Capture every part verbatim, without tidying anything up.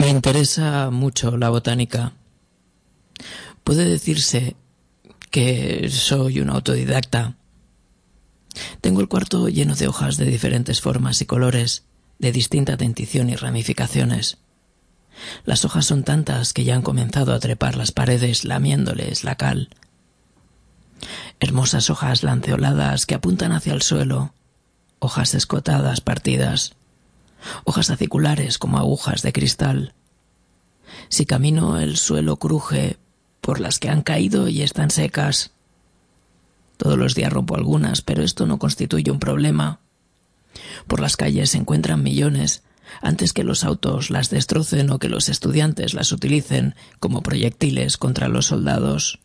Me interesa mucho la botánica. Puede decirse que soy un autodidacta. Tengo el cuarto lleno de hojas de diferentes formas y colores, de distinta dentición y ramificaciones. Las hojas son tantas que ya han comenzado a trepar las paredes lamiéndoles la cal. Hermosas hojas lanceoladas que apuntan hacia el suelo, hojas escotadas partidas, hojas aciculares como agujas de cristal. Si camino, el suelo cruje por las que han caído y están secas. Todos los días rompo algunas, pero esto no constituye un problema. Por las calles se encuentran millones, antes que los autos las destrocen o que los estudiantes las utilicen como proyectiles contra los soldados.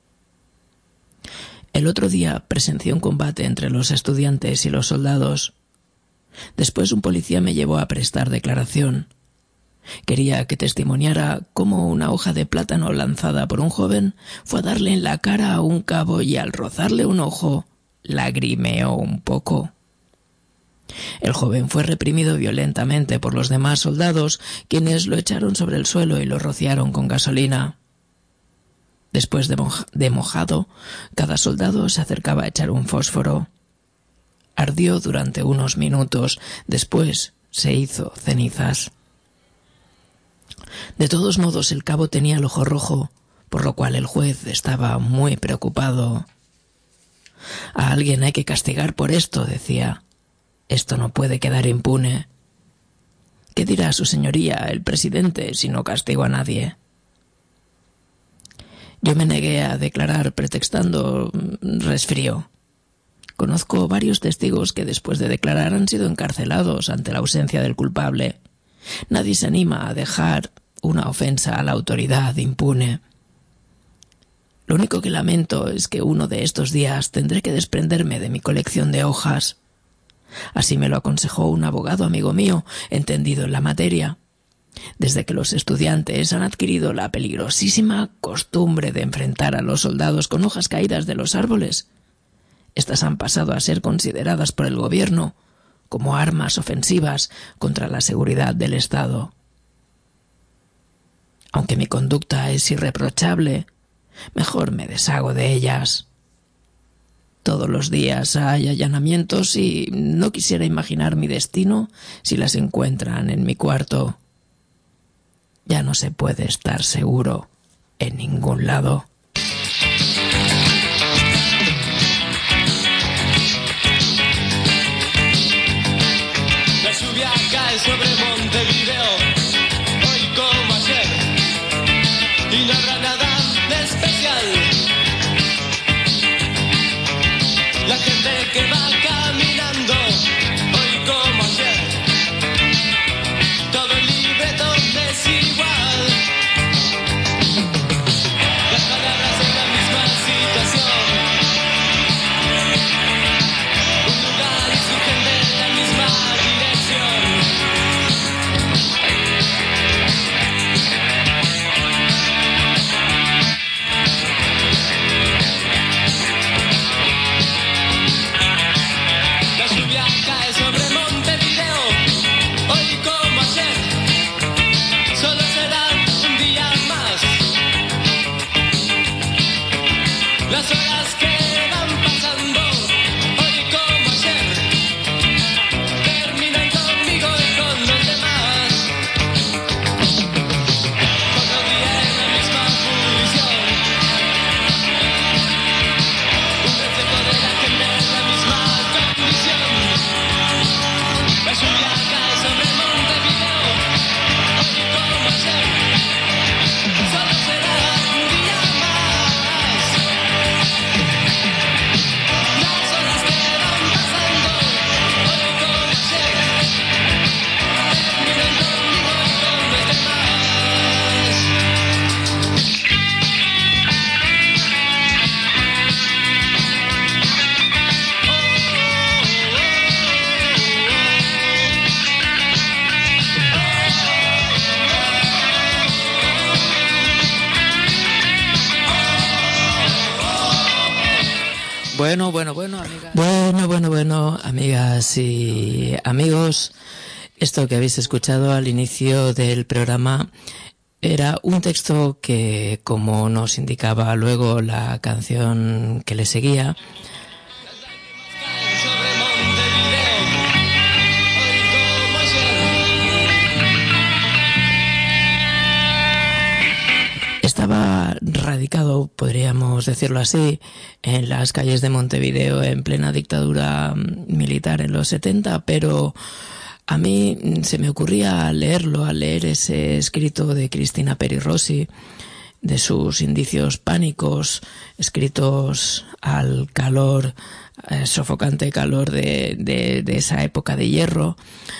El otro día presencié un combate entre los estudiantes y los soldados. Después un policía me llevó a prestar declaración. Quería que testimoniara cómo una hoja de plátano lanzada por un joven fue a darle en la cara a un cabo y al rozarle un ojo, lagrimeó un poco. El joven fue reprimido violentamente por los demás soldados, quienes lo echaron sobre el suelo y lo rociaron con gasolina. Después de, moja- de mojado, cada soldado se acercaba a echar un fósforo. Ardió durante unos minutos, después se hizo cenizas. De todos modos, el cabo tenía el ojo rojo, por lo cual el juez estaba muy preocupado. A alguien hay que castigar por esto, decía. Esto no puede quedar impune. ¿Qué dirá su señoría, el presidente, si no castigo a nadie? Yo me negué a declarar pretextando resfrío. Conozco varios testigos que después de declarar han sido encarcelados ante la ausencia del culpable. Nadie se anima a dejar una ofensa a la autoridad impune. Lo único que lamento es que uno de estos días tendré que desprenderme de mi colección de hojas. Así me lo aconsejó un abogado amigo mío, entendido en la materia. Desde que los estudiantes han adquirido la peligrosísima costumbre de enfrentar a los soldados con hojas caídas de los árboles, estas han pasado a ser consideradas por el gobierno como armas ofensivas contra la seguridad del Estado. Aunque mi conducta es irreprochable, mejor me deshago de ellas. Todos los días hay allanamientos y no quisiera imaginar mi destino si las encuentran en mi cuarto. Ya no se puede estar seguro en ningún lado. La lluvia cae sobre Montevideo, hoy como ayer, y no habrá nada de especial. La gente que va caminando, hoy como ayer, todo el libreto es igual. Las palabras en la misma situación, un lugar y su gente en la misma dirección. La lluvia cae sobre Montevideo, hoy como ayer, solo será un día más. Las horas que van pasando, hoy como ayer, terminan conmigo y con los demás. Otro día en la misma función, un reflejo de la gente en la misma condición. La lluvia cae sobre Montevideo, hoy como ayer, solo será un día más. Las horas que van pasando, hoy como ayer, terminan conmigo y con los demás. Bueno, bueno, bueno, amigas. Bueno, bueno, bueno, amigas y amigos. Esto que habéis escuchado al inicio del programa era un texto que, como nos indicaba luego la canción que le seguía, estaba radicado, podríamos decirlo así, en las calles de Montevideo en plena dictadura militar en los setenta, pero a mí se me ocurría leerlo, al leer ese escrito de Cristina Peri Rossi, de sus indicios pánicos, escritos al calor, eh, sofocante calor de, de, de esa época de hierro.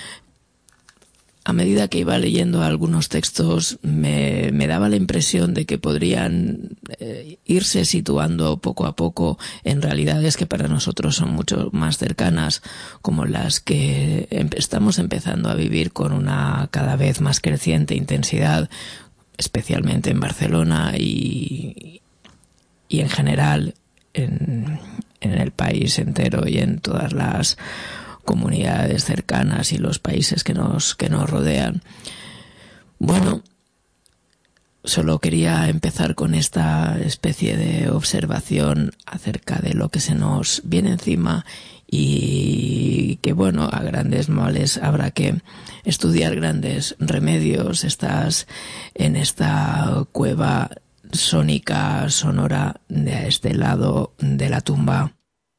A medida que iba leyendo algunos textos me, me daba la impresión de que podrían eh, irse situando poco a poco en realidades que para nosotros son mucho más cercanas, como las que em- estamos empezando a vivir con una cada vez más creciente intensidad, especialmente en Barcelona y, y en general en, en el país entero y en todas las comunidades cercanas y los países que nos que nos rodean. Bueno, solo quería empezar con esta especie de observación acerca de lo que se nos viene encima y que, bueno, a grandes males habrá que estudiar grandes remedios. Estás en esta cueva sónica, sonora, de este lado de la tumba.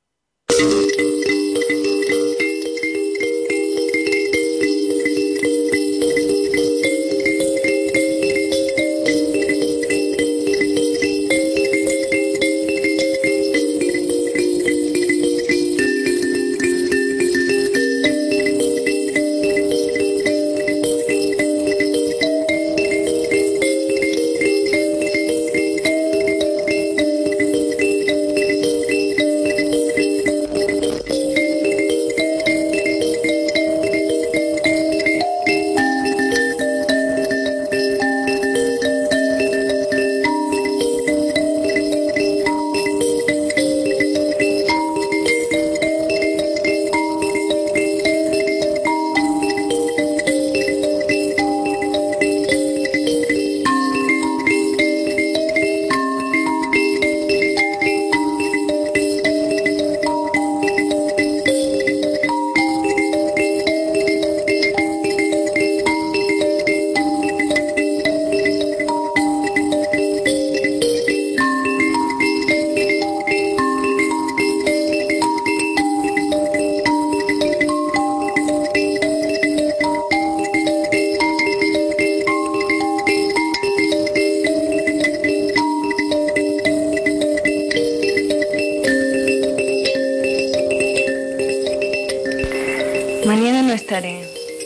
Mañana no estaré.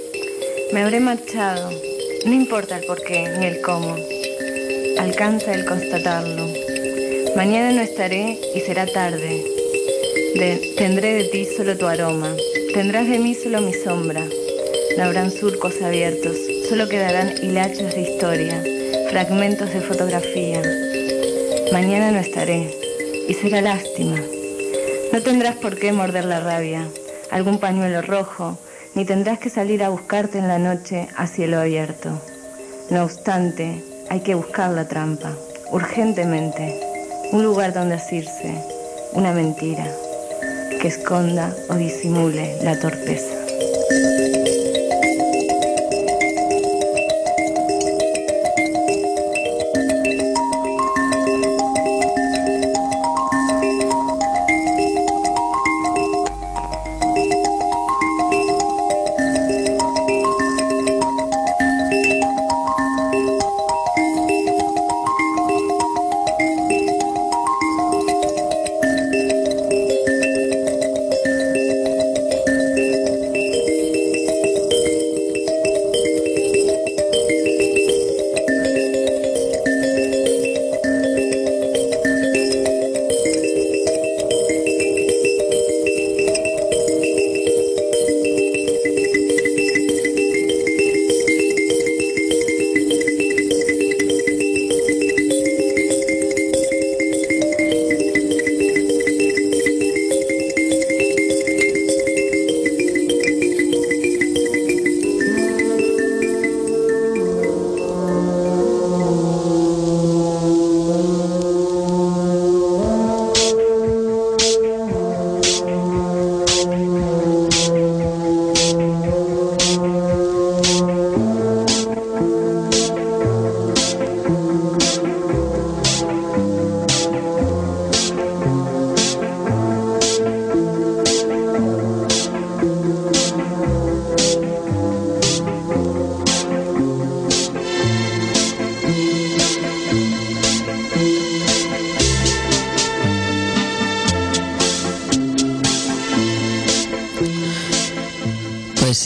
Me habré marchado. No importa el porqué ni el cómo. Alcanza el constatarlo. Mañana no estaré y será tarde. De- tendré de ti solo tu aroma. Tendrás de mí solo mi sombra. No habrán surcos abiertos. Solo quedarán hilachos de historia, fragmentos de fotografía. Mañana no estaré y será lástima. No tendrás por qué morder la rabia, algún pañuelo rojo, ni tendrás que salir a buscarte en la noche a cielo abierto. No obstante, hay que buscar la trampa, urgentemente, un lugar donde asirse, una mentira, que esconda o disimule la torpeza.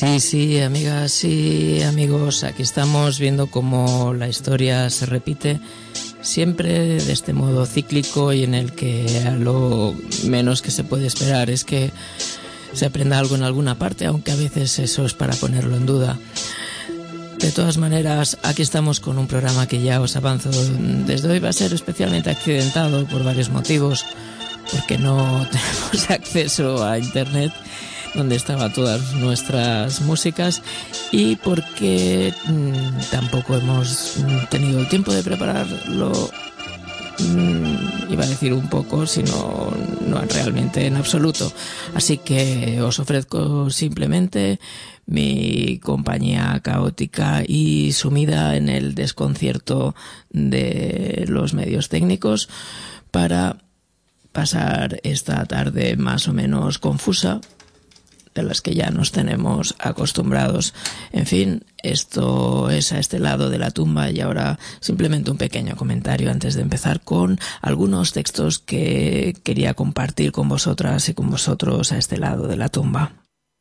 Y sí, amigas y amigos, aquí estamos viendo cómo la historia se repite siempre de este modo cíclico y en el que a lo menos que se puede esperar es que se aprenda algo en alguna parte, aunque a veces eso es para ponerlo en duda. De todas maneras, aquí estamos con un programa que ya os avanzo desde hoy va a ser especialmente accidentado por varios motivos, porque no tenemos acceso a internet donde estaban todas nuestras músicas y porque mmm, tampoco hemos tenido el tiempo de prepararlo, mmm, iba a decir un poco, sino no realmente en absoluto. Así que os ofrezco simplemente mi compañía caótica y sumida en el desconcierto de los medios técnicos para pasar esta tarde más o menos confusa, de las que ya nos tenemos acostumbrados. En fin, esto es A este lado de la tumba y ahora simplemente un pequeño comentario antes de empezar con algunos textos que quería compartir con vosotras y con vosotros a este lado de la tumba.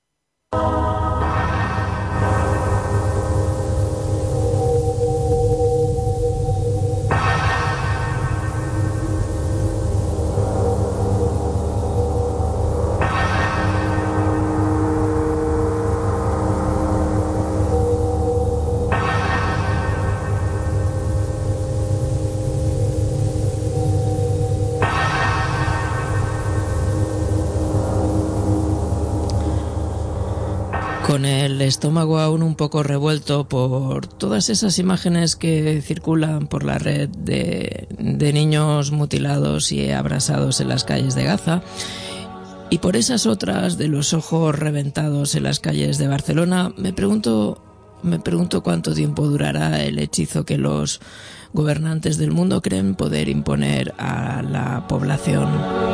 Con el estómago aún un poco revuelto por todas esas imágenes que circulan por la red de, de niños mutilados y abrasados en las calles de Gaza, y por esas otras de los ojos reventados en las calles de Barcelona, me pregunto, me pregunto cuánto tiempo durará el hechizo que los gobernantes del mundo creen poder imponer a la población.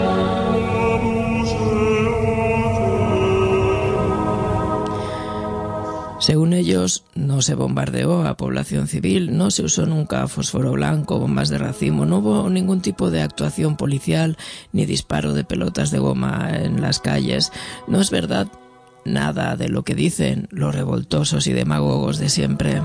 Según ellos, no se bombardeó a población civil, no se usó nunca fósforo blanco, bombas de racimo, no hubo ningún tipo de actuación policial ni disparo de pelotas de goma en las calles. No es verdad nada de lo que dicen los revoltosos y demagogos de siempre.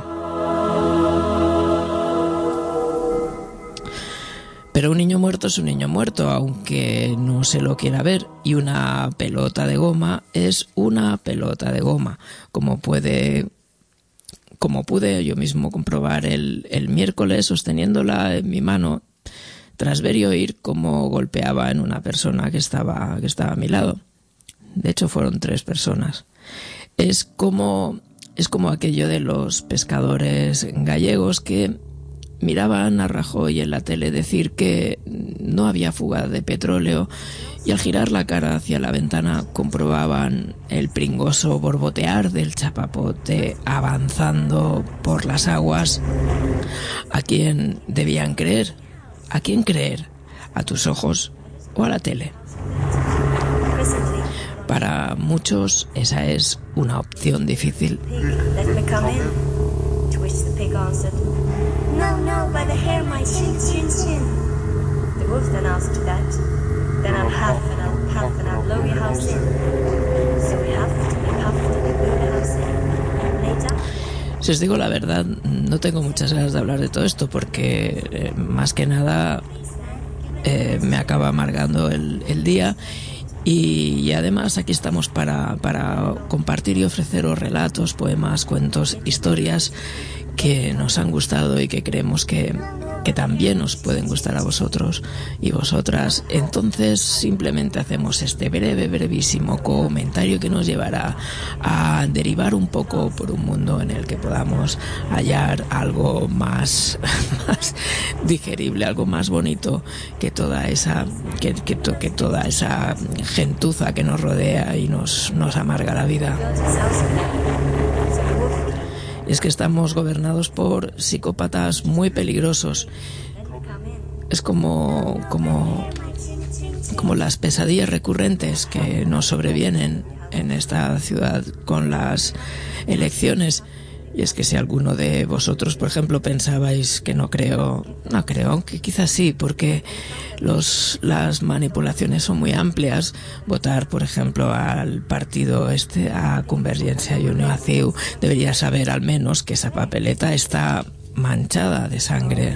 Pero un niño muerto es un niño muerto, aunque no se lo quiera ver, y una pelota de goma es una pelota de goma, como puede, como pude yo mismo comprobar el, el miércoles sosteniéndola en mi mano, tras ver y oír cómo golpeaba en una persona que estaba, que estaba a mi lado. De hecho, fueron tres personas. Es como, es como aquello de los pescadores gallegos que miraban a Rajoy en la tele decir que no había fuga de petróleo y al girar la cara hacia la ventana comprobaban el pringoso borbotear del chapapote avanzando por las aguas. ¿A quién debían creer? ¿A quién creer? ¿A tus ojos o a la tele? Para muchos esa es una opción difícil. No, no, by the hair, my chin, chin, chin. The wolf then asked that. Then I'll huff and I'll puff and I'll blow your house in. So we huffed and we puffed and we blew the house in. Later. Si os digo la verdad, no tengo muchas ganas de hablar de todo esto porque eh, más que nada eh, me acaba amargando el, el día. Y, y además aquí estamos para, para compartir y ofreceros relatos, poemas, cuentos, historias que nos han gustado y que creemos que, que también os pueden gustar a vosotros y vosotras. Entonces simplemente hacemos este breve, brevísimo comentario que nos llevará a derivar un poco por un mundo en el que podamos hallar algo más, más digerible, algo más bonito que toda esa, que, que, que toda esa gentuza que nos rodea y nos, nos amarga la vida. Es que estamos gobernados por psicópatas muy peligrosos. Es como, como, como las pesadillas recurrentes que nos sobrevienen en esta ciudad con las elecciones. Y es que si alguno de vosotros, por ejemplo, pensabais que no creo, no creo, aunque quizás sí, porque los, las manipulaciones son muy amplias. Votar, por ejemplo, al partido este, a Convergencia y Unió, a C I U, debería saber al menos que esa papeleta está manchada de sangre.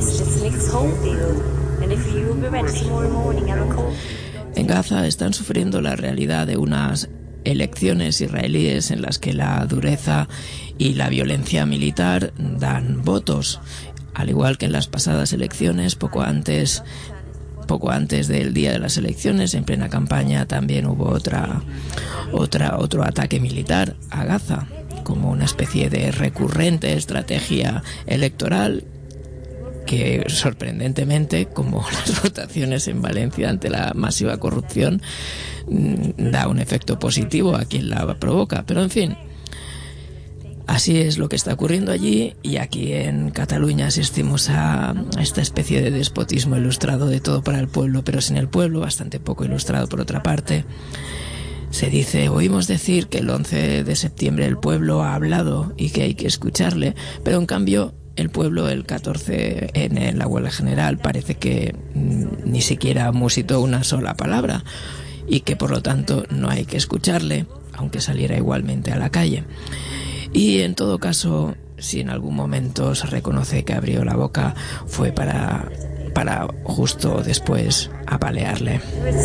En Gaza están sufriendo la realidad de unas elecciones israelíes en las que la dureza y la violencia militar dan votos, al igual que en las pasadas elecciones. Poco antes poco antes del día de las elecciones, en plena campaña, también hubo otra otra otro ataque militar a Gaza, como una especie de recurrente estrategia electoral que, sorprendentemente, como las votaciones en Valencia ante la masiva corrupción, da un efecto positivo a quien la provoca. Pero en fin, así es lo que está ocurriendo allí, y aquí en Cataluña asistimos a esta especie de despotismo ilustrado de todo para el pueblo, pero sin el pueblo, bastante poco ilustrado por otra parte. Se dice, oímos decir que el once de septiembre el pueblo ha hablado y que hay que escucharle, pero en cambio el pueblo el catorce ene en la huelga general parece que mm, ni siquiera musitó una sola palabra, y que por lo tanto no hay que escucharle, aunque saliera igualmente a la calle. Y en todo caso, si en algún momento se reconoce que abrió la boca, fue para, para justo después apalearle.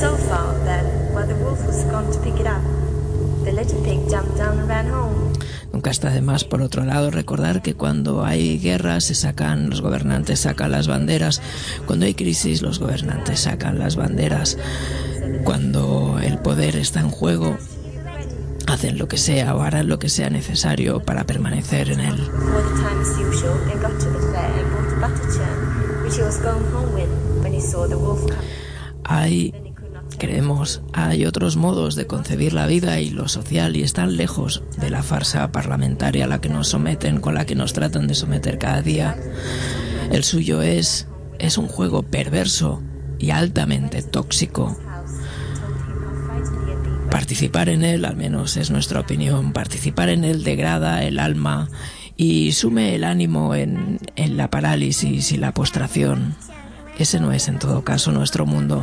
Nunca está de más, por otro lado, recordar que cuando hay guerra se sacan, los gobernantes sacan las banderas. Cuando hay crisis, los gobernantes sacan las banderas. Cuando el poder está en juego, hacen lo que sea o harán lo que sea necesario para permanecer en él. Hay, creemos, hay otros modos de concebir la vida y lo social, y están lejos de la farsa parlamentaria a la que nos someten, con la que nos tratan de someter cada día. El suyo es, es un juego perverso y altamente tóxico. Participar en él, al menos es nuestra opinión, participar en él degrada el alma y sume el ánimo en, en la parálisis y la postración. Ese no es, en todo caso, nuestro mundo.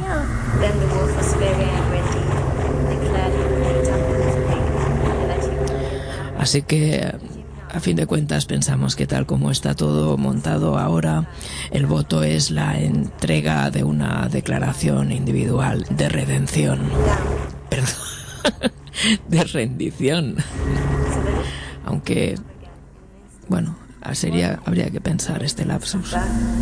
Así que, a fin de cuentas, pensamos que tal como está todo montado ahora, el voto es la entrega de una declaración individual de redención. Perdón. De rendición. Aunque, bueno, sería, habría que pensar este lapsus.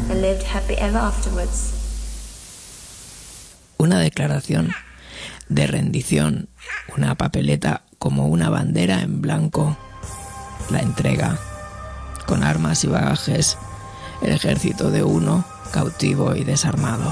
Una declaración de rendición, una papeleta como una bandera en blanco, la entrega con armas y bagajes el ejército de uno cautivo y desarmado.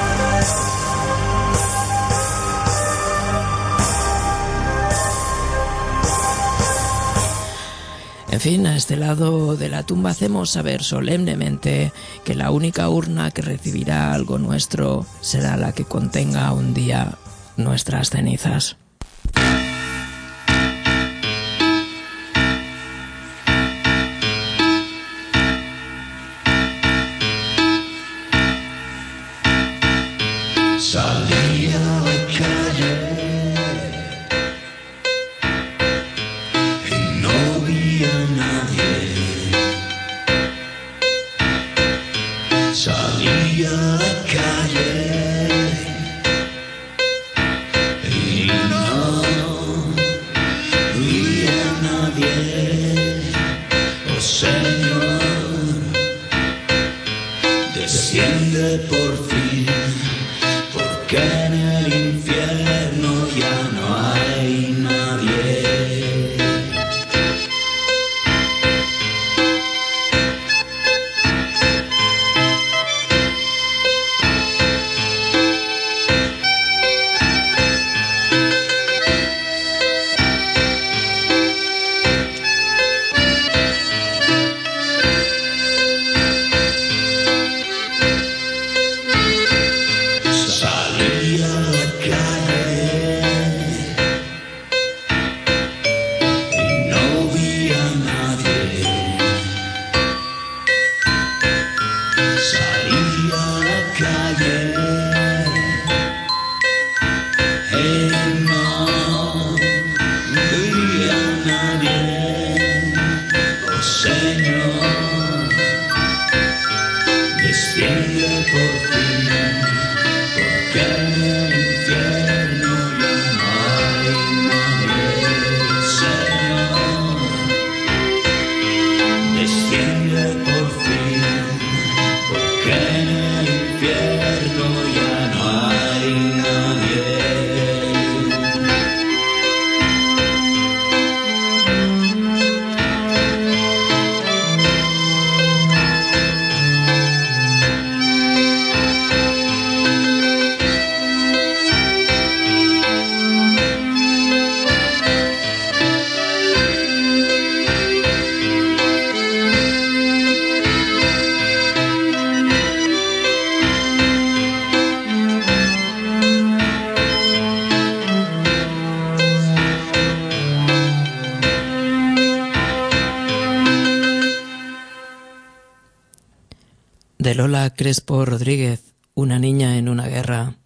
En fin, a este lado de la tumba hacemos saber solemnemente que la única urna que recibirá algo nuestro será la que contenga un día nuestras cenizas. Salí a la calle y no vi a nadie. Salí a la calle y no vi a nadie. Oh Señor, desciende por fin. Que en el infierno ya no hay nadie. salí a la calle y no vi a nadie. Oh Señor, desciende por fin, porque en el infierno ya no hay nadie. Señor, desciende por fin, porque en el infierno ya no hay nadie. De Lola Crespo Rodríguez, Una niña en una guerra.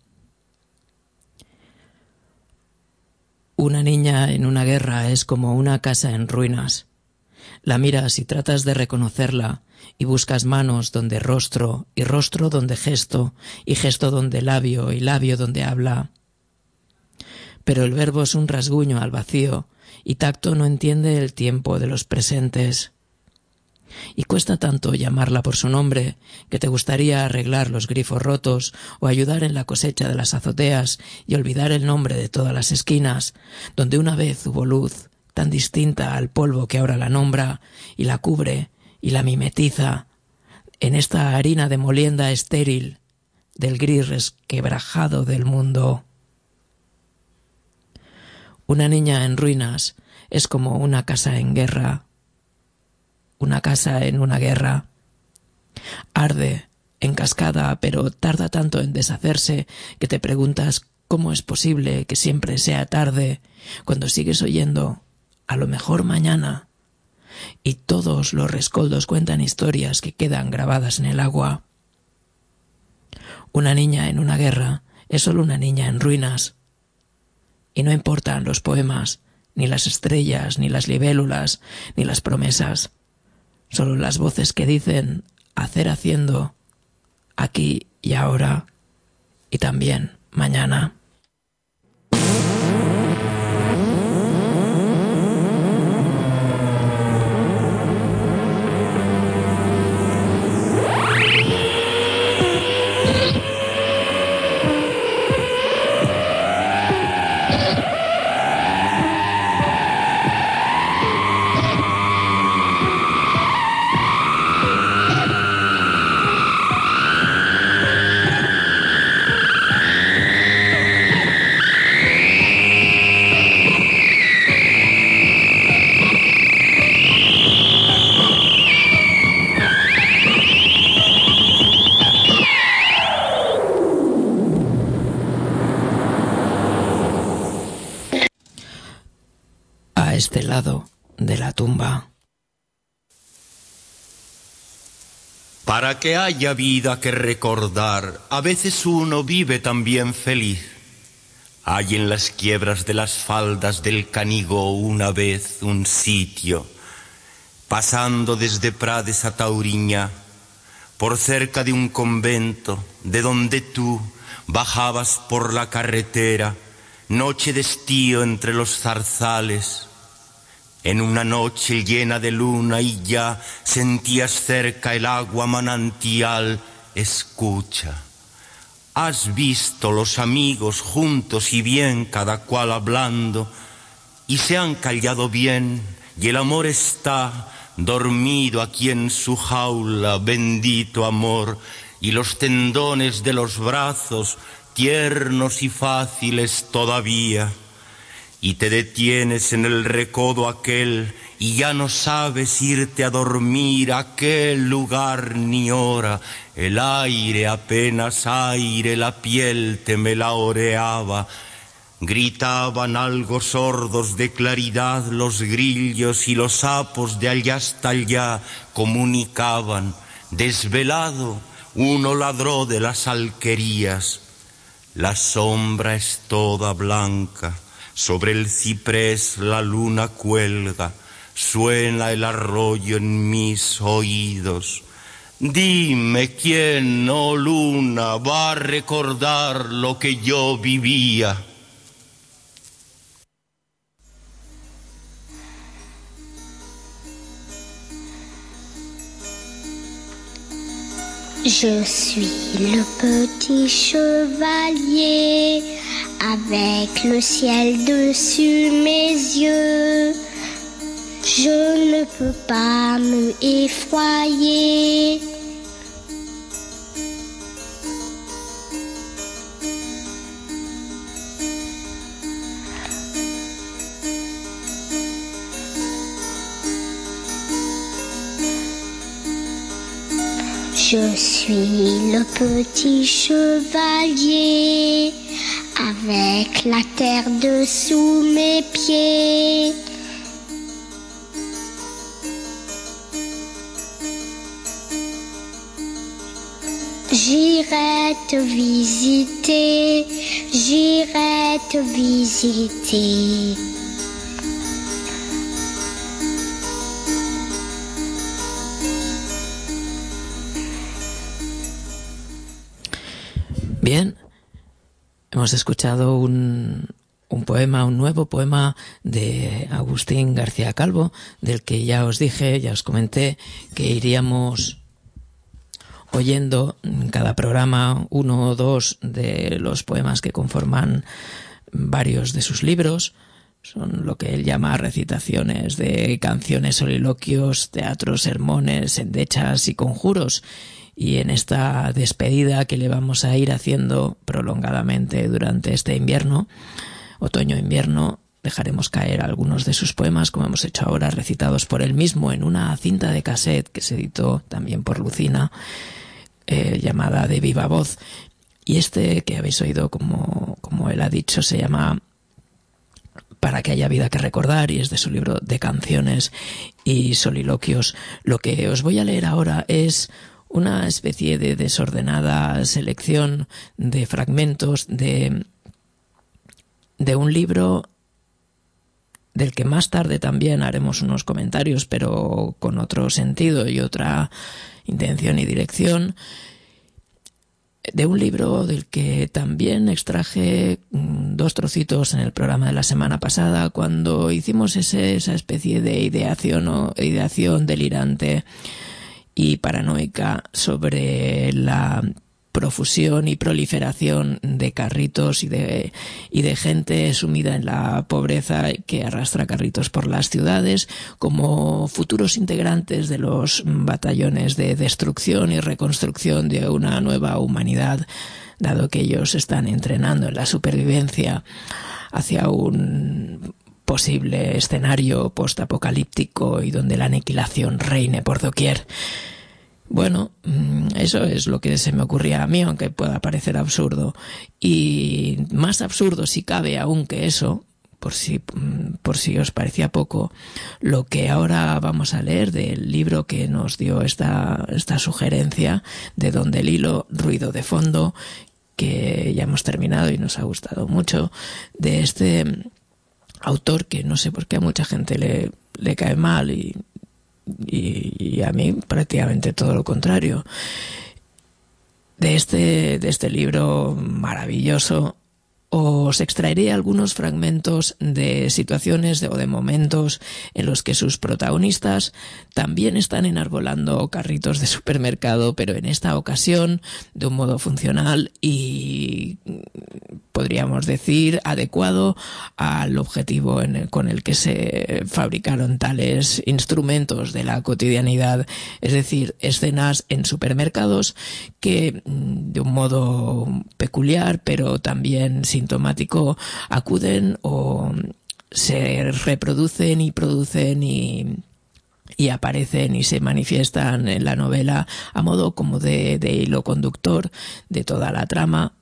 Una niña en una guerra es como una casa en ruinas. La miras y tratas de reconocerla, y buscas manos donde rostro, y rostro donde gesto, y gesto donde labio, y labio donde habla. Pero el verbo es un rasguño al vacío, y tacto no entiende el tiempo de los presentes. Y cuesta tanto llamarla por su nombre que te gustaría arreglar los grifos rotos o ayudar en la cosecha de las azoteas y olvidar el nombre de todas las esquinas, donde una vez hubo luz tan distinta al polvo que ahora la nombra y la cubre y la mimetiza en esta harina de molienda estéril del gris resquebrajado del mundo. Una niña en ruinas es como una casa en guerra. Una casa en una guerra. Arde, en cascada, pero tarda tanto en deshacerse que te preguntas cómo es posible que siempre sea tarde cuando sigues oyendo a lo mejor mañana. Y todos los rescoldos cuentan historias que quedan grabadas en el agua. Una niña en una guerra es solo una niña en ruinas. Y no importan los poemas, ni las estrellas, ni las libélulas, ni las promesas. Solo las voces que dicen hacer haciendo, aquí y ahora, y también mañana. Este lado de la tumba. Para que haya vida que recordar, a veces uno vive también feliz. Hay en las quiebras de las faldas del Canigó una vez un sitio, pasando desde Prades a Tauriña, por cerca de un convento, de donde tú bajabas por la carretera, noche de estío entre los zarzales. En una noche llena de luna y ya sentías cerca el agua manantial. Escucha, has visto los amigos juntos y bien, cada cual hablando, y se han callado bien, y el amor está dormido aquí en su jaula, bendito amor, y los tendones de los brazos, tiernos y fáciles todavía. Y te detienes en el recodo aquel y ya no sabes irte a dormir, aquel lugar ni hora, el aire apenas aire, la piel te me la oreaba. Gritaban algo sordos de claridad los grillos y los sapos de allá hasta allá comunicaban. Desvelado, uno ladró de las alquerías. La sombra es toda blanca, sobre el ciprés la luna cuelga, suena el arroyo en mis oídos. Dime quién, oh luna, va a recordar lo que yo vivía. Je suis le petit chevalier avec le ciel dessus mes yeux. Je ne peux pas me effroyer. Je suis le petit chevalier avec la terre dessous mes pieds. J'irai te visiter, j'irai te visiter. Bien, hemos escuchado un, un poema, un nuevo poema de Agustín García Calvo, del que ya os dije, ya os comenté, que iríamos oyendo en cada programa uno o dos de los poemas que conforman varios de sus libros. Son lo que él llama recitaciones de canciones, soliloquios, teatros, sermones, endechas y conjuros. Y en esta despedida que le vamos a ir haciendo prolongadamente durante este invierno, otoño-invierno, dejaremos caer algunos de sus poemas, como hemos hecho ahora, recitados por él mismo en una cinta de cassette que se editó también por Lucina, eh, llamada De Viva Voz. Y este que habéis oído, como, como él ha dicho, se llama Para que haya vida que recordar, y es de su libro de canciones y soliloquios. Lo que os voy a leer ahora es una especie de desordenada selección de fragmentos de, de un libro del que más tarde también haremos unos comentarios, pero con otro sentido y otra intención y dirección, de un libro del que también extraje dos trocitos en el programa de la semana pasada, cuando hicimos ese, esa especie de ideación o ideación delirante y paranoica sobre la profusión y proliferación de carritos y de, y de gente sumida en la pobreza que arrastra carritos por las ciudades como futuros integrantes de los batallones de destrucción y reconstrucción de una nueva humanidad, dado que ellos están entrenando en la supervivencia hacia un posible escenario postapocalíptico y donde la aniquilación reine por doquier. Bueno, eso es lo que se me ocurría a mí, aunque pueda parecer absurdo. Y más absurdo, si cabe, aún que eso, por si, por si os parecía poco, lo que ahora vamos a leer del libro que nos dio esta, esta sugerencia de Don Delilo, Ruido de Fondo, que ya hemos terminado y nos ha gustado mucho, de este autor que no sé por qué a mucha gente le, le cae mal y, y, y a mí prácticamente todo lo contrario. De este, de este libro maravilloso os extraeré algunos fragmentos de situaciones de, o de momentos en los que sus protagonistas también están enarbolando carritos de supermercado, pero en esta ocasión de un modo funcional y, podríamos decir, adecuado al objetivo en el, con el que se fabricaron tales instrumentos de la cotidianidad, es decir, escenas en supermercados que de un modo peculiar, pero también sintomático, acuden o se reproducen y producen y, y aparecen y se manifiestan en la novela a modo como de, de hilo conductor de toda la trama,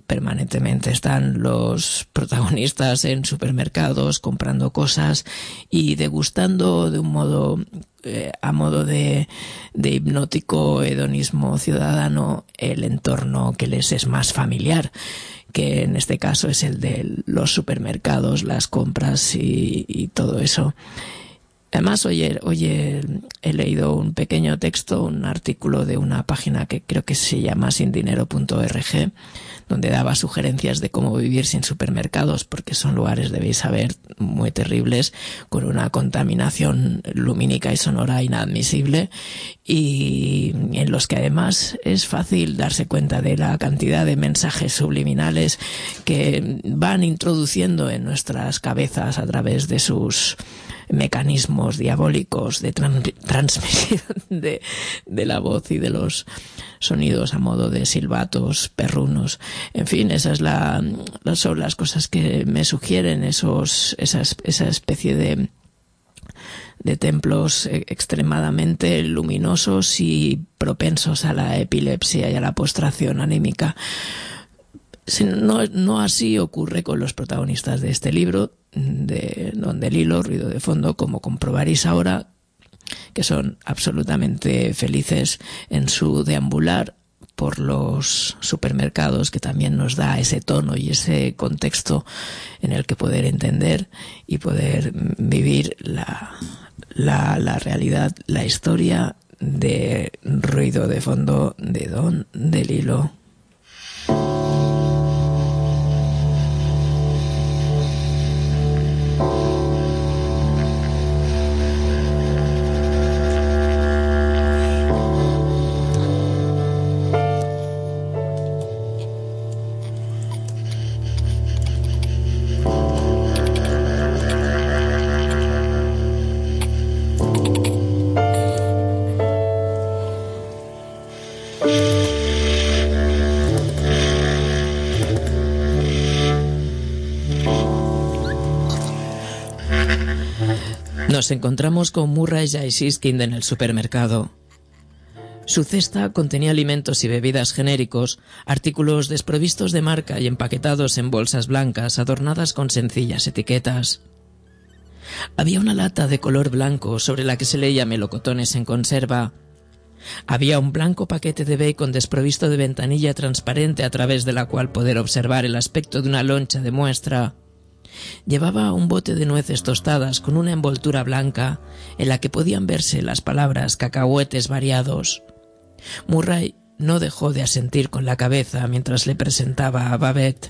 permanentemente. Están los protagonistas en supermercados comprando cosas y degustando de un modo, eh, a modo de, de hipnótico hedonismo ciudadano, el entorno que les es más familiar, que en este caso es el de los supermercados, las compras y, y todo eso. Además, hoy, he, hoy he, he leído un pequeño texto, un artículo de una página que creo que se llama sin dinero punto org, donde daba sugerencias de cómo vivir sin supermercados, porque son lugares, debéis saber, muy terribles, con una contaminación lumínica y sonora inadmisible, y en los que además es fácil darse cuenta de la cantidad de mensajes subliminales que van introduciendo en nuestras cabezas a través de sus mecanismos diabólicos de trans- transmisión de, de la voz y de los sonidos a modo de silbatos, perrunos. En fin, esas es la, son las cosas que me sugieren esos, esas, esa especie de de templos extremadamente luminosos y propensos a la epilepsia y a la postración anímica. No, no así ocurre con los protagonistas de este libro, de donde el hilo, ruido de fondo, como comprobaréis ahora, que son absolutamente felices en su deambular por los supermercados, que también nos da ese tono y ese contexto en el que poder entender y poder vivir la, la, la realidad, la historia de Ruido de Fondo de Don DeLillo. Nos encontramos con Murray J. Siskind en el supermercado. Su cesta contenía alimentos y bebidas genéricos, artículos desprovistos de marca y empaquetados en bolsas blancas adornadas con sencillas etiquetas. Había una lata de color blanco sobre la que se leía melocotones en conserva. Había un blanco paquete de bacon desprovisto de ventanilla transparente a través de la cual poder observar el aspecto de una loncha de muestra. Llevaba un bote de nueces tostadas con una envoltura blanca en la que podían verse las palabras cacahuetes variados. Murray no dejó de asentir con la cabeza mientras le presentaba a Babette.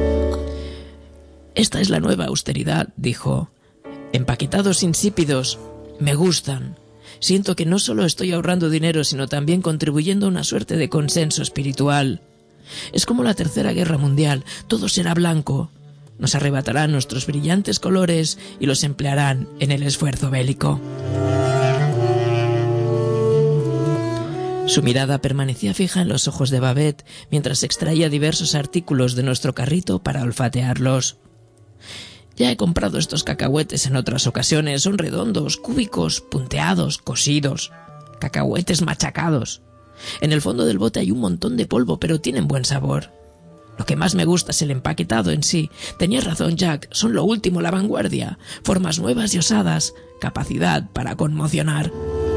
«Esta es la nueva austeridad», dijo. «Empaquetados insípidos. Me gustan. Siento que no solo estoy ahorrando dinero, sino también contribuyendo a una suerte de consenso espiritual. Es como la Tercera Guerra Mundial. Todo será blanco. Nos arrebatarán nuestros brillantes colores y los emplearán en el esfuerzo bélico». Su mirada permanecía fija en los ojos de Babette mientras extraía diversos artículos de nuestro carrito para olfatearlos. «Ya he comprado estos cacahuetes en otras ocasiones. Son redondos, cúbicos, punteados, cosidos. Cacahuetes machacados. En el fondo del bote hay un montón de polvo, pero tienen buen sabor. Lo que más me gusta es el empaquetado en sí. Tenías razón, Jack. Son lo último, la vanguardia. Formas nuevas y osadas. Capacidad para conmocionar».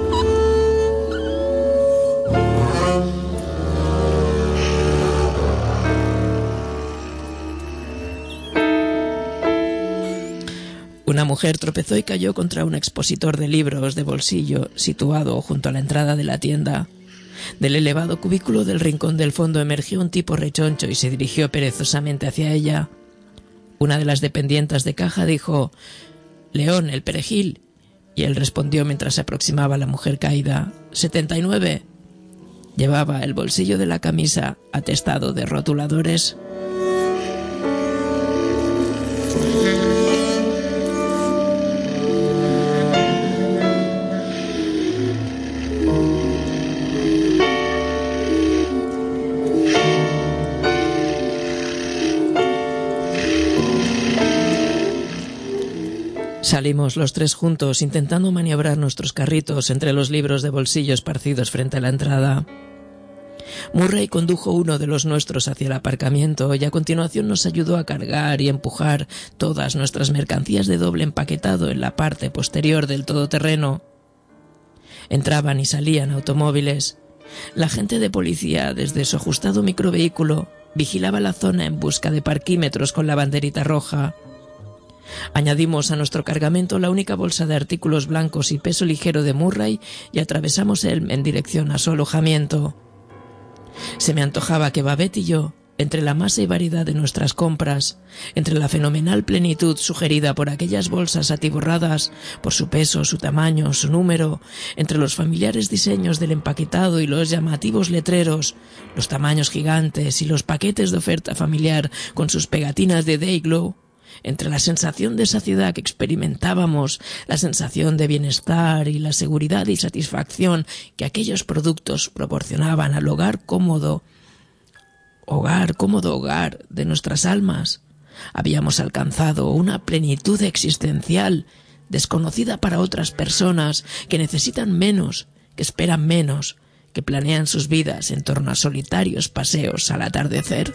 Una mujer tropezó y cayó contra un expositor de libros de bolsillo situado junto a la entrada de la tienda. Del elevado cubículo del rincón del fondo emergió un tipo rechoncho y se dirigió perezosamente hacia ella. Una de las dependientas de caja dijo: «León, el perejil», y él respondió mientras se aproximaba a la mujer caída: «setenta y nueve». Llevaba el bolsillo de la camisa atestado de rotuladores. Salimos los tres juntos, intentando maniobrar nuestros carritos entre los libros de bolsillo esparcidos frente a la entrada. Murray condujo uno de los nuestros hacia el aparcamiento y a continuación nos ayudó a cargar y empujar todas nuestras mercancías de doble empaquetado en la parte posterior del todoterreno. Entraban y salían automóviles. La agente de policía, desde su ajustado microvehículo, vigilaba la zona en busca de parquímetros con la banderita roja. Añadimos a nuestro cargamento la única bolsa de artículos blancos y peso ligero de Murray y atravesamos Elm en dirección a su alojamiento. Se me antojaba que Babette y yo, entre la masa y variedad de nuestras compras, entre la fenomenal plenitud sugerida por aquellas bolsas atiborradas, por su peso, su tamaño, su número, entre los familiares diseños del empaquetado y los llamativos letreros, los tamaños gigantes y los paquetes de oferta familiar con sus pegatinas de Dayglow, entre la sensación de saciedad que experimentábamos, la sensación de bienestar y la seguridad y satisfacción que aquellos productos proporcionaban al hogar cómodo, hogar, cómodo hogar de nuestras almas, habíamos alcanzado una plenitud existencial desconocida para otras personas que necesitan menos, que esperan menos, que planean sus vidas en torno a solitarios paseos al atardecer.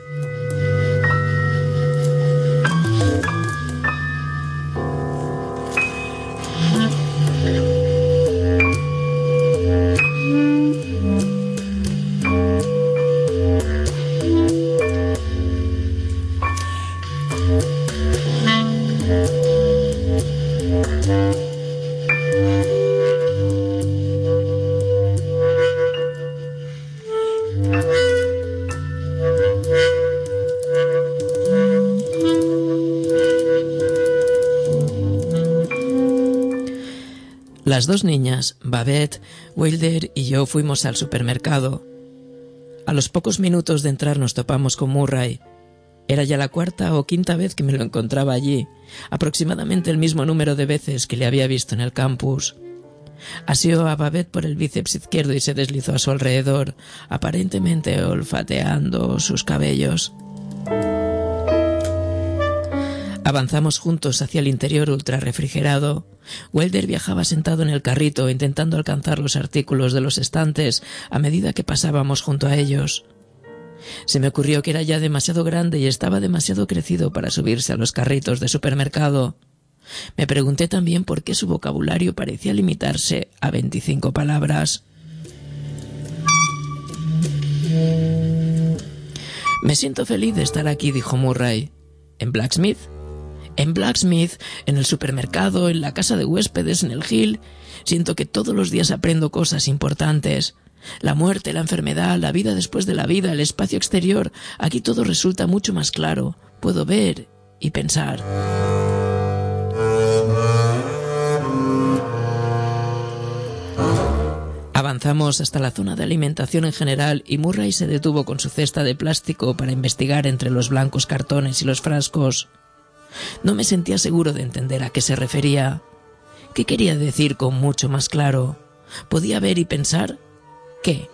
Las dos niñas, Babette, Wilder y yo fuimos al supermercado. A los pocos minutos de entrar nos topamos con Murray. Era ya la cuarta o quinta vez que me lo encontraba allí, aproximadamente el mismo número de veces que le había visto en el campus. Asió a Babette por el bíceps izquierdo y se deslizó a su alrededor, aparentemente olfateando sus cabellos. Avanzamos juntos hacia el interior ultrarrefrigerado. Wilder viajaba sentado en el carrito intentando alcanzar los artículos de los estantes a medida que pasábamos junto a ellos. Se me ocurrió que era ya demasiado grande y estaba demasiado crecido para subirse a los carritos de supermercado. Me pregunté también por qué su vocabulario parecía limitarse a veinticinco palabras. «Me siento feliz de estar aquí», dijo Murray. «¿En Blacksmith?» En Blacksmith, en el supermercado, en la casa de huéspedes, en el Hill. Siento que todos los días aprendo cosas importantes. La muerte, la enfermedad, la vida después de la vida, el espacio exterior. Aquí todo resulta mucho más claro. Puedo ver y pensar. Avanzamos hasta la zona de alimentación en general y Murray se detuvo con su cesta de plástico para investigar entre los blancos cartones y los frascos. No me sentía seguro de entender a qué se refería. ¿Qué quería decir con mucho más claro? ¿Podía ver y pensar? ¿Qué?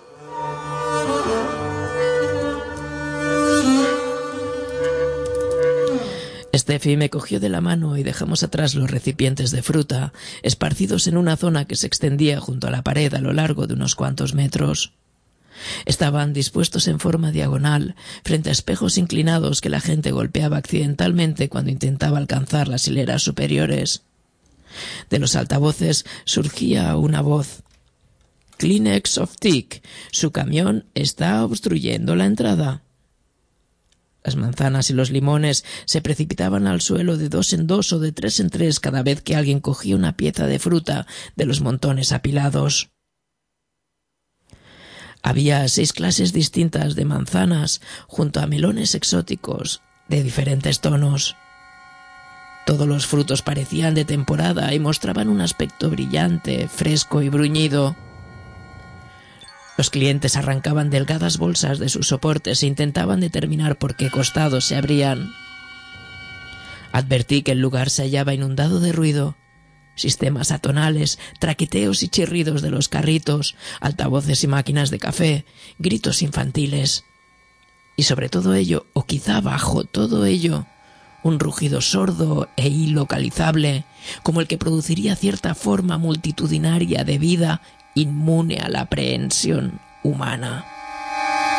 Steffi me cogió de la mano y dejamos atrás los recipientes de fruta, esparcidos en una zona que se extendía junto a la pared a lo largo de unos cuantos metros. Estaban dispuestos en forma diagonal, frente a espejos inclinados que la gente golpeaba accidentalmente cuando intentaba alcanzar las hileras superiores. De los altavoces surgía una voz. «Kleenex of Teak, su camión está obstruyendo la entrada». Las manzanas y los limones se precipitaban al suelo de dos en dos o de tres en tres cada vez que alguien cogía una pieza de fruta de los montones apilados. Había seis clases distintas de manzanas junto a melones exóticos de diferentes tonos. Todos los frutos parecían de temporada y mostraban un aspecto brillante, fresco y bruñido. Los clientes arrancaban delgadas bolsas de sus soportes e intentaban determinar por qué costados se abrían. Advertí que el lugar se hallaba inundado de ruido. Sistemas atonales, traqueteos y chirridos de los carritos, altavoces y máquinas de café, gritos infantiles. Y sobre todo ello, o quizá bajo todo ello, un rugido sordo e ilocalizable, como el que produciría cierta forma multitudinaria de vida inmune a la aprehensión humana.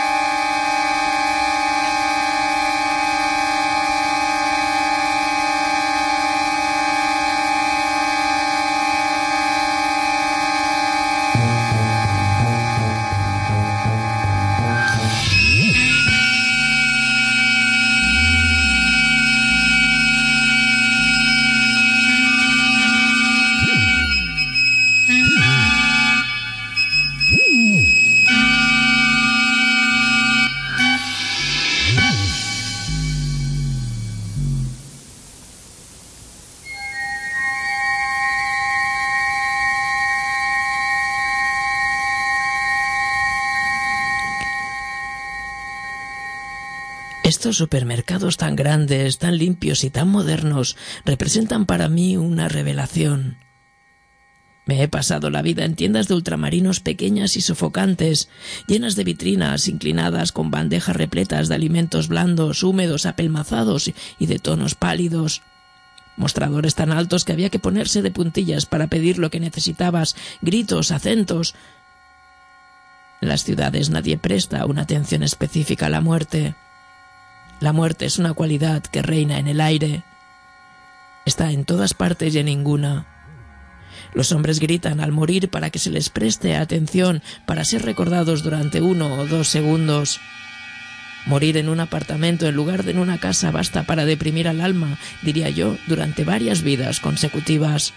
Estos supermercados tan grandes, tan limpios y tan modernos representan para mí una revelación. Me he pasado la vida en tiendas de ultramarinos pequeñas y sofocantes, llenas de vitrinas inclinadas con bandejas repletas de alimentos blandos, húmedos, apelmazados y de tonos pálidos. Mostradores tan altos que había que ponerse de puntillas para pedir lo que necesitabas, gritos, acentos. En las ciudades nadie presta una atención específica a la muerte. La muerte es una cualidad que reina en el aire. Está en todas partes y en ninguna. Los hombres gritan al morir para que se les preste atención, para ser recordados durante uno o dos segundos. Morir en un apartamento en lugar de en una casa basta para deprimir al alma, diría yo, durante varias vidas consecutivas.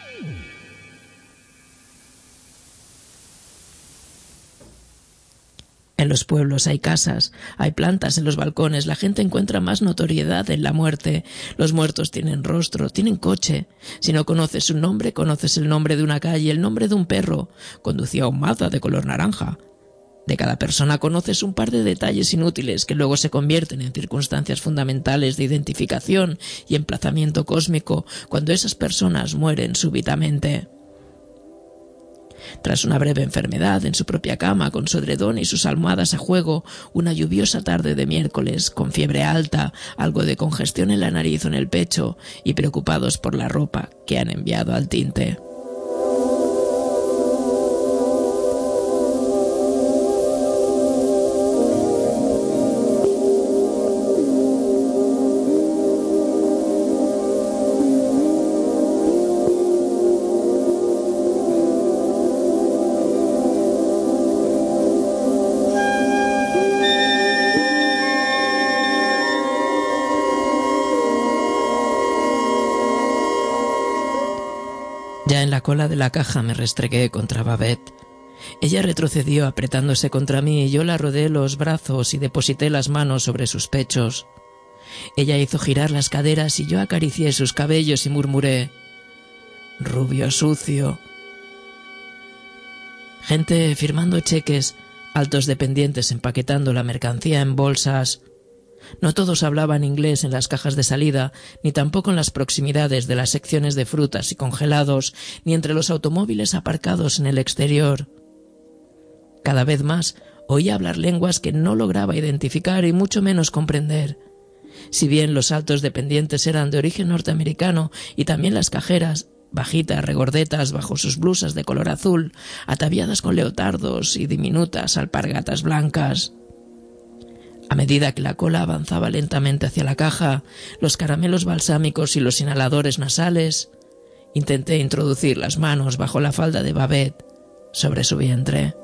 En los pueblos hay casas, hay plantas en los balcones, la gente encuentra más notoriedad en la muerte. Los muertos tienen rostro, tienen coche. Si no conoces su nombre, conoces el nombre de una calle, el nombre de un perro. Conducía un Mazda de color naranja. De cada persona conoces un par de detalles inútiles que luego se convierten en circunstancias fundamentales de identificación y emplazamiento cósmico cuando esas personas mueren súbitamente. Tras una breve enfermedad en su propia cama, con su edredón y sus almohadas a juego, una lluviosa tarde de miércoles, con fiebre alta, algo de congestión en la nariz o en el pecho, y preocupados por la ropa que han enviado al tinte. Ya en la cola de la caja me restregué contra Babette. Ella retrocedió apretándose contra mí y yo la rodeé los brazos y deposité las manos sobre sus pechos. Ella hizo girar las caderas y yo acaricié sus cabellos y murmuré: «Rubio sucio». Gente firmando cheques, altos dependientes empaquetando la mercancía en bolsas. No todos hablaban inglés en las cajas de salida, ni tampoco en las proximidades de las secciones de frutas y congelados, ni entre los automóviles aparcados en el exterior. Cada vez más oía hablar lenguas que no lograba identificar y mucho menos comprender. Si bien los altos dependientes eran de origen norteamericano y también las cajeras, bajitas, regordetas bajo sus blusas de color azul, ataviadas con leotardos y diminutas alpargatas blancas. A medida que la cola avanzaba lentamente hacia la caja, los caramelos balsámicos y los inhaladores nasales, intenté introducir las manos bajo la falda de Babette sobre su vientre.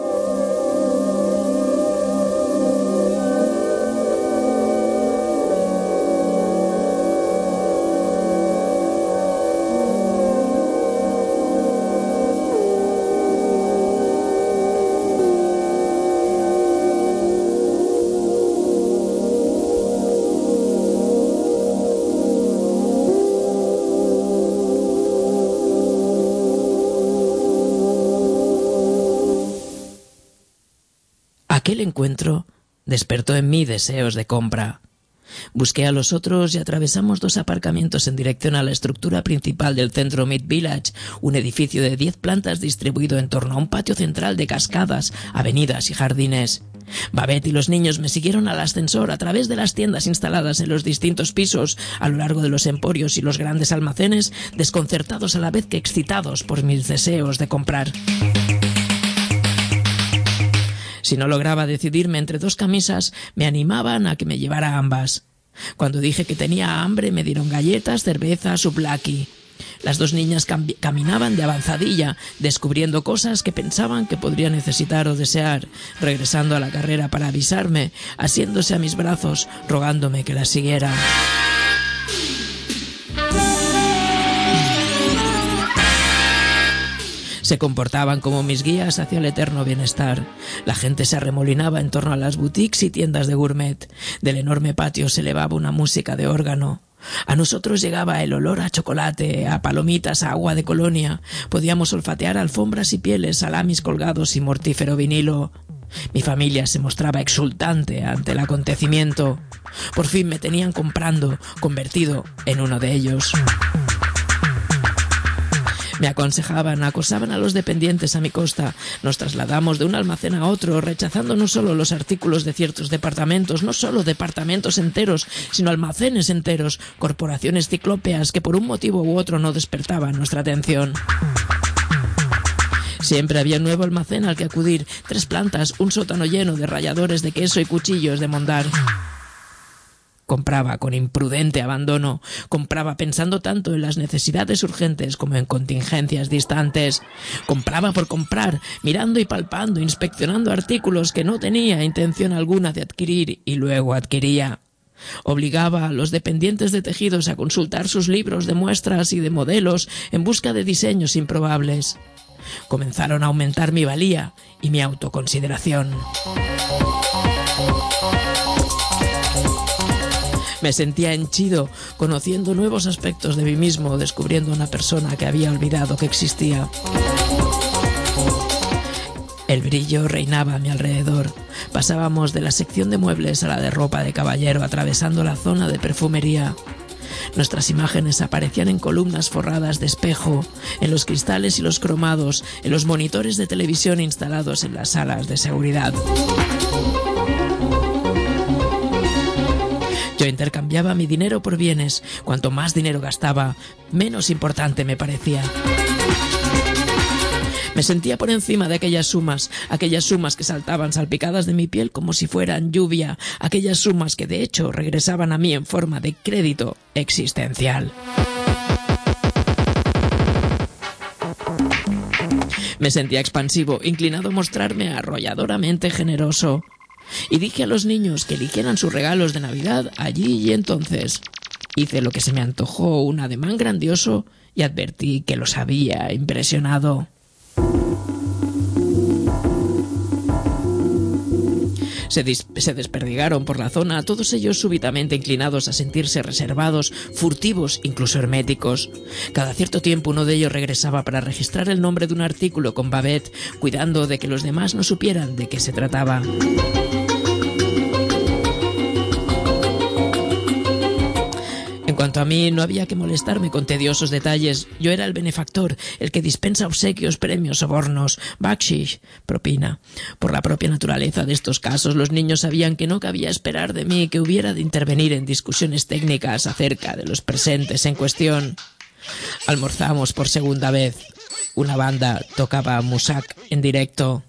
Aquel encuentro despertó en mí deseos de compra. Busqué a los otros y atravesamos dos aparcamientos en dirección a la estructura principal del centro Mid Village, un edificio de diez plantas distribuido en torno a un patio central de cascadas, avenidas y jardines. Babette y los niños me siguieron al ascensor a través de las tiendas instaladas en los distintos pisos, a lo largo de los emporios y los grandes almacenes, desconcertados a la vez que excitados por mis deseos de comprar. Si no lograba decidirme entre dos camisas, me animaban a que me llevara ambas. Cuando dije que tenía hambre, me dieron galletas, cerveza, su Blackie. Las dos niñas cam- caminaban de avanzadilla, descubriendo cosas que pensaban que podría necesitar o desear, regresando a la carrera para avisarme, asiéndose a mis brazos, rogándome que las siguiera. Se comportaban como mis guías hacia el eterno bienestar. La gente se arremolinaba en torno a las boutiques y tiendas de gourmet. Del enorme patio se elevaba una música de órgano. A nosotros llegaba el olor a chocolate, a palomitas, a agua de colonia. Podíamos olfatear alfombras y pieles, salamis colgados y mortífero vinilo. Mi familia se mostraba exultante ante el acontecimiento. Por fin me tenían comprando, convertido en uno de ellos. Me aconsejaban, acosaban a los dependientes a mi costa. Nos trasladamos de un almacén a otro, rechazando no solo los artículos de ciertos departamentos, no solo departamentos enteros, sino almacenes enteros, corporaciones ciclópeas que por un motivo u otro no despertaban nuestra atención. Siempre había un nuevo almacén al que acudir, tres plantas, un sótano lleno de ralladores de queso y cuchillos de mondar. Compraba con imprudente abandono, compraba pensando tanto en las necesidades urgentes como en contingencias distantes. Compraba por comprar, mirando y palpando, inspeccionando artículos que no tenía intención alguna de adquirir y luego adquiría. Obligaba a los dependientes de tejidos a consultar sus libros de muestras y de modelos en busca de diseños improbables. Comenzaron a aumentar mi valía y mi autoconsideración. Me sentía henchido, conociendo nuevos aspectos de mí mismo, descubriendo una persona que había olvidado que existía. El brillo reinaba a mi alrededor. Pasábamos de la sección de muebles a la de ropa de caballero, atravesando la zona de perfumería. Nuestras imágenes aparecían en columnas forradas de espejo, en los cristales y los cromados, en los monitores de televisión instalados en las salas de seguridad. Yo intercambiaba mi dinero por bienes. Cuanto más dinero gastaba, menos importante me parecía. Me sentía por encima de aquellas sumas, aquellas sumas que saltaban salpicadas de mi piel como si fueran lluvia, aquellas sumas que de hecho regresaban a mí en forma de crédito existencial. Me sentía expansivo, inclinado a mostrarme arrolladoramente generoso. Y dije a los niños que eligieran sus regalos de Navidad allí y entonces. Hice lo que se me antojó, un ademán grandioso, y advertí que los había impresionado. Se, dis- se desperdigaron por la zona, todos ellos súbitamente inclinados a sentirse reservados, furtivos, incluso herméticos. Cada cierto tiempo uno de ellos regresaba para registrar el nombre de un artículo con Babette, cuidando de que los demás no supieran de qué se trataba. En cuanto a mí, no había que molestarme con tediosos detalles. Yo era el benefactor, el que dispensa obsequios, premios, sobornos, bakshish, propina. Por la propia naturaleza de estos casos, los niños sabían que no cabía esperar de mí que hubiera de intervenir en discusiones técnicas acerca de los presentes en cuestión. Almorzamos por segunda vez. Una banda tocaba Musak en directo.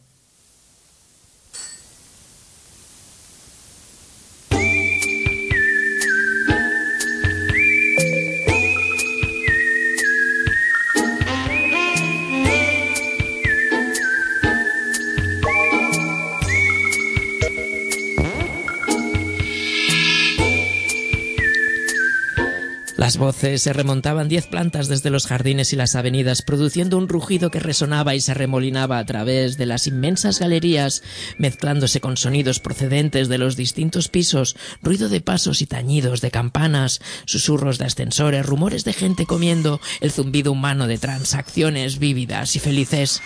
Las voces se remontaban diez plantas desde los jardines y las avenidas, produciendo un rugido que resonaba y se arremolinaba a través de las inmensas galerías, mezclándose con sonidos procedentes de los distintos pisos, ruido de pasos y tañidos de campanas, susurros de ascensores, rumores de gente comiendo, el zumbido humano de transacciones vívidas y felices.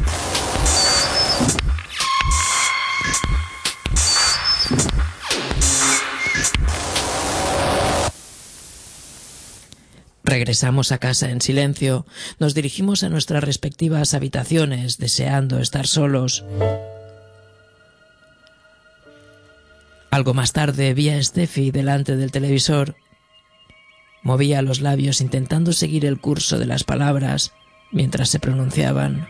Regresamos a casa en silencio, nos dirigimos a nuestras respectivas habitaciones, deseando estar solos. Algo más tarde vi a Steffi delante del televisor. Movía los labios intentando seguir el curso de las palabras mientras se pronunciaban.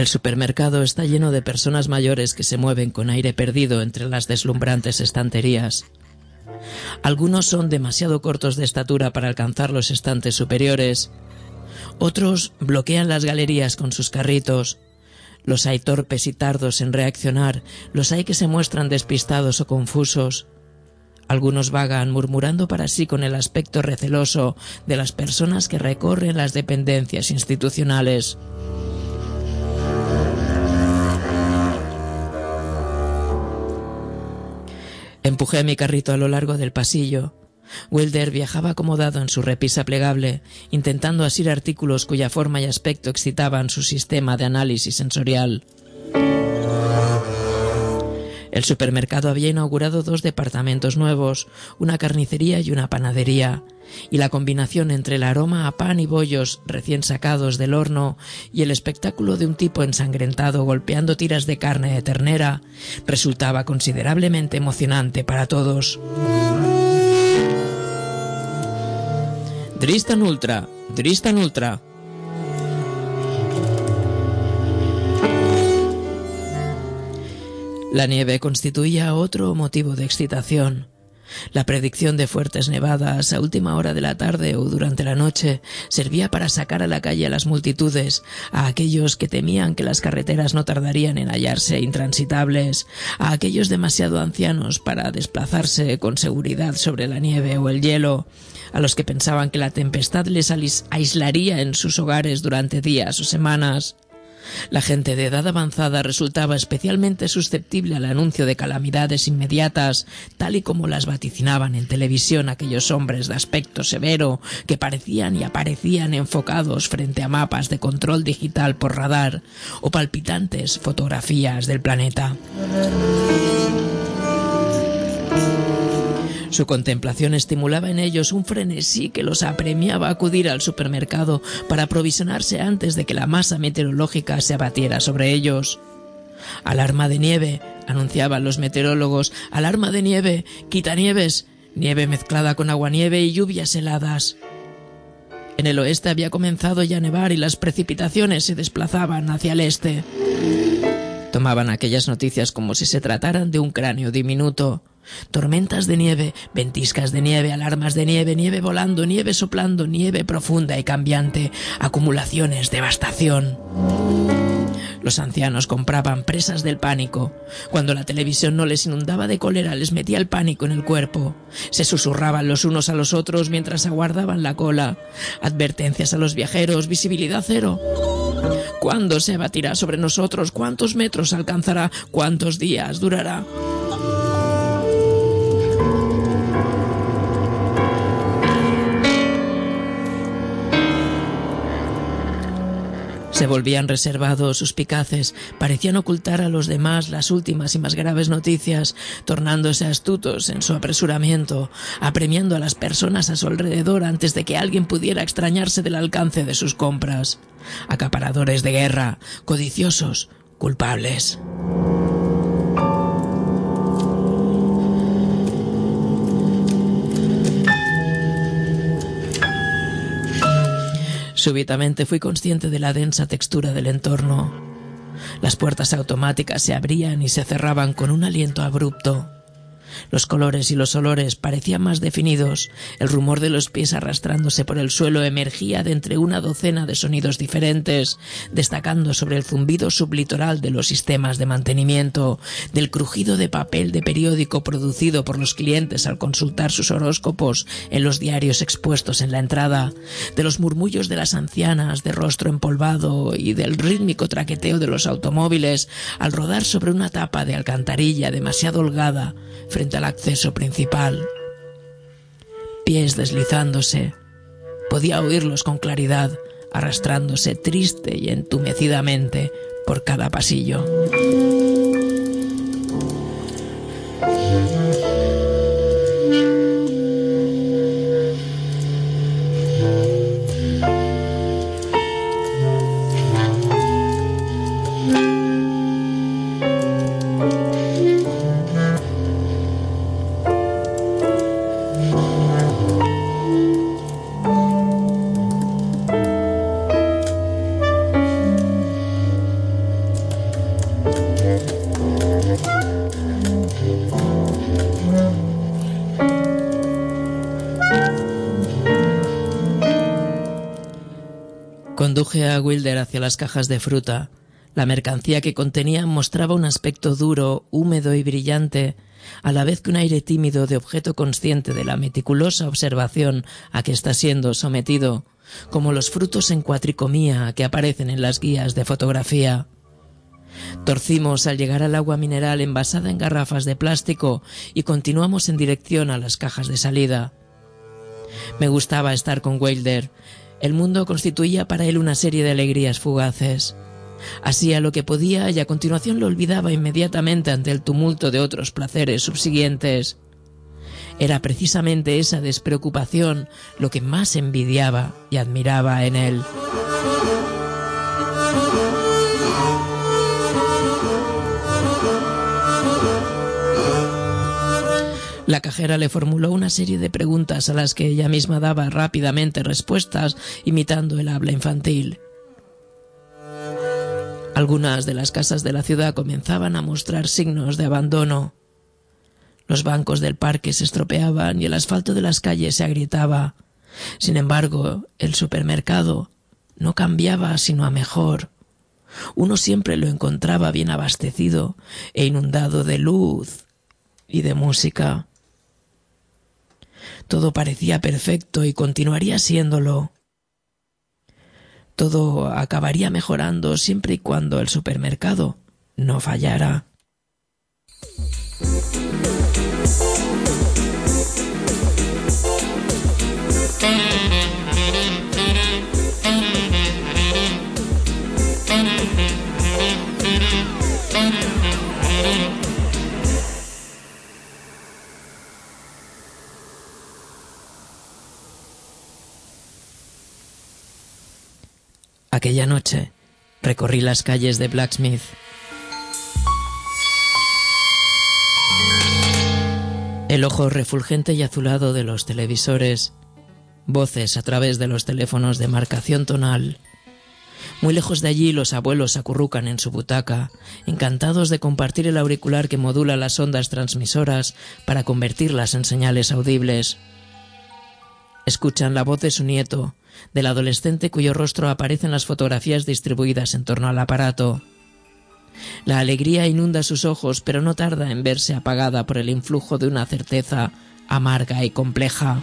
El supermercado está lleno de personas mayores que se mueven con aire perdido entre las deslumbrantes estanterías. Algunos son demasiado cortos de estatura para alcanzar los estantes superiores. Otros bloquean las galerías con sus carritos. Los hay torpes y tardos en reaccionar, los hay que se muestran despistados o confusos. Algunos vagan murmurando para sí con el aspecto receloso de las personas que recorren las dependencias institucionales. Empujé mi carrito a lo largo del pasillo. Wilder viajaba acomodado en su repisa plegable, intentando asir artículos cuya forma y aspecto excitaban su sistema de análisis sensorial. El supermercado había inaugurado dos departamentos nuevos, una carnicería y una panadería, y la combinación entre el aroma a pan y bollos recién sacados del horno y el espectáculo de un tipo ensangrentado golpeando tiras de carne de ternera resultaba considerablemente emocionante para todos. Dristan Ultra, Dristan Ultra. La nieve constituía otro motivo de excitación. La predicción de fuertes nevadas a última hora de la tarde o durante la noche servía para sacar a la calle a las multitudes, a aquellos que temían que las carreteras no tardarían en hallarse intransitables, a aquellos demasiado ancianos para desplazarse con seguridad sobre la nieve o el hielo, a los que pensaban que la tempestad les aislaría en sus hogares durante días o semanas. La gente de edad avanzada resultaba especialmente susceptible al anuncio de calamidades inmediatas, tal y como las vaticinaban en televisión aquellos hombres de aspecto severo que parecían y aparecían enfocados frente a mapas de control digital por radar o palpitantes fotografías del planeta. Su contemplación estimulaba en ellos un frenesí que los apremiaba a acudir al supermercado para aprovisionarse antes de que la masa meteorológica se abatiera sobre ellos. «Alarma de nieve», anunciaban los meteorólogos, «alarma de nieve, quitanieves, nieve mezclada con aguanieve y lluvias heladas». En el oeste había comenzado ya a nevar y las precipitaciones se desplazaban hacia el este. Tomaban aquellas noticias como si se trataran de un cráneo diminuto. Tormentas de nieve, ventiscas de nieve, alarmas de nieve, nieve volando, nieve soplando, nieve profunda y cambiante, acumulaciones, devastación. Los ancianos compraban presas del pánico. Cuando la televisión no les inundaba de cólera, les metía el pánico en el cuerpo. Se susurraban los unos a los otros mientras aguardaban la cola. Advertencias a los viajeros, visibilidad cero. ¿Cuándo se abatirá sobre nosotros? ¿Cuántos metros alcanzará? ¿Cuántos días durará? Se volvían reservados, suspicaces, parecían ocultar a los demás las últimas y más graves noticias, tornándose astutos en su apresuramiento, apremiando a las personas a su alrededor antes de que alguien pudiera extrañarse del alcance de sus compras. Acaparadores de guerra, codiciosos, culpables. Súbitamente fui consciente de la densa textura del entorno. Las puertas automáticas se abrían y se cerraban con un aliento abrupto. Los colores y los olores parecían más definidos. El rumor de los pies arrastrándose por el suelo emergía de entre una docena de sonidos diferentes, destacando sobre el zumbido sublitoral de los sistemas de mantenimiento, del crujido de papel de periódico producido por los clientes al consultar sus horóscopos en los diarios expuestos en la entrada, de los murmullos de las ancianas de rostro empolvado y del rítmico traqueteo de los automóviles al rodar sobre una tapa de alcantarilla demasiado holgada frente al acceso principal. Pies deslizándose. Podía oírlos con claridad, arrastrándose triste y entumecidamente por cada pasillo. Conduje a Wilder hacia las cajas de fruta. La mercancía que contenían mostraba un aspecto duro, húmedo y brillante, a la vez que un aire tímido de objeto consciente de la meticulosa observación a que está siendo sometido, como los frutos en cuatricomía que aparecen en las guías de fotografía. Torcimos al llegar al agua mineral envasada en garrafas de plástico y continuamos en dirección a las cajas de salida. Me gustaba estar con Wilder. El mundo constituía para él una serie de alegrías fugaces. Hacía lo que podía y a continuación lo olvidaba inmediatamente ante el tumulto de otros placeres subsiguientes. Era precisamente esa despreocupación lo que más envidiaba y admiraba en él. La cajera le formuló una serie de preguntas a las que ella misma daba rápidamente respuestas, imitando el habla infantil. Algunas de las casas de la ciudad comenzaban a mostrar signos de abandono. Los bancos del parque se estropeaban y el asfalto de las calles se agrietaba. Sin embargo, el supermercado no cambiaba sino a mejor. Uno siempre lo encontraba bien abastecido e inundado de luz y de música. Todo parecía perfecto y continuaría siéndolo. Todo acabaría mejorando siempre y cuando el supermercado no fallara. Aquella noche recorrí las calles de Blacksmith. El ojo refulgente y azulado de los televisores, voces a través de los teléfonos de marcación tonal. Muy lejos de allí los abuelos se acurrucan en su butaca, encantados de compartir el auricular que modula las ondas transmisoras para convertirlas en señales audibles. Escuchan la voz de su nieto, del adolescente cuyo rostro aparece en las fotografías distribuidas en torno al aparato. La alegría inunda sus ojos, pero no tarda en verse apagada por el influjo de una certeza amarga y compleja.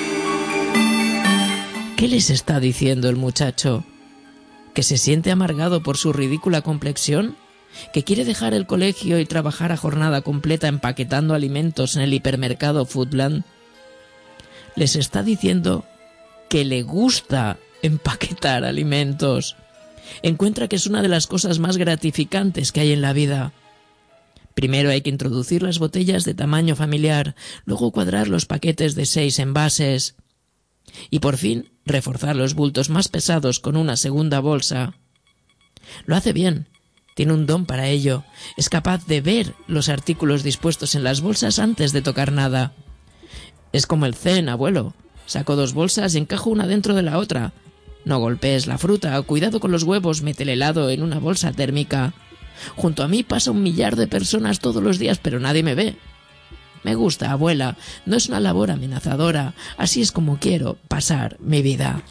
¿Qué les está diciendo el muchacho? ¿Que se siente amargado por su ridícula complexión? ¿Que quiere dejar el colegio y trabajar a jornada completa empaquetando alimentos en el hipermercado Foodland? Les está diciendo que le gusta empaquetar alimentos. Encuentra que es una de las cosas más gratificantes que hay en la vida. Primero hay que introducir las botellas de tamaño familiar, luego cuadrar los paquetes de seis envases y por fin reforzar los bultos más pesados con una segunda bolsa. Lo hace bien, tiene un don para ello, es capaz de ver los artículos dispuestos en las bolsas antes de tocar nada. Es como el zen, abuelo. Saco dos bolsas y encajo una dentro de la otra. No golpees la fruta, cuidado con los huevos, mete el helado en una bolsa térmica. Junto a mí pasa un millar de personas todos los días, pero nadie me ve. Me gusta, abuela, no es una labor amenazadora, así es como quiero pasar mi vida.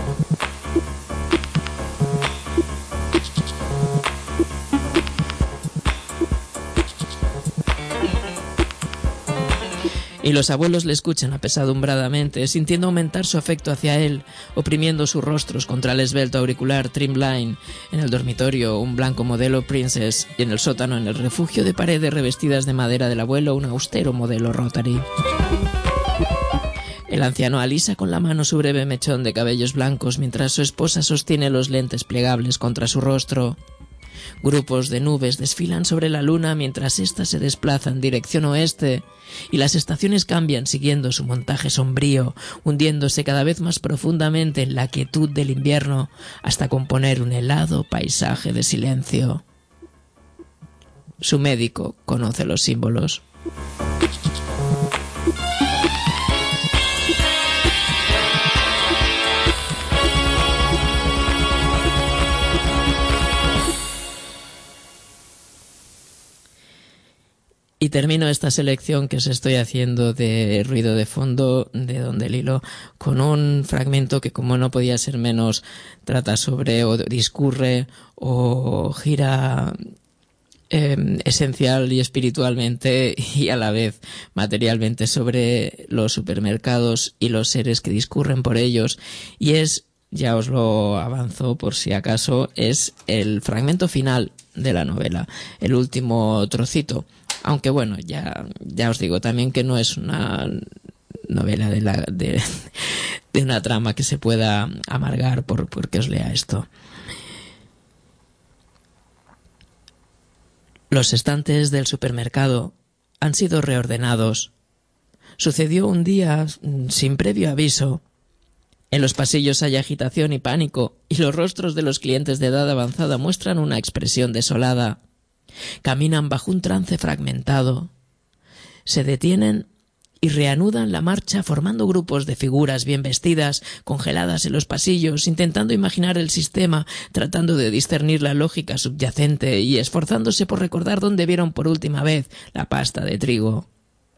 Y los abuelos le escuchan apesadumbradamente, sintiendo aumentar su afecto hacia él, oprimiendo sus rostros contra el esbelto auricular Trimline, en el dormitorio un blanco modelo Princess, y en el sótano, en el refugio de paredes revestidas de madera del abuelo, un austero modelo Rotary. El anciano alisa con la mano su breve mechón de cabellos blancos, mientras su esposa sostiene los lentes plegables contra su rostro. Grupos de nubes desfilan sobre la luna mientras ésta se desplaza en dirección oeste, y las estaciones cambian siguiendo su montaje sombrío, hundiéndose cada vez más profundamente en la quietud del invierno hasta componer un helado paisaje de silencio. Su médico conoce los símbolos. Y termino esta selección que os estoy haciendo de ruido de fondo, de Donde el hilo, con un fragmento que, como no podía ser menos, trata sobre o discurre o gira eh, esencial y espiritualmente y a la vez materialmente sobre los supermercados y los seres que discurren por ellos. Y es, ya os lo avanzo por si acaso, es el fragmento final de la novela, el último trocito. Aunque bueno, ya, ya os digo también que no es una novela de, la, de, de una trama que se pueda amargar por, por que os lea esto. Los estantes del supermercado han sido reordenados. Sucedió un día sin previo aviso. En los pasillos hay agitación y pánico, y los rostros de los clientes de edad avanzada muestran una expresión desolada. Caminan bajo un trance fragmentado. Se detienen y reanudan la marcha formando grupos de figuras bien vestidas, congeladas en los pasillos, intentando imaginar el sistema, tratando de discernir la lógica subyacente y esforzándose por recordar dónde vieron por última vez la pasta de trigo.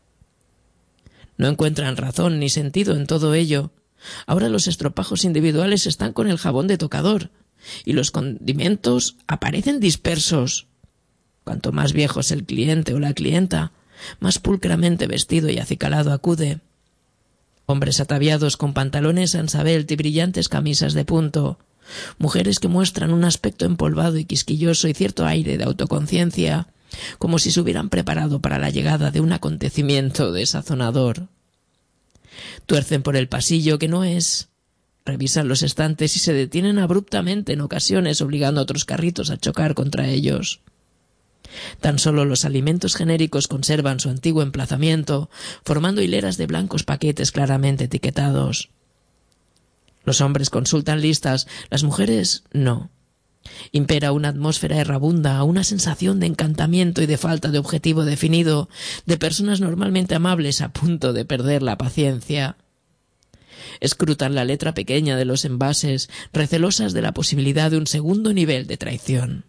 No encuentran razón ni sentido en todo ello. Ahora los estropajos individuales están con el jabón de tocador y los condimentos aparecen dispersos. Cuanto más viejo es el cliente o la clienta, más pulcramente vestido y acicalado acude. Hombres ataviados con pantalones ansabelt y brillantes camisas de punto. Mujeres que muestran un aspecto empolvado y quisquilloso y cierto aire de autoconciencia, como si se hubieran preparado para la llegada de un acontecimiento desazonador. Tuercen por el pasillo que no es. Revisan los estantes y se detienen abruptamente en ocasiones, obligando a otros carritos a chocar contra ellos. Tan solo los alimentos genéricos conservan su antiguo emplazamiento, formando hileras de blancos paquetes claramente etiquetados. Los hombres consultan listas, las mujeres no. Impera una atmósfera errabunda, una sensación de encantamiento y de falta de objetivo definido, de personas normalmente amables a punto de perder la paciencia. Escrutan la letra pequeña de los envases, recelosas de la posibilidad de un segundo nivel de traición.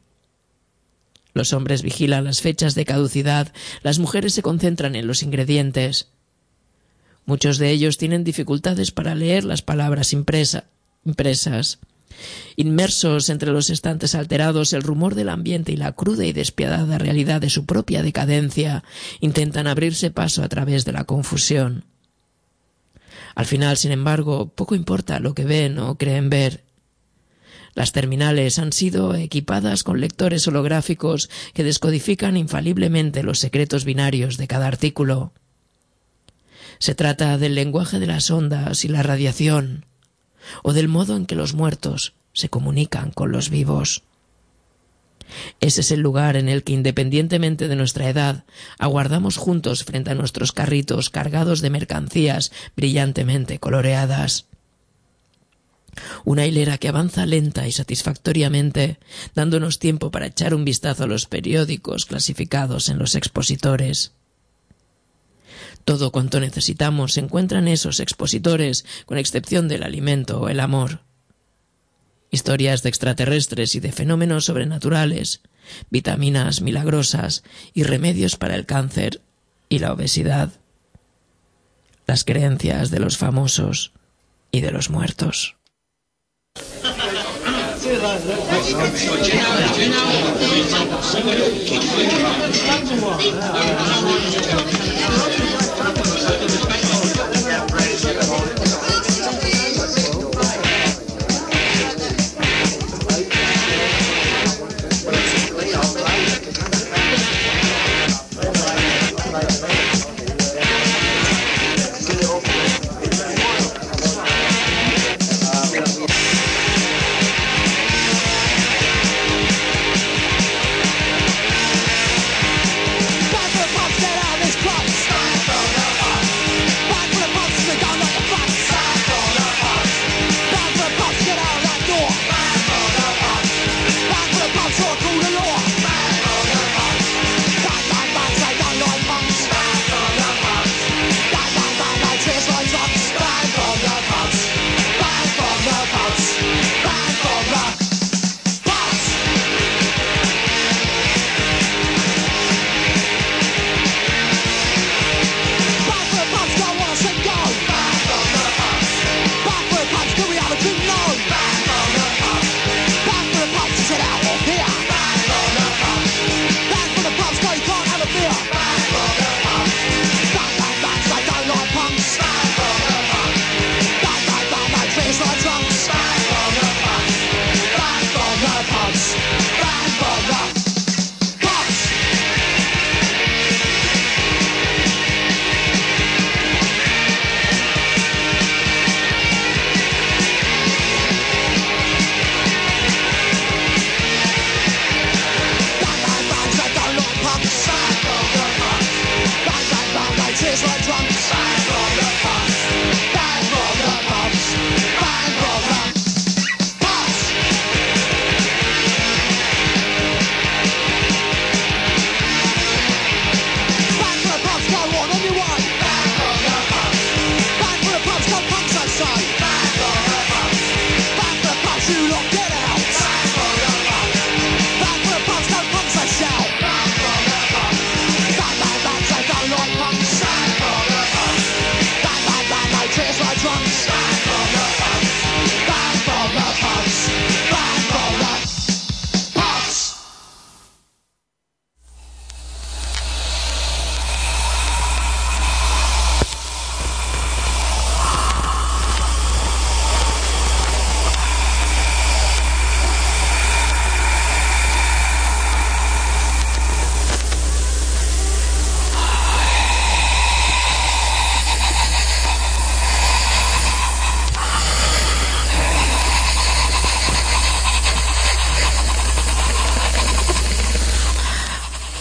Los hombres vigilan las fechas de caducidad, las mujeres se concentran en los ingredientes. Muchos de ellos tienen dificultades para leer las palabras impresa, impresas. Inmersos entre los estantes alterados, el rumor del ambiente y la cruda y despiadada realidad de su propia decadencia intentan abrirse paso a través de la confusión. Al final, sin embargo, poco importa lo que ven o creen ver. Las terminales han sido equipadas con lectores holográficos que descodifican infaliblemente los secretos binarios de cada artículo. Se trata del lenguaje de las ondas y la radiación, o del modo en que los muertos se comunican con los vivos. Ese es el lugar en el que, independientemente de nuestra edad, aguardamos juntos frente a nuestros carritos cargados de mercancías brillantemente coloreadas. Una hilera que avanza lenta y satisfactoriamente, dándonos tiempo para echar un vistazo a los periódicos clasificados en los expositores. Todo cuanto necesitamos se encuentra en esos expositores, con excepción del alimento o el amor. Historias de extraterrestres y de fenómenos sobrenaturales, vitaminas milagrosas y remedios para el cáncer y la obesidad. Las creencias de los famosos y de los muertos.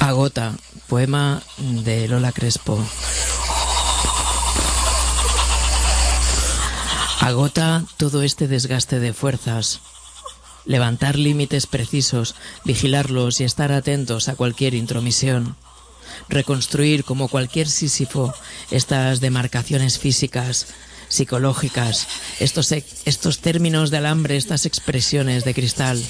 Agota, poema de Lola Crespo. Agota todo este desgaste de fuerzas. Levantar límites precisos, vigilarlos y estar atentos a cualquier intromisión. Reconstruir como cualquier Sísifo estas demarcaciones físicas, psicológicas, estos, estos términos de alambre, estas expresiones de cristal.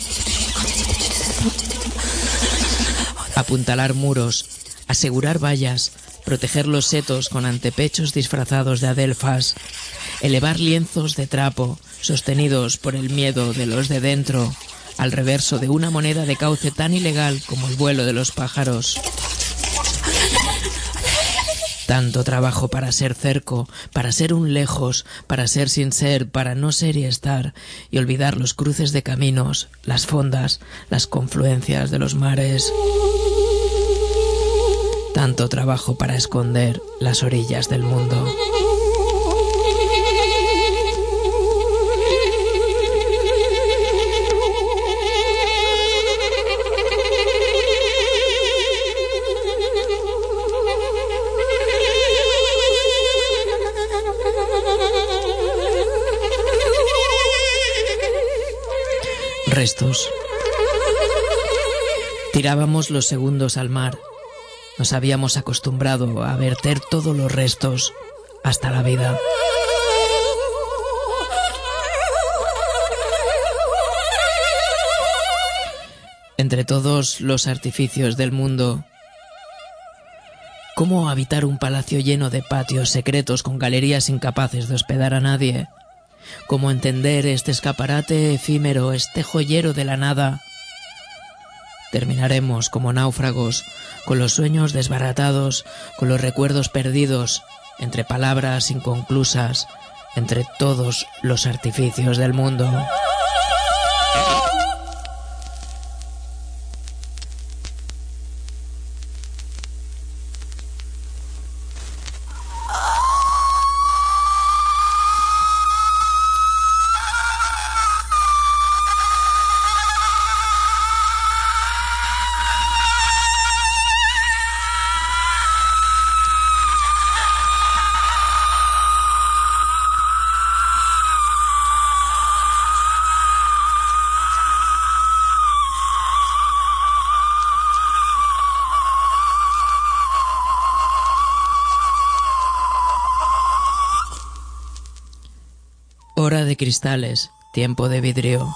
Apuntalar muros, asegurar vallas, proteger los setos con antepechos disfrazados de adelfas, elevar lienzos de trapo sostenidos por el miedo de los de dentro, al reverso de una moneda de cauce tan ilegal como el vuelo de los pájaros. Tanto trabajo para ser cerco, para ser un lejos, para ser sin ser, para no ser y estar, y olvidar los cruces de caminos, las fondas, las confluencias de los mares. Tanto trabajo para esconder las orillas del mundo. Restos. Tirábamos los segundos al mar. Nos habíamos acostumbrado a verter todos los restos hasta la vida. Entre todos los artificios del mundo, ¿cómo habitar un palacio lleno de patios secretos con galerías incapaces de hospedar a nadie? ¿Cómo entender este escaparate efímero, este joyero de la nada? Terminaremos como náufragos, con los sueños desbaratados, con los recuerdos perdidos, entre palabras inconclusas, entre todos los artificios del mundo. Hora de cristales, tiempo de vidrio.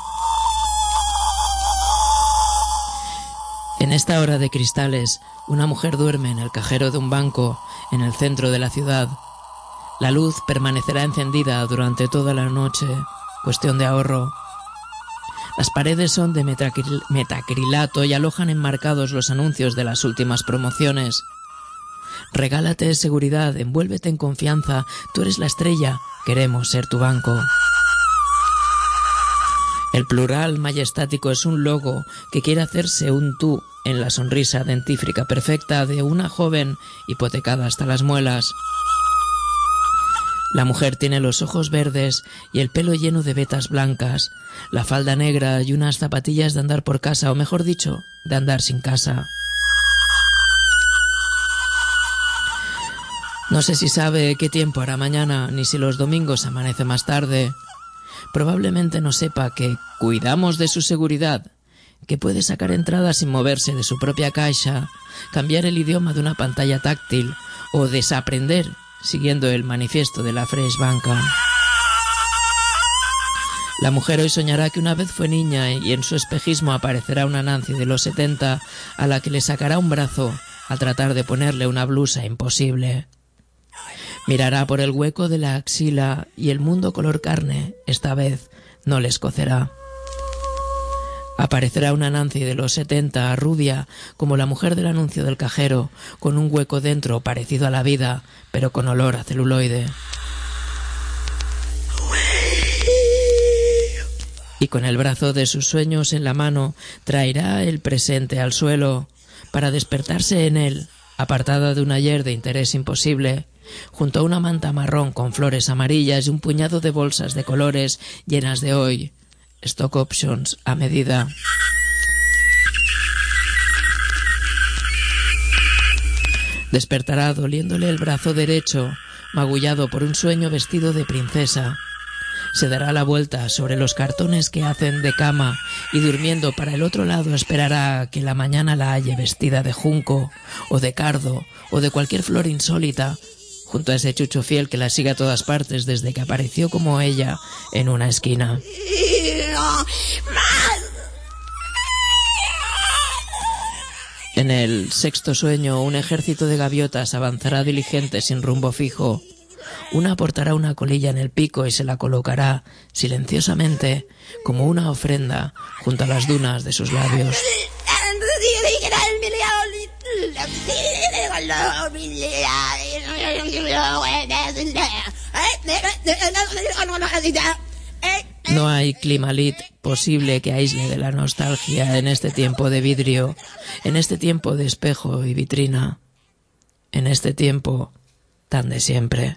En esta hora de cristales, una mujer duerme en el cajero de un banco en el centro de la ciudad. La luz permanecerá encendida durante toda la noche, cuestión de ahorro. Las paredes son de metacril- metacrilato y alojan enmarcados los anuncios de las últimas promociones. Regálate seguridad, envuélvete en confianza, tú eres la estrella, queremos ser tu banco. El plural majestático es un logo que quiere hacerse un tú en la sonrisa dentífrica perfecta de una joven hipotecada hasta las muelas. La mujer tiene los ojos verdes y el pelo lleno de vetas blancas, la falda negra y unas zapatillas de andar por casa, o mejor dicho, de andar sin casa. No sé si sabe qué tiempo hará mañana, ni si los domingos amanece más tarde. Probablemente no sepa que cuidamos de su seguridad, que puede sacar entradas sin moverse de su propia caixa, cambiar el idioma de una pantalla táctil o desaprender siguiendo el manifiesto de la Fresh Banca. La mujer hoy soñará que una vez fue niña y en su espejismo aparecerá una Nancy de los setenta a la que le sacará un brazo al tratar de ponerle una blusa imposible. Mirará por el hueco de la axila y el mundo color carne, esta vez, no les cocerá. Aparecerá una Nancy de los setenta, rubia, como la mujer del anuncio del cajero, con un hueco dentro parecido a la vida, pero con olor a celuloide. Y con el brazo de sus sueños en la mano, traerá el presente al suelo, para despertarse en él, apartada de un ayer de interés imposible, junto a una manta marrón con flores amarillas y un puñado de bolsas de colores llenas de hoy, stock options a medida. Despertará doliéndole el brazo derecho, magullado por un sueño vestido de princesa. Se dará la vuelta sobre los cartones que hacen de cama y durmiendo para el otro lado esperará a que la mañana la halle vestida de junco o de cardo o de cualquier flor insólita, junto a ese chucho fiel que la sigue a todas partes desde que apareció como ella en una esquina. En el sexto sueño, un ejército de gaviotas avanzará diligente sin rumbo fijo. Una portará una colilla en el pico y se la colocará silenciosamente como una ofrenda junto a las dunas de sus labios. No hay climalit posible que aísle de la nostalgia en este tiempo de vidrio, en este tiempo de espejo y vitrina, en este tiempo tan de siempre.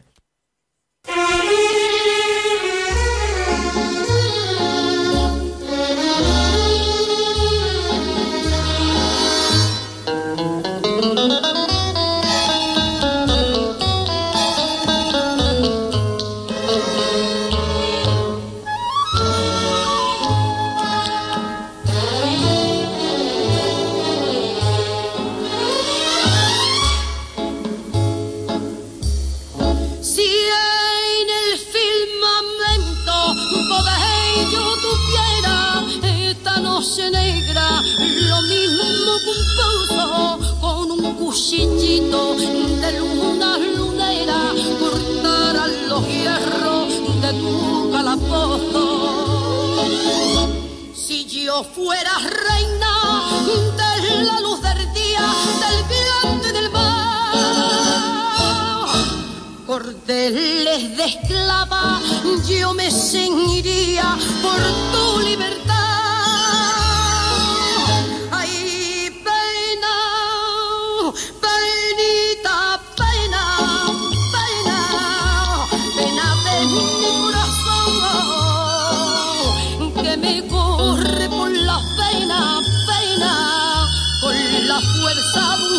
Cuchillito de luna lunera cortarán los hierros de tu calabozo. Si yo fuera reina de la luz del día, del viento y del mar, cordeles de esclava yo me ceñiría por tu libertad. Fuerza de un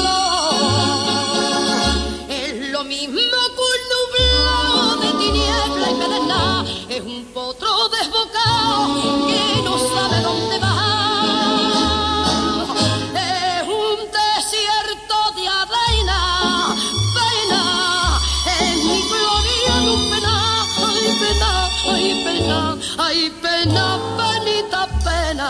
ciclón es lo mismo que un nublado de tiniebla y pedernal, es un potro desbocado que no sabe dónde va, es un desierto de avena, pena, es mi gloria en un pena, ay pena, ay pena, ay pena, penita pena.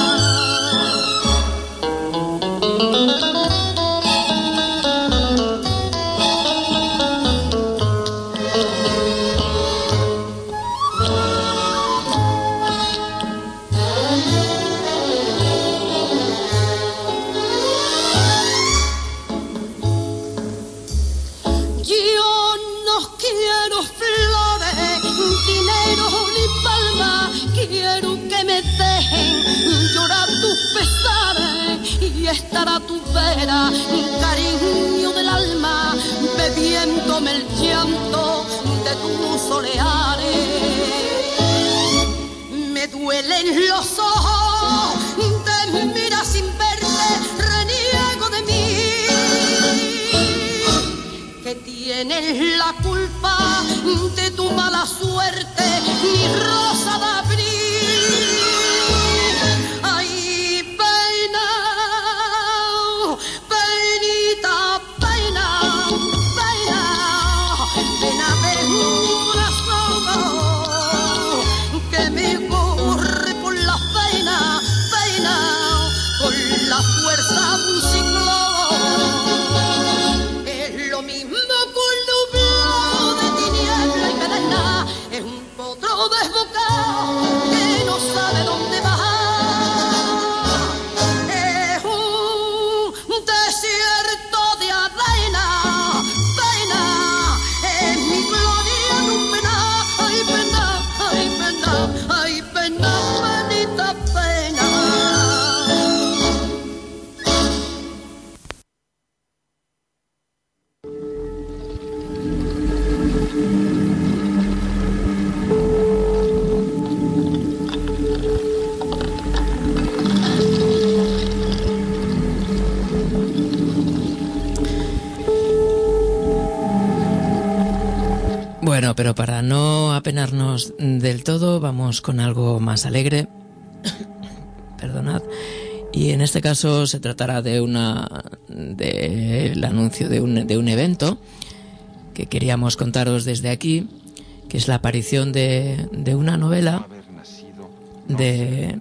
Estar a tu vera, cariño del alma, bebiéndome el llanto de tus soleares. Me duelen los ojos, te mira sin verte, reniego de mí, que tienes la culpa de tu mala suerte, mi rosa de abril. Desbocado Bueno, pero para no apenarnos del todo, vamos con algo más alegre. Perdonad. Y en este caso se tratará de una del anuncio de un, de un evento que queríamos contaros desde aquí, que es la aparición de, de una novela de,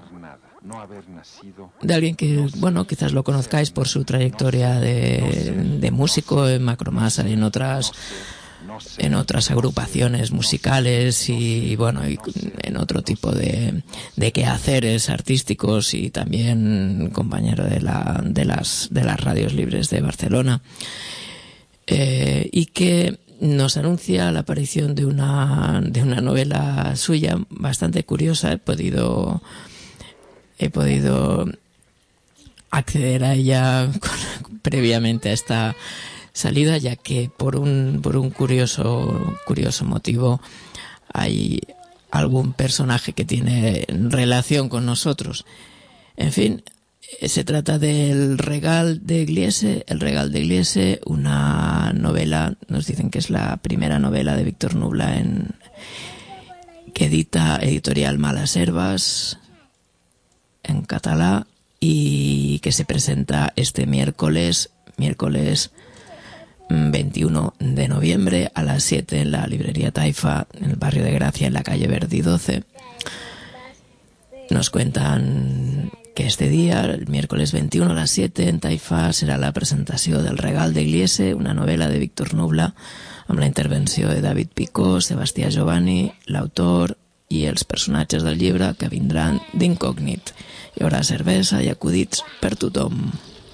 de alguien que, bueno, quizás lo conozcáis por su trayectoria de, de músico en Macromasa y en otras en otras agrupaciones musicales y bueno y en otro tipo de, de quehaceres artísticos, y también compañero de la de las de las radios libres de Barcelona, eh, y que nos anuncia la aparición de una de una novela suya bastante curiosa. He podido he podido acceder a ella con, previamente a esta salida, ya que por un por un curioso curioso motivo hay algún personaje que tiene relación con nosotros. En fin, se trata del Regal de Gliese, el Regal de Gliese, una novela, nos dicen que es la primera novela de Víctor Nubla en que edita Editorial Malas Herbas en catalá, y que se presenta este miércoles miércoles veintiuno de noviembre a las siete en la librería Taifa, en el barrio de Gracia, en la calle Verdi doce. Nos cuentan que este día, el miércoles veintiuno a las siete en Taifa, serà la presentació del Regal de Gliese, una novel·la de Víctor Nubla, amb la intervenció de David Picó, Sebastià Giovanni, l'autor i els personatges del llibre, que vindran d'incògnit. Hi haurà cervesa i acudits per tothom.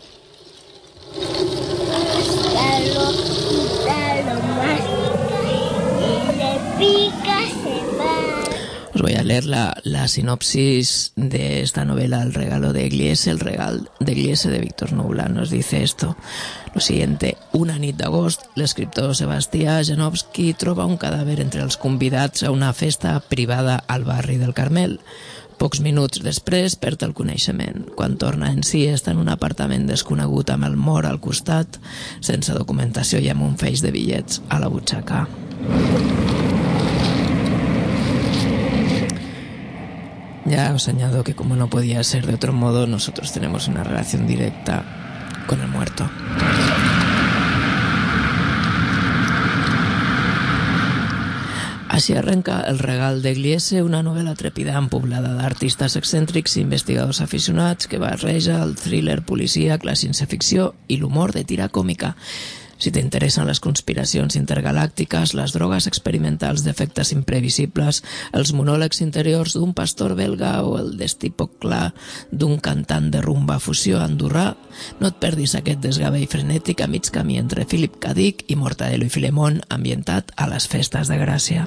Quítalo, quítalo más. Y le pica, se va. Os voy a leer la, la sinopsis de esta novela, El regalo de Gliese, el regal de Gliese de Víctor Nubla. Nos dice esto, lo siguiente: una nit d'agost, l'escriptor Sebastià Janowski troba un cadàver entre els convidats a una festa privada al barri del Carmel. Pocs minuts després perd el coneixement. Quan torna en si està en un apartament desconegut amb el mort al costat, sense documentació i amb un feix de bitllets a la butxaca. Ya os añado que, como no podía ser de otro modo, nosotros tenemos una relación directa con el muerto. Així arrenca El regal de Gliese, una novel·la trepidant poblada d'artistes excèntrics i investigadors aficionats que barreja el thriller policíac, la ciència-ficció i l'humor de tira còmica. Si t'interessen les conspiracions intergalàctiques, les drogues experimentals d'efectes imprevisibles, els monòlegs interiors d'un pastor belga o el destí poc clar d'un cantant de rumba fusió andorrà, no et perdis aquest desgavell frenètic a mig camí entre Philip K. Dick i Mortadelo i Filemón, ambientat a les festes de Gràcia.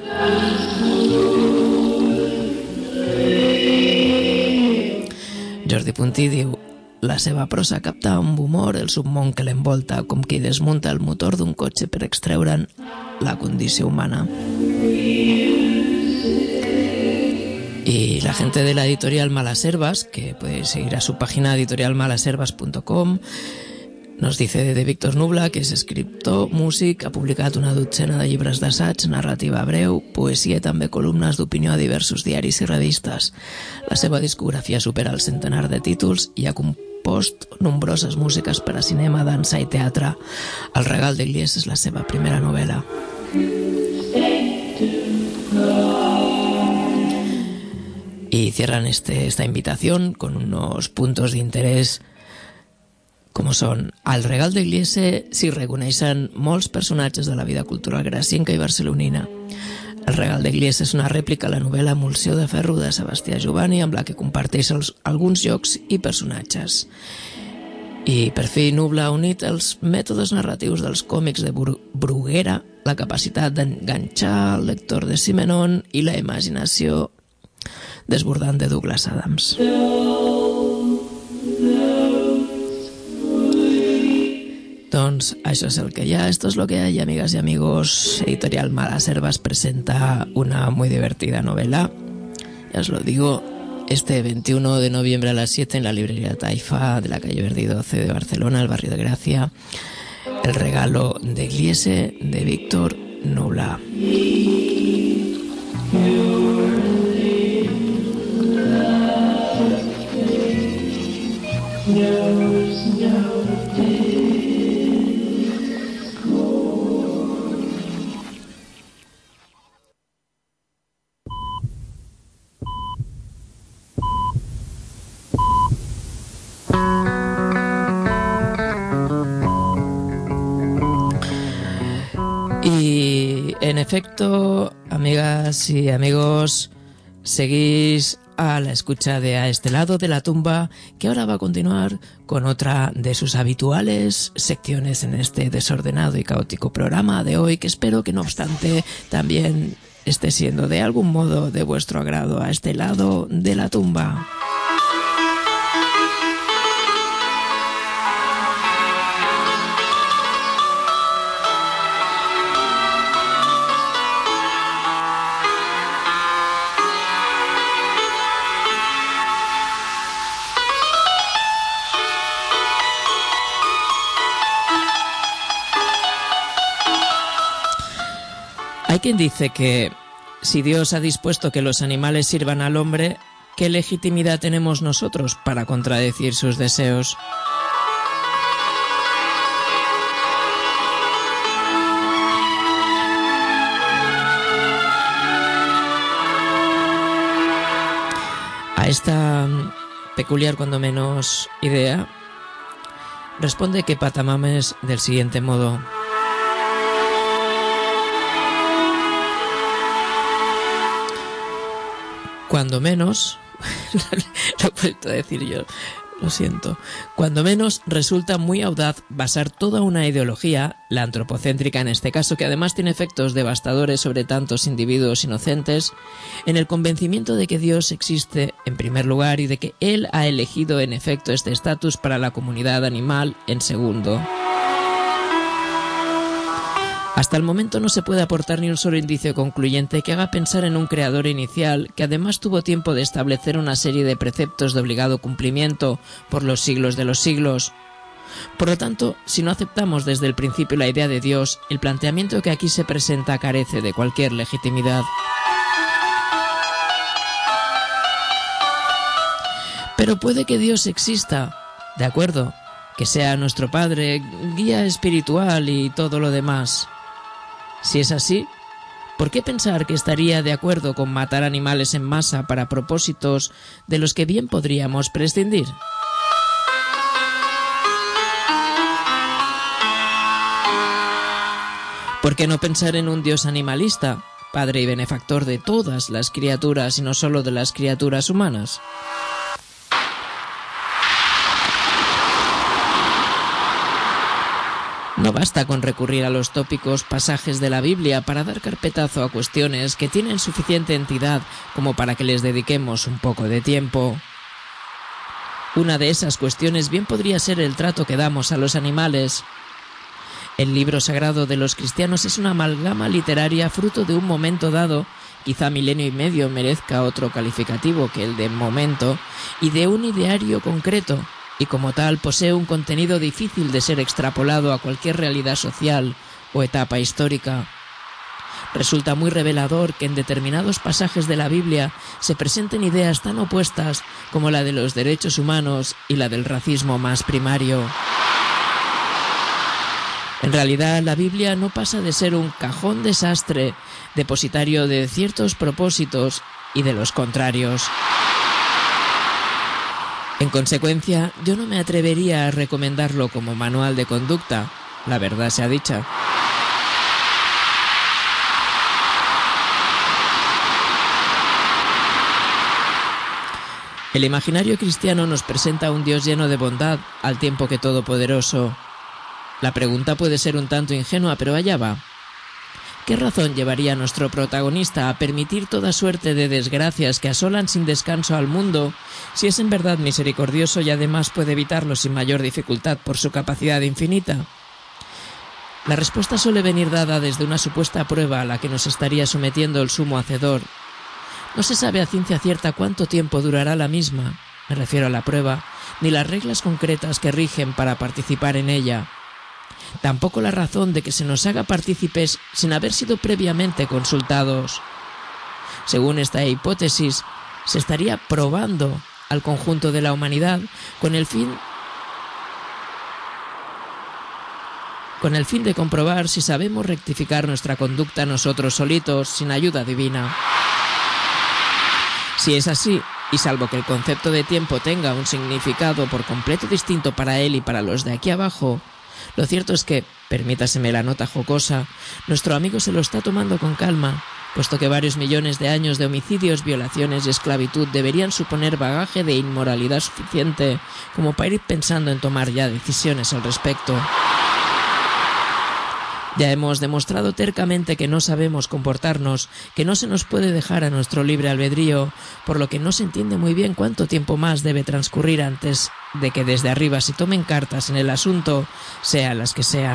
Jordi Puntí diu: la seva prosa capta amb humor el submón que l'envolta, com qui desmunta el motor d'un cotxe per extreure'n la condició humana. Y la gente de la editorial Malas Herbas, que podéis seguir a su página editorial malas herbas punto com, nos dice de Víctor Nubla que és escriptor, músic, ha publicat una dotzena de llibres d'assaig, narrativa breu, poesia i també columnes d'opinió a diversos diaris i revistes. La seva discografia supera el centenar de títols i ha compost nombroses músiques per a cinema, dansa i teatre. El regal de Gliese és la seva primera novel·la. Y cierran este, esta invitación con unos puntos de interés com són: al regal de Gliese s'hi reconeixen molts personatges de la vida cultural gracienca i barcelonina. El regal de Gliese és una rèplica a la novel·la Emulsió de ferro de Sebastià Giovanni, amb la que comparteix els, alguns llocs i personatges. I per fi Nubla ha unit els mètodes narratius dels còmics de Bru- Bruguera, la capacitat d'enganxar el lector de Simenon i la imaginació desbordant de Douglas Adams. Doncs això és el que hi ha, esto es lo que hay, amigas y amigos. Editorial Malas Herbas presenta una muy divertida novela, ya os lo digo, este veintiuno de noviembre a las siete en la librería Taifa de la calle Verdi doce de Barcelona, el barrio de Gracia. El regalo de Gliese de Víctor nula. Y en efecto, amigas y amigos, seguís a la escucha de A Este Lado de la Tumba, que ahora va a continuar con otra de sus habituales secciones en este desordenado y caótico programa de hoy, que espero que no obstante también esté siendo de algún modo de vuestro agrado. A Este Lado de la Tumba. Hay quien dice que si Dios ha dispuesto que los animales sirvan al hombre, ¿qué legitimidad tenemos nosotros para contradecir sus deseos? A esta peculiar, cuando menos, idea, responde que Patamames del siguiente modo: cuando menos, lo he vuelto a decir yo, lo siento, cuando menos resulta muy audaz basar toda una ideología, la antropocéntrica en este caso, que además tiene efectos devastadores sobre tantos individuos inocentes, en el convencimiento de que Dios existe en primer lugar y de que Él ha elegido en efecto este estatus para la comunidad animal en segundo. Hasta el momento no se puede aportar ni un solo indicio concluyente que haga pensar en un creador inicial que además tuvo tiempo de establecer una serie de preceptos de obligado cumplimiento por los siglos de los siglos. Por lo tanto, si no aceptamos desde el principio la idea de Dios, el planteamiento que aquí se presenta carece de cualquier legitimidad. Pero puede que Dios exista, de acuerdo, que sea nuestro Padre, guía espiritual y todo lo demás. Si es así, ¿por qué pensar que estaría de acuerdo con matar animales en masa para propósitos de los que bien podríamos prescindir? ¿Por qué no pensar en un Dios animalista, Padre y benefactor de todas las criaturas y no solo de las criaturas humanas? No basta con recurrir a los tópicos pasajes de la Biblia para dar carpetazo a cuestiones que tienen suficiente entidad como para que les dediquemos un poco de tiempo. Una de esas cuestiones bien podría ser el trato que damos a los animales. El libro sagrado de los cristianos es una amalgama literaria fruto de un momento dado, quizá milenio y medio merezca otro calificativo que el de momento, y de un ideario concreto, y como tal posee un contenido difícil de ser extrapolado a cualquier realidad social o etapa histórica. Resulta muy revelador que en determinados pasajes de la Biblia se presenten ideas tan opuestas como la de los derechos humanos y la del racismo más primario. En realidad, la Biblia no pasa de ser un cajón desastre, depositario de ciertos propósitos y de los contrarios. En consecuencia, yo no me atrevería a recomendarlo como manual de conducta, la verdad sea dicha. El imaginario cristiano nos presenta a un Dios lleno de bondad, al tiempo que todopoderoso. La pregunta puede ser un tanto ingenua, pero allá va. ¿Qué razón llevaría a nuestro protagonista a permitir toda suerte de desgracias que asolan sin descanso al mundo, si es en verdad misericordioso y además puede evitarlo sin mayor dificultad por su capacidad infinita? La respuesta suele venir dada desde una supuesta prueba a la que nos estaría sometiendo el sumo hacedor. No se sabe a ciencia cierta cuánto tiempo durará la misma, me refiero a la prueba, ni las reglas concretas que rigen para participar en ella. Tampoco la razón de que se nos haga partícipes sin haber sido previamente consultados. Según esta hipótesis, se estaría probando al conjunto de la humanidad con el fin con el fin de comprobar si sabemos rectificar nuestra conducta nosotros solitos sin ayuda divina. Si es así, y salvo que el concepto de tiempo tenga un significado por completo distinto para él y para los de aquí abajo, lo cierto es que, permítaseme la nota jocosa, nuestro amigo se lo está tomando con calma, puesto que varios millones de años de homicidios, violaciones y esclavitud deberían suponer bagaje de inmoralidad suficiente como para ir pensando en tomar ya decisiones al respecto. Ya hemos demostrado tercamente que no sabemos comportarnos, que no se nos puede dejar a nuestro libre albedrío, por lo que no se entiende muy bien cuánto tiempo más debe transcurrir antes de que desde arriba se tomen cartas en el asunto, sean las que sean.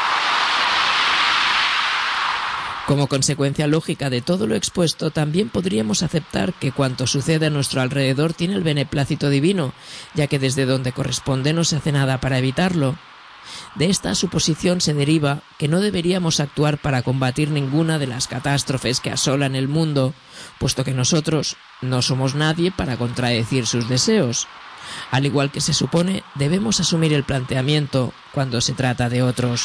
Como consecuencia lógica de todo lo expuesto, también podríamos aceptar que cuanto sucede a nuestro alrededor tiene el beneplácito divino, ya que desde donde corresponde no se hace nada para evitarlo. De esta suposición se deriva que no deberíamos actuar para combatir ninguna de las catástrofes que asolan el mundo, puesto que nosotros no somos nadie para contradecir sus deseos. Al igual que se supone, debemos asumir el planteamiento cuando se trata de otros.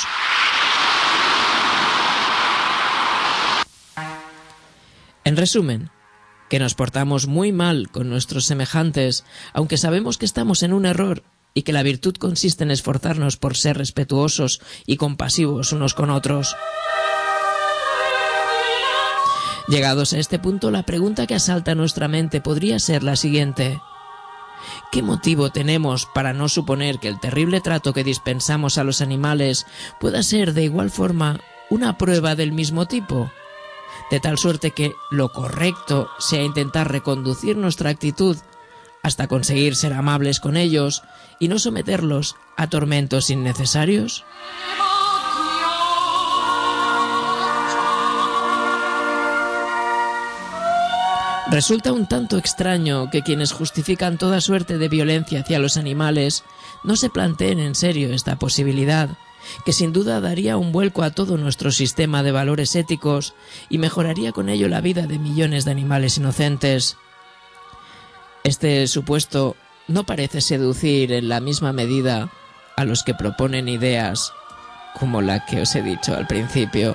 En resumen, que nos portamos muy mal con nuestros semejantes, aunque sabemos que estamos en un error, y que la virtud consiste en esforzarnos por ser respetuosos y compasivos unos con otros. Llegados a este punto, la pregunta que asalta nuestra mente podría ser la siguiente: ¿qué motivo tenemos para no suponer que el terrible trato que dispensamos a los animales pueda ser de igual forma una prueba del mismo tipo? De tal suerte que lo correcto sea intentar reconducir nuestra actitud hasta conseguir ser amables con ellos y no someterlos a tormentos innecesarios. Resulta un tanto extraño que quienes justifican toda suerte de violencia hacia los animales no se planteen en serio esta posibilidad, que sin duda daría un vuelco a todo nuestro sistema de valores éticos y mejoraría con ello la vida de millones de animales inocentes. Este supuesto no parece seducir en la misma medida a los que proponen ideas como la que os he dicho al principio.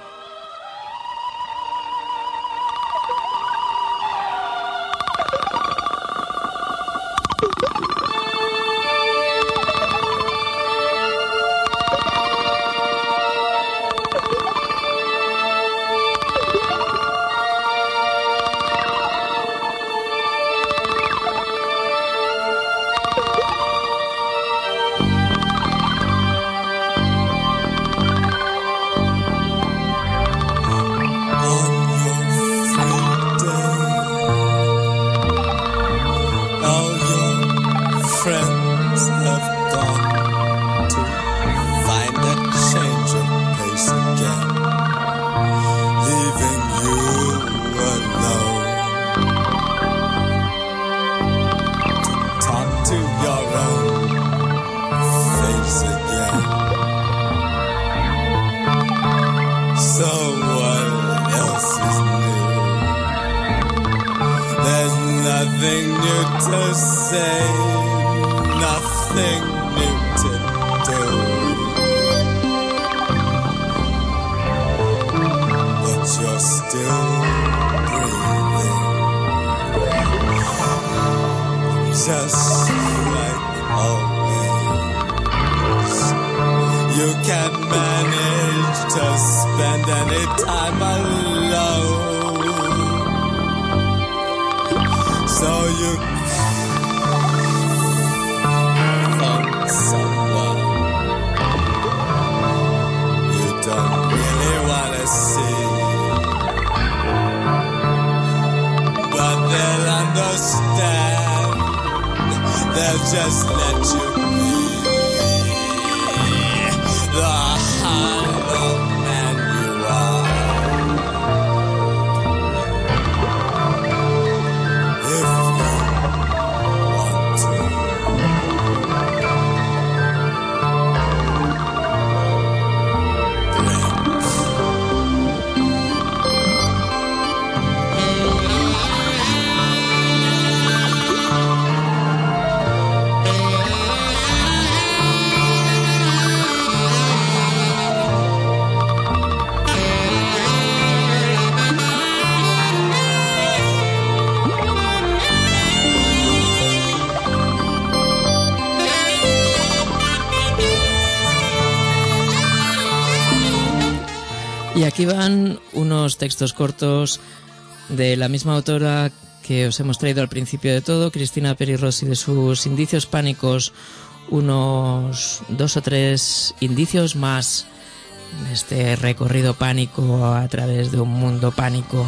Y aquí van unos textos cortos de la misma autora que os hemos traído al principio de todo, Cristina Peri Rossi, de sus indicios pánicos, unos dos o tres indicios más en este recorrido pánico a través de un mundo pánico.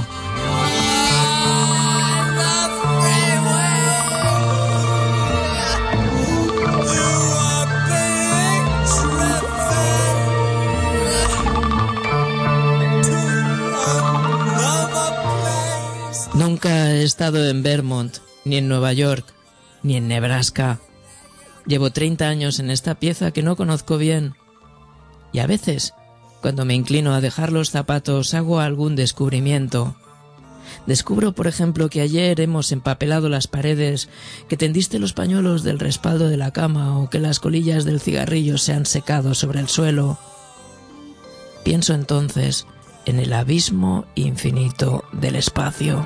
Nunca he estado en Vermont, ni en Nueva York, ni en Nebraska. Llevo treinta años en esta pieza que no conozco bien. Y a veces, cuando me inclino a dejar los zapatos, hago algún descubrimiento. Descubro, por ejemplo, que ayer hemos empapelado las paredes, que tendiste los pañuelos del respaldo de la cama o que las colillas del cigarrillo se han secado sobre el suelo. Pienso entonces en el abismo infinito del espacio.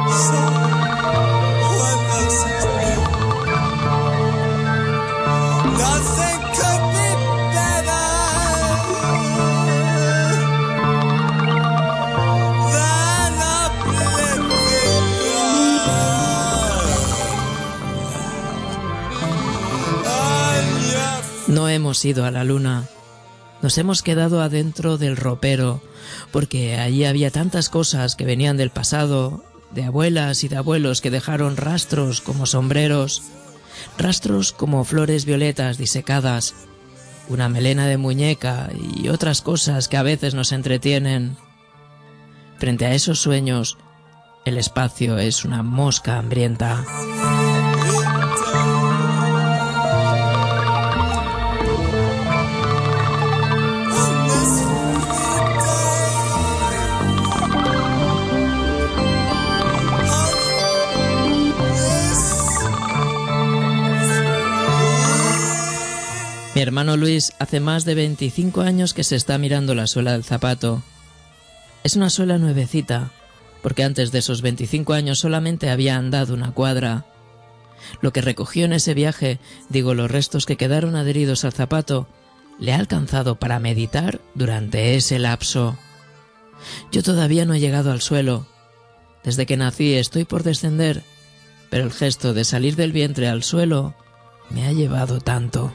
No hemos ido a la luna. Nos hemos quedado adentro del ropero, porque allí había tantas cosas que venían del pasado, de abuelas y de abuelos que dejaron rastros como sombreros, rastros como flores violetas disecadas, una melena de muñeca y otras cosas que a veces nos entretienen. Frente a esos sueños, el espacio es una mosca hambrienta. Mi hermano Luis hace más de veinticinco años que se está mirando la suela del zapato. Es una suela nuevecita, porque antes de esos veinticinco años solamente había andado una cuadra. Lo que recogió en ese viaje, digo los restos que quedaron adheridos al zapato, le ha alcanzado para meditar durante ese lapso. Yo todavía no he llegado al suelo. Desde que nací estoy por descender, pero el gesto de salir del vientre al suelo me ha llevado tanto.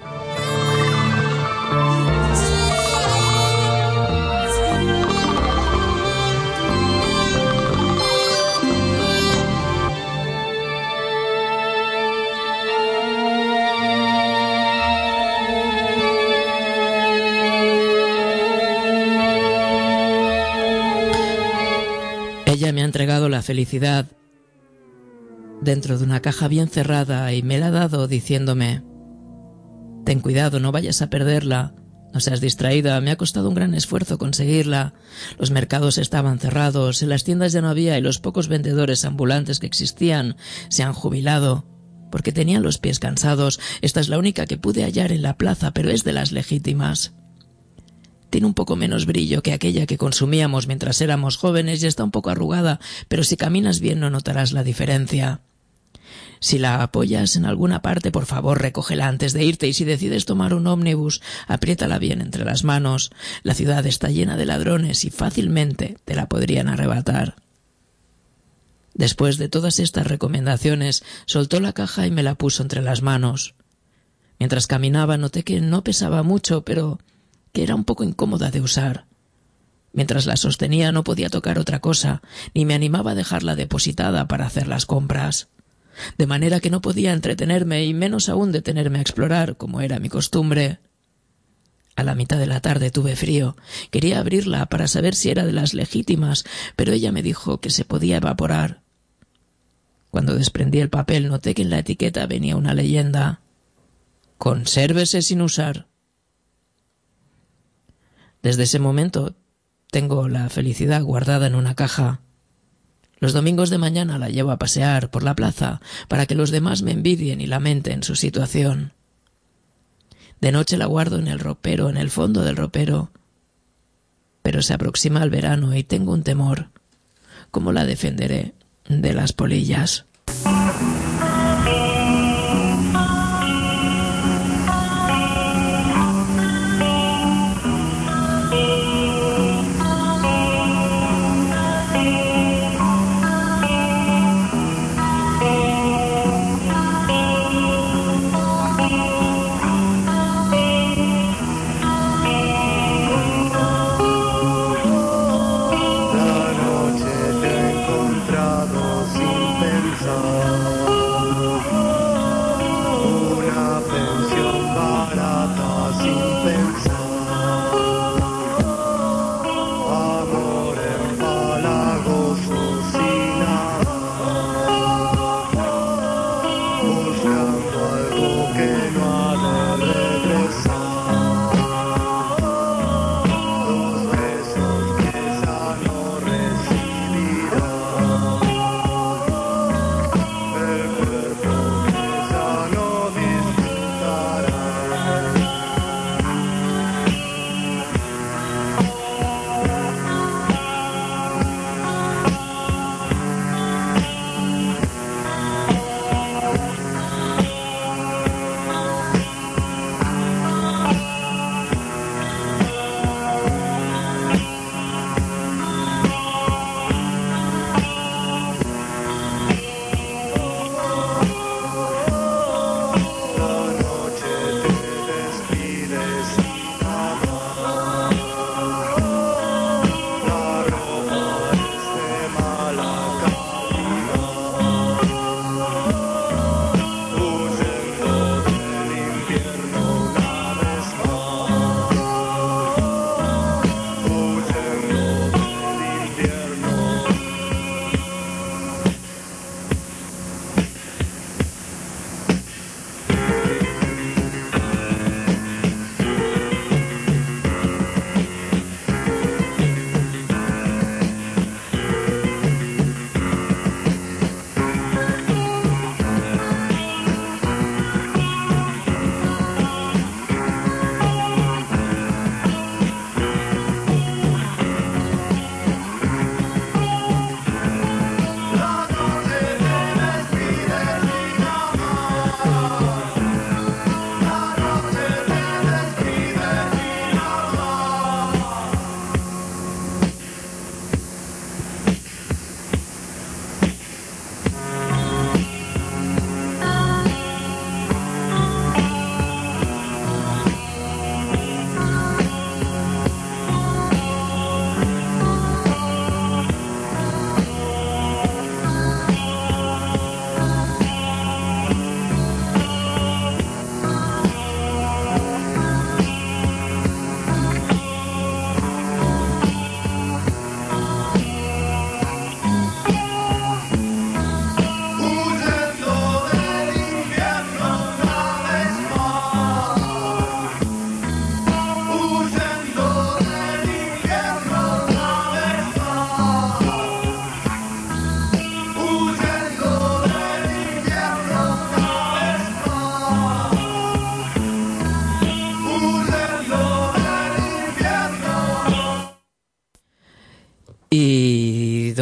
Ella me ha entregado la felicidad dentro de una caja bien cerrada y me la ha dado diciéndome: ten cuidado, no vayas a perderla, no seas distraída, me ha costado un gran esfuerzo conseguirla. Los mercados estaban cerrados, en las tiendas ya no había y los pocos vendedores ambulantes que existían se han jubilado porque tenían los pies cansados. Esta es la única que pude hallar en la plaza, pero es de las legítimas. Tiene un poco menos brillo que aquella que consumíamos mientras éramos jóvenes y está un poco arrugada, pero si caminas bien no notarás la diferencia. Si la apoyas en alguna parte, por favor, recógela antes de irte, y si decides tomar un ómnibus, apriétala bien entre las manos. La ciudad está llena de ladrones y fácilmente te la podrían arrebatar. Después de todas estas recomendaciones, soltó la caja y me la puso entre las manos. Mientras caminaba noté que no pesaba mucho, pero que era un poco incómoda de usar. Mientras la sostenía no podía tocar otra cosa, ni me animaba a dejarla depositada para hacer las compras. De manera que no podía entretenerme y menos aún detenerme a explorar, como era mi costumbre. A la mitad de la tarde tuve frío. Quería abrirla para saber si era de las legítimas, pero ella me dijo que se podía evaporar. Cuando desprendí el papel noté que en la etiqueta venía una leyenda: consérvese sin usar. Desde ese momento tengo la felicidad guardada en una caja. Los domingos de mañana la llevo a pasear por la plaza para que los demás me envidien y lamenten su situación. De noche la guardo en el ropero, en el fondo del ropero. Pero se aproxima el verano y tengo un temor. ¿Cómo la defenderé de las polillas?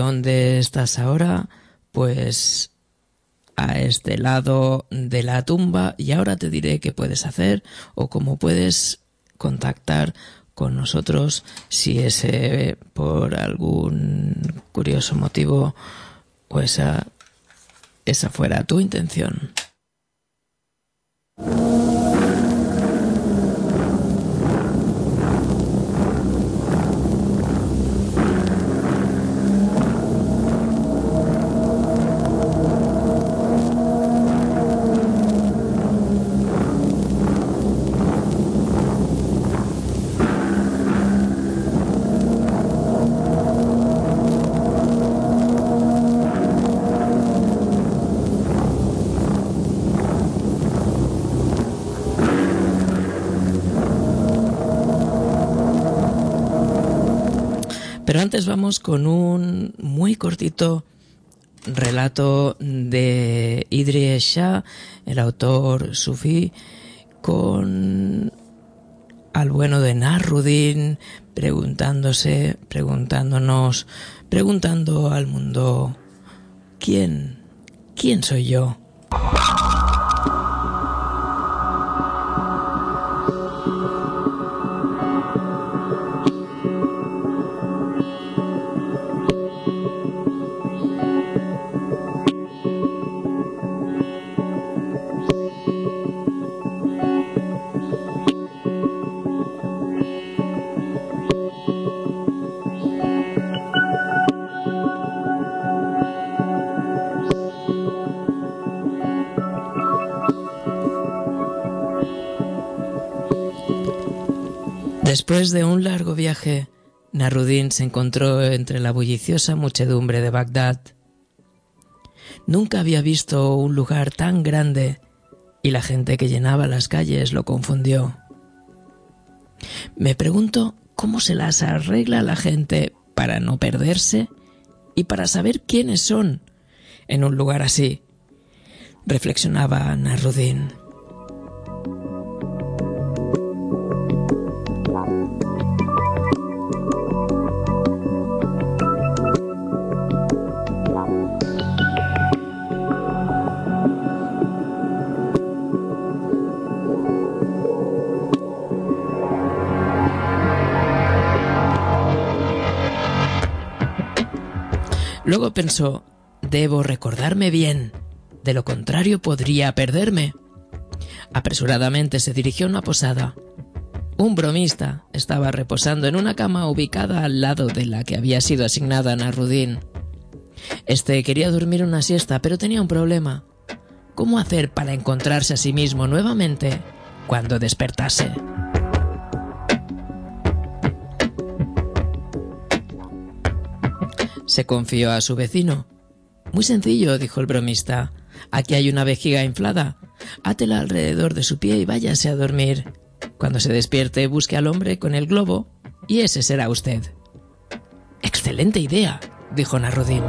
dónde estás ahora? Pues a este lado de la tumba, y ahora te diré qué puedes hacer o cómo puedes contactar con nosotros si ese por algún curioso motivo o esa, esa fuera tu intención. Pero antes vamos con un muy cortito relato de Idries Shah, el autor sufí, con al bueno de Nasruddin preguntándose, preguntándonos, preguntando al mundo, ¿quién, quién soy yo? Después de un largo viaje, Nasruddin se encontró entre la bulliciosa muchedumbre de Bagdad. Nunca había visto un lugar tan grande y la gente que llenaba las calles lo confundió. Me pregunto cómo se las arregla la gente para no perderse y para saber quiénes son en un lugar así, reflexionaba Nasruddin. Luego pensó, debo recordarme bien, de lo contrario podría perderme. Apresuradamente se dirigió a una posada. Un bromista estaba reposando en una cama ubicada al lado de la que había sido asignada a Nasruddin. Este quería dormir una siesta, pero tenía un problema. ¿Cómo hacer para encontrarse a sí mismo nuevamente cuando despertase? Se confió a su vecino. Muy sencillo, dijo el bromista. Aquí hay una vejiga inflada. Átela alrededor de su pie y váyase a dormir. Cuando se despierte, busque al hombre con el globo y ese será usted. Excelente idea, dijo Nasruddin.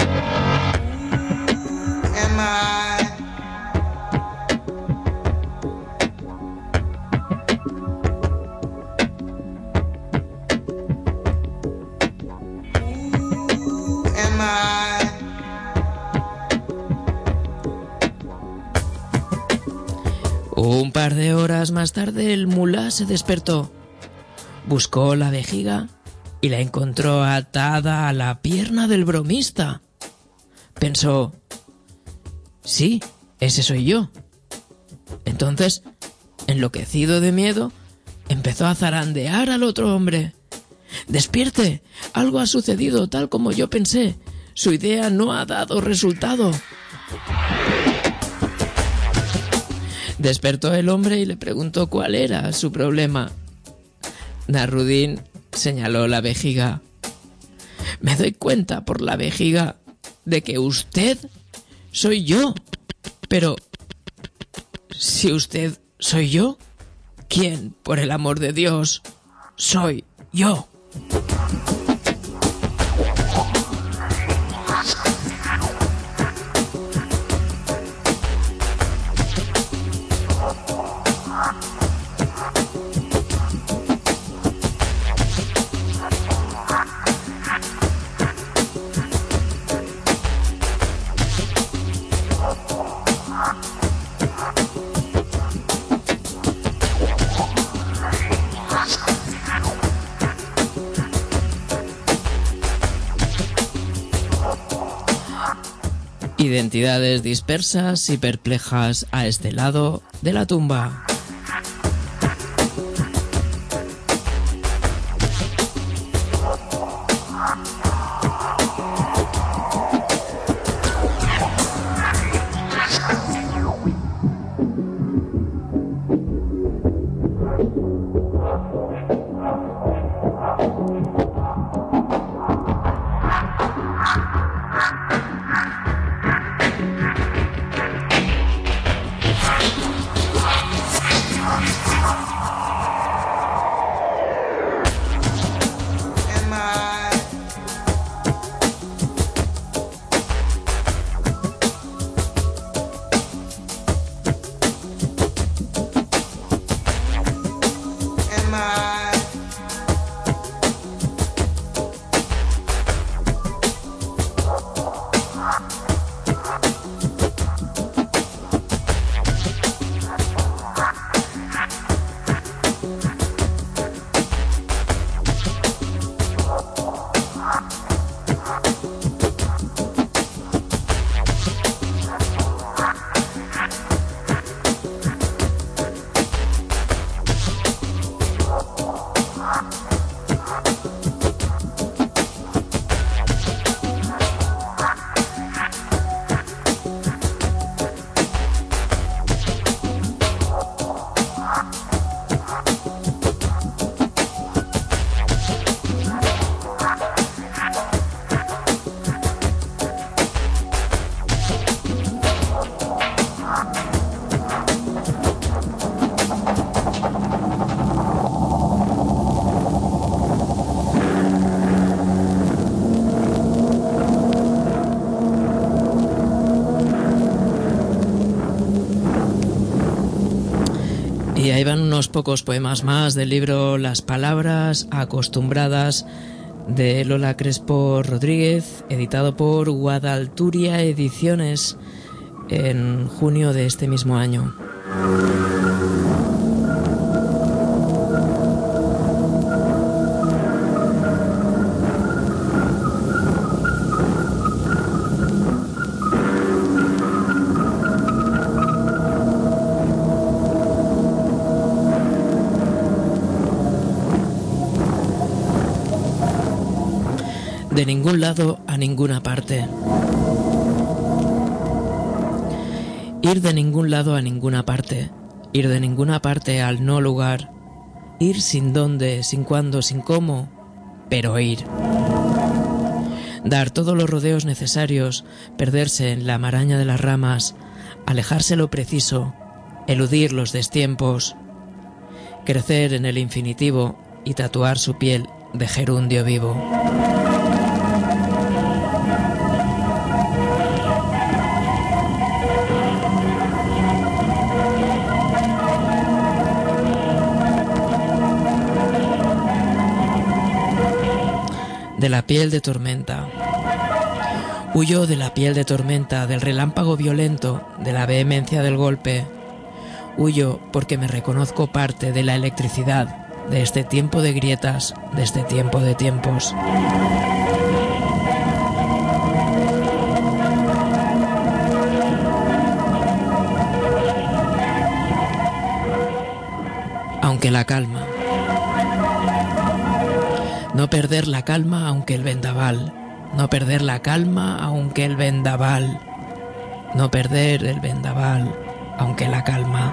Un par de horas más tarde el mulá se despertó. Buscó la vejiga y la encontró atada a la pierna del bromista. Pensó, sí, ese soy yo. Entonces, enloquecido de miedo, empezó a zarandear al otro hombre. Despierte, algo ha sucedido tal como yo pensé. Su idea no ha dado resultado. Despertó el hombre y le preguntó cuál era su problema. Nasruddin señaló la vejiga. Me doy cuenta por la vejiga de que usted soy yo. Pero, si usted soy yo, ¿quién, por el amor de Dios, soy yo? Identidades dispersas y perplejas a este lado de la tumba. Y ahí van unos pocos poemas más del libro Las palabras acostumbradas de Lola Crespo Rodríguez, editado por Guadalturia Ediciones en junio de este mismo año. De ningún lado a ninguna parte. Ir de ningún lado a ninguna parte. Ir de ninguna parte al no lugar. Ir sin dónde, sin cuándo, sin cómo, pero ir. Dar todos los rodeos necesarios, perderse en la maraña de las ramas, alejarse lo preciso, eludir los destiempos, crecer en el infinitivo y tatuar su piel de gerundio vivo. De la piel de tormenta. Huyo de la piel de tormenta, del relámpago violento, de la vehemencia del golpe. Huyo porque me reconozco parte de la electricidad, de este tiempo de grietas, de este tiempo de tiempos. Aunque la calma. No perder la calma aunque el vendaval. No perder la calma aunque el vendaval. No perder el vendaval aunque la calma.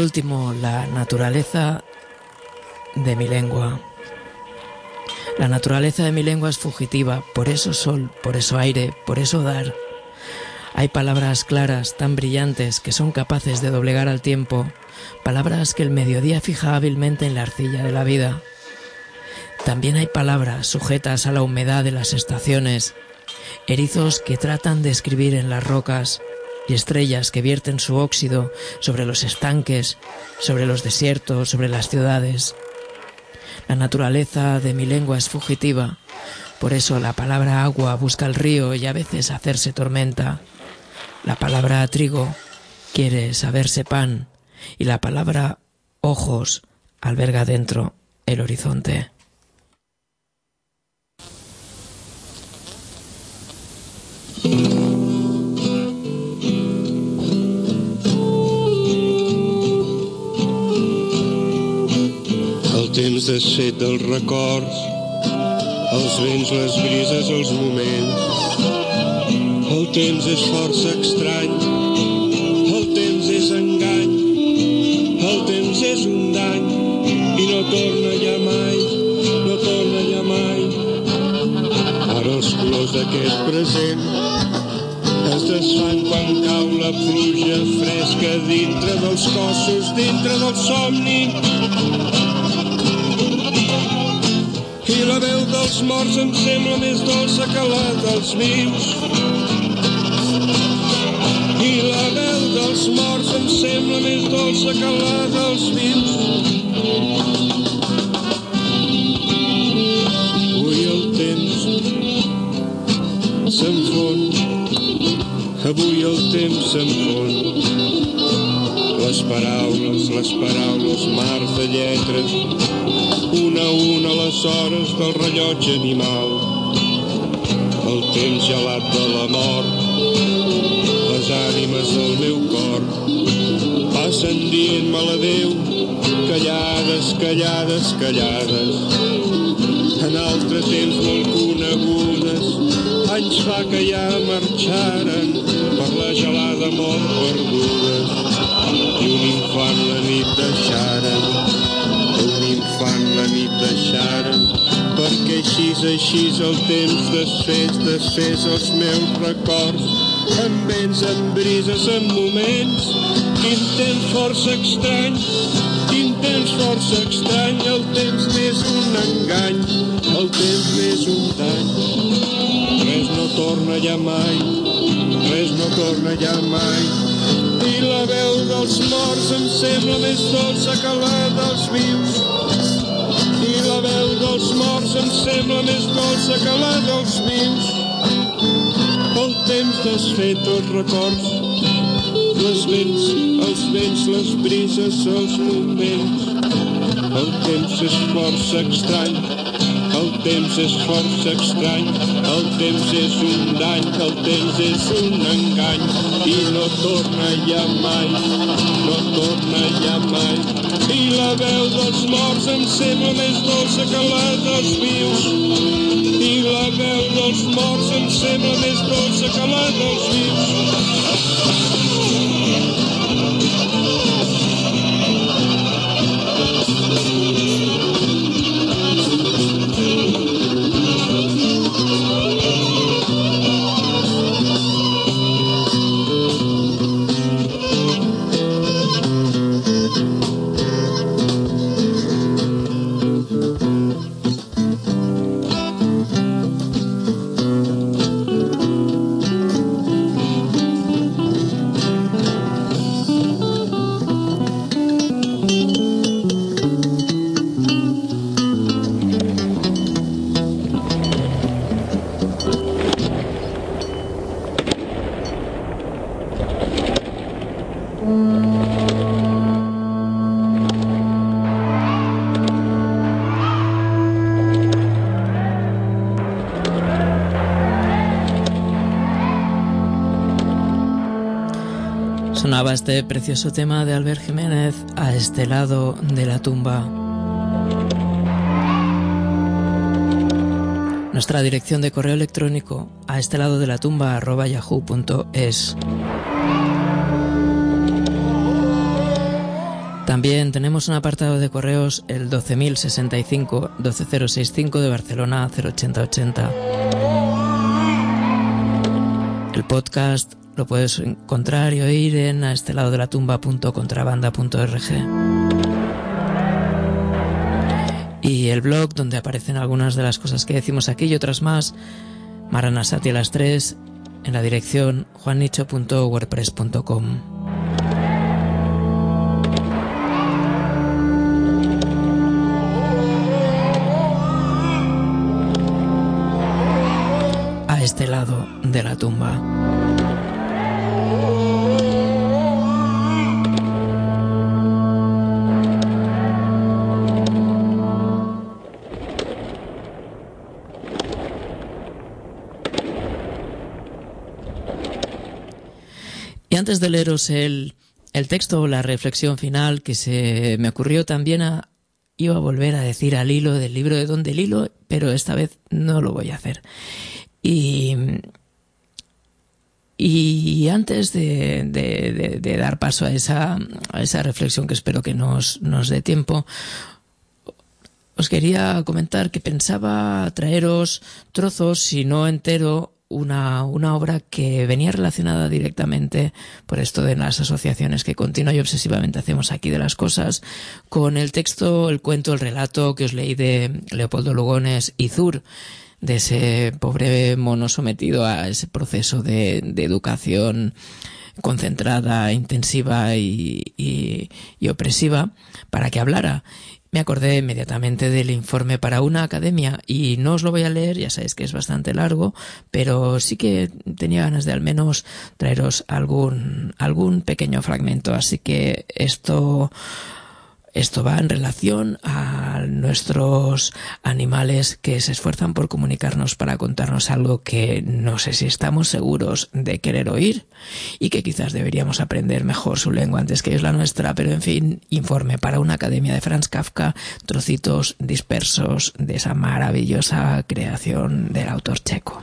último, la naturaleza de mi lengua. La naturaleza de mi lengua es fugitiva, por eso sol, por eso aire, por eso dar. Hay palabras claras, tan brillantes, que son capaces de doblegar al tiempo, palabras que el mediodía fija hábilmente en la arcilla de la vida. También hay palabras sujetas a la humedad de las estaciones, erizos que tratan de escribir en las rocas y estrellas que vierten su óxido sobre los estanques, sobre los desiertos, sobre las ciudades. La naturaleza de mi lengua es fugitiva, por eso la palabra agua busca el río y a veces hacerse tormenta. La palabra trigo quiere saberse pan y la palabra ojos alberga dentro el horizonte. El temps desfet dels records, els vents, les brises, els moments. El temps és força estrany, el temps és engany, el temps és un dany i no torna ja mai, no torna ja mai. Ara els colors d'aquest present es desfan quan cau la pluja fresca dintre dels cossos, dintre del somni. I la veu dels morts em sembla més dolça que la dels vius. I la veu dels morts em sembla més dolça que la dels vius. Avui el temps se'n fon, avui el temps se'n fon. Les paraules, les paraules, mar de lletres, una a una les hores del rellotge animal. El temps gelat de la mort, les ànimes del meu cor passen dient-me l'adéu, callades, callades, callades. En altre temps molt conegudes, anys fa que ja marxaren per la gelada mort perdudes. I un infant la nit deixaren, un infant la nit deixaren, perquè així, així el temps desfés, desfés els meus records, amb vents, amb brises, amb moments. Quin temps força estrany, quin temps força estrany, el temps n'és un engany, el temps n'és un dany. Res no torna ja mai, res no torna ja mai. I la veu dels morts em sembla més dolça que la dels vius. I la veu dels morts em sembla més dolça que la dels vius. El temps desfet, els records, les vents, els vents, les brises, els moments. El temps és força estrany, el temps és força estrany, el temps és un dany, el temps és un engany i no torna ja mai, no torna ja mai. I la veu dels morts em sembla més dolça que la dels vius. I la veu dels morts em sembla més dolça que la dels vius. Sonaba este precioso tema de Albert Jiménez, A este lado de la tumba. Nuestra dirección de correo electrónico, a este lado de la tumba arroba yahoo punto es. También tenemos un apartado de correos, el doce mil sesenta y cinco, doce mil sesenta y cinco de Barcelona, cero ochenta ochenta. El podcast lo puedes encontrar y oír en a este lado de la tumba punto contrabanda punto org. Y el blog, donde aparecen algunas de las cosas que decimos aquí y otras más, Maranasati a las tres, en la dirección juannicho punto wordpress punto com. A este lado de la tumba. Y antes de leeros el, el texto o la reflexión final que se me ocurrió, también a, iba a volver a decir al hilo del libro de Don DeLillo, pero esta vez no lo voy a hacer. Y, y antes de, de, de, de dar paso a esa, a esa reflexión, que espero que nos, nos dé tiempo, os quería comentar que pensaba traeros trozos, si no entero, Una, una obra que venía relacionada directamente, por esto de las asociaciones que continua y obsesivamente hacemos aquí de las cosas, con el texto, el cuento, el relato que os leí de Leopoldo Lugones y Zur, de ese pobre mono sometido a ese proceso de, de educación concentrada, intensiva y, y, y opresiva, para que hablara. Me acordé inmediatamente del informe para una academia y no os lo voy a leer, ya sabéis que es bastante largo, pero sí que tenía ganas de al menos traeros algún, algún pequeño fragmento, así que esto, esto va en relación a nuestros animales que se esfuerzan por comunicarnos para contarnos algo que no sé si estamos seguros de querer oír y que quizás deberíamos aprender mejor su lengua antes que es la nuestra, pero en fin, informe para una academia de Franz Kafka, trocitos dispersos de esa maravillosa creación del autor checo.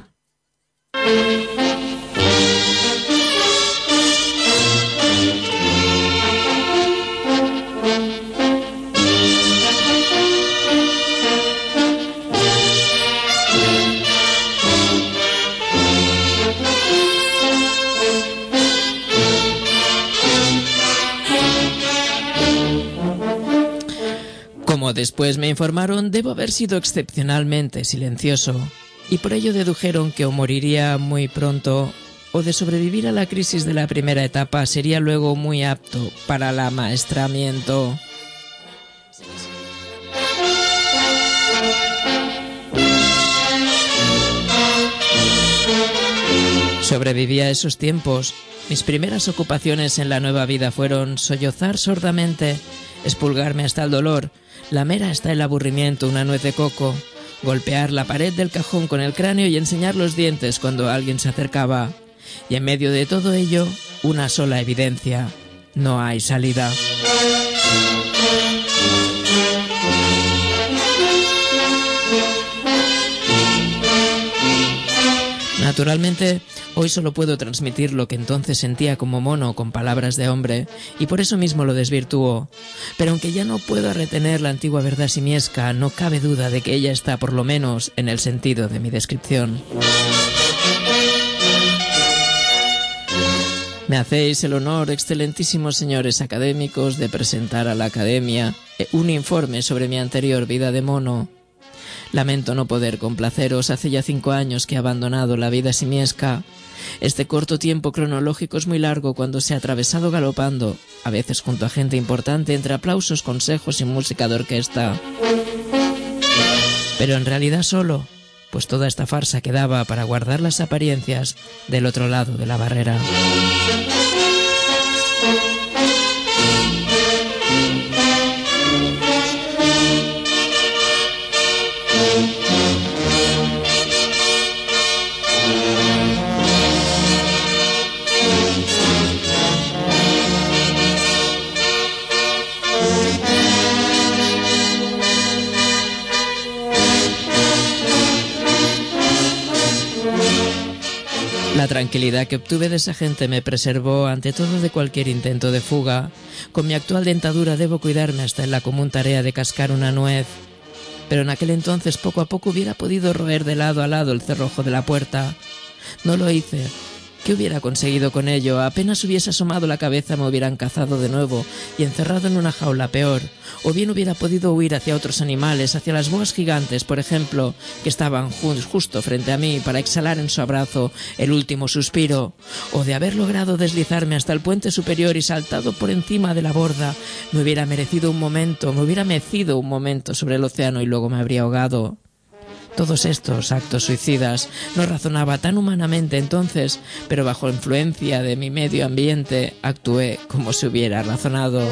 Como después me informaron, debo haber sido excepcionalmente silencioso, y por ello dedujeron que o moriría muy pronto, o de sobrevivir a la crisis de la primera etapa sería luego muy apto para el amaestramiento. Sobreviví a esos tiempos. Mis primeras ocupaciones en la nueva vida fueron sollozar sordamente, expulgarme hasta el dolor, lamer hasta el aburrimiento una nuez de coco, golpear la pared del cajón con el cráneo y enseñar los dientes cuando alguien se acercaba. Y en medio de todo ello, una sola evidencia: no hay salida. Naturalmente, hoy solo puedo transmitir lo que entonces sentía como mono con palabras de hombre, y por eso mismo lo desvirtúo. Pero aunque ya no puedo retener la antigua verdad simiesca, no cabe duda de que ella está por lo menos en el sentido de mi descripción. Me hacéis el honor, excelentísimos señores académicos, de presentar a la academia un informe sobre mi anterior vida de mono. Lamento no poder complaceros, hace ya cinco años que he abandonado la vida simiesca. Este corto tiempo cronológico es muy largo cuando se ha atravesado galopando, a veces junto a gente importante, entre aplausos, consejos y música de orquesta. Pero en realidad solo, pues toda esta farsa quedaba para guardar las apariencias del otro lado de la barrera. La La tranquilidad que obtuve de esa gente me preservó ante todo de cualquier intento de fuga. Con mi actual dentadura debo cuidarme hasta en la común tarea de cascar una nuez. Pero en aquel entonces poco a poco hubiera podido roer de lado a lado el cerrojo de la puerta. No lo hice. ¿Qué hubiera conseguido con ello? Apenas hubiese asomado la cabeza me hubieran cazado de nuevo y encerrado en una jaula peor. O bien hubiera podido huir hacia otros animales, hacia las boas gigantes, por ejemplo, que estaban justo frente a mí para exhalar en su abrazo el último suspiro. O de haber logrado deslizarme hasta el puente superior y saltado por encima de la borda, me hubiera merecido un momento, me hubiera mecido un momento sobre el océano y luego me habría ahogado. Todos estos actos suicidas no razonaba tan humanamente entonces, pero bajo influencia de mi medio ambiente actué como si hubiera razonado.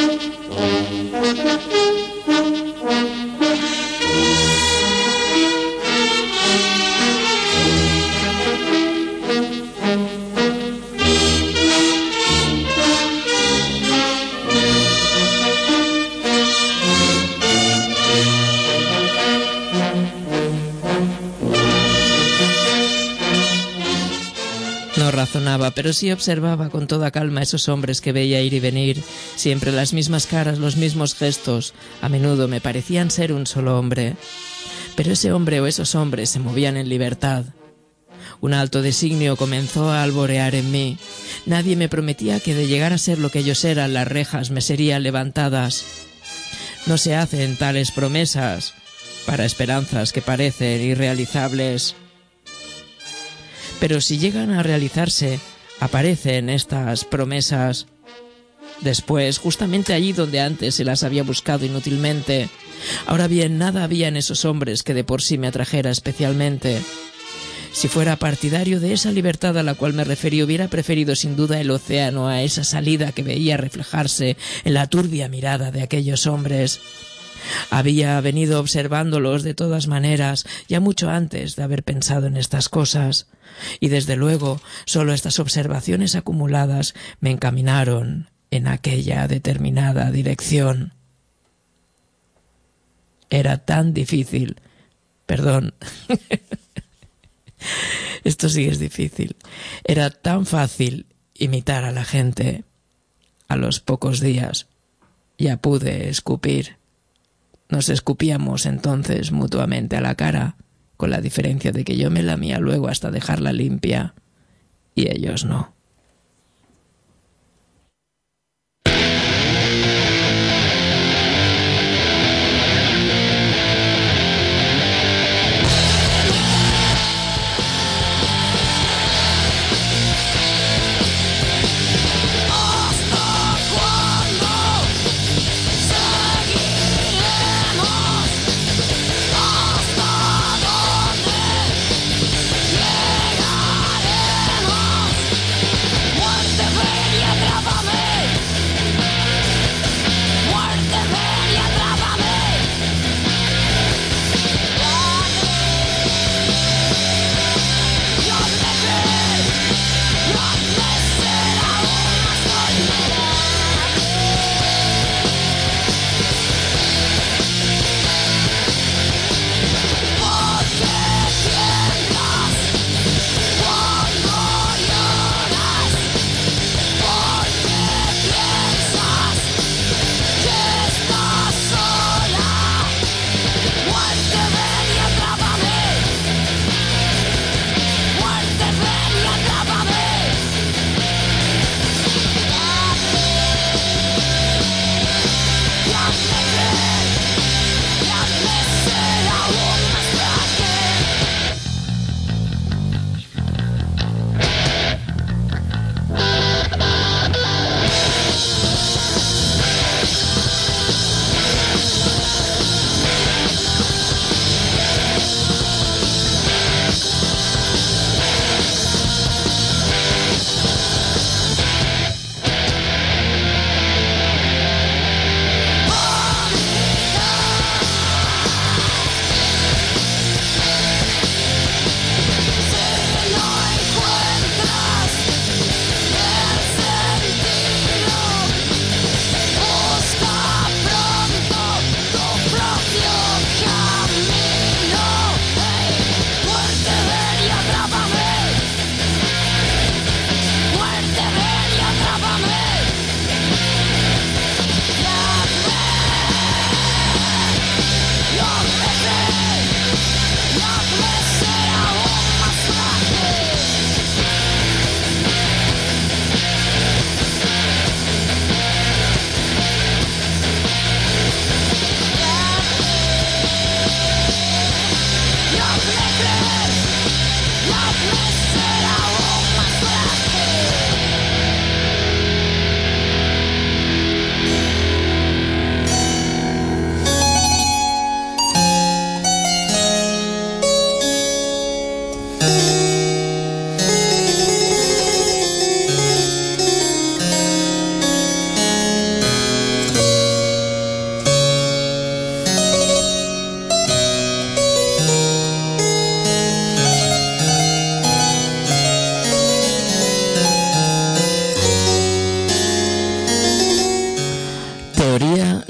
No razonaba, pero sí observaba con toda calma esos hombres que veía ir y venir, siempre las mismas caras, los mismos gestos. A menudo me parecían ser un solo hombre. Pero ese hombre o esos hombres se movían en libertad. Un alto designio comenzó a alborear en mí. Nadie me prometía que de llegar a ser lo que ellos eran, las rejas me serían levantadas. No se hacen tales promesas para esperanzas que parecen irrealizables. Pero si llegan a realizarse, aparecen estas promesas después, justamente allí donde antes se las había buscado inútilmente. Ahora bien, nada había en esos hombres que de por sí me atrajera especialmente. Si fuera partidario de esa libertad a la cual me referí, hubiera preferido sin duda el océano a esa salida que veía reflejarse en la turbia mirada de aquellos hombres. Había venido observándolos de todas maneras, ya mucho antes de haber pensado en estas cosas, y desde luego solo estas observaciones acumuladas me encaminaron en aquella determinada dirección. Era tan difícil, perdón, esto sí es difícil, era tan fácil imitar a la gente. A los pocos días ya pude escupir. Nos escupíamos entonces mutuamente a la cara, con la diferencia de que yo me lamía luego hasta dejarla limpia, y ellos no. Llegaremos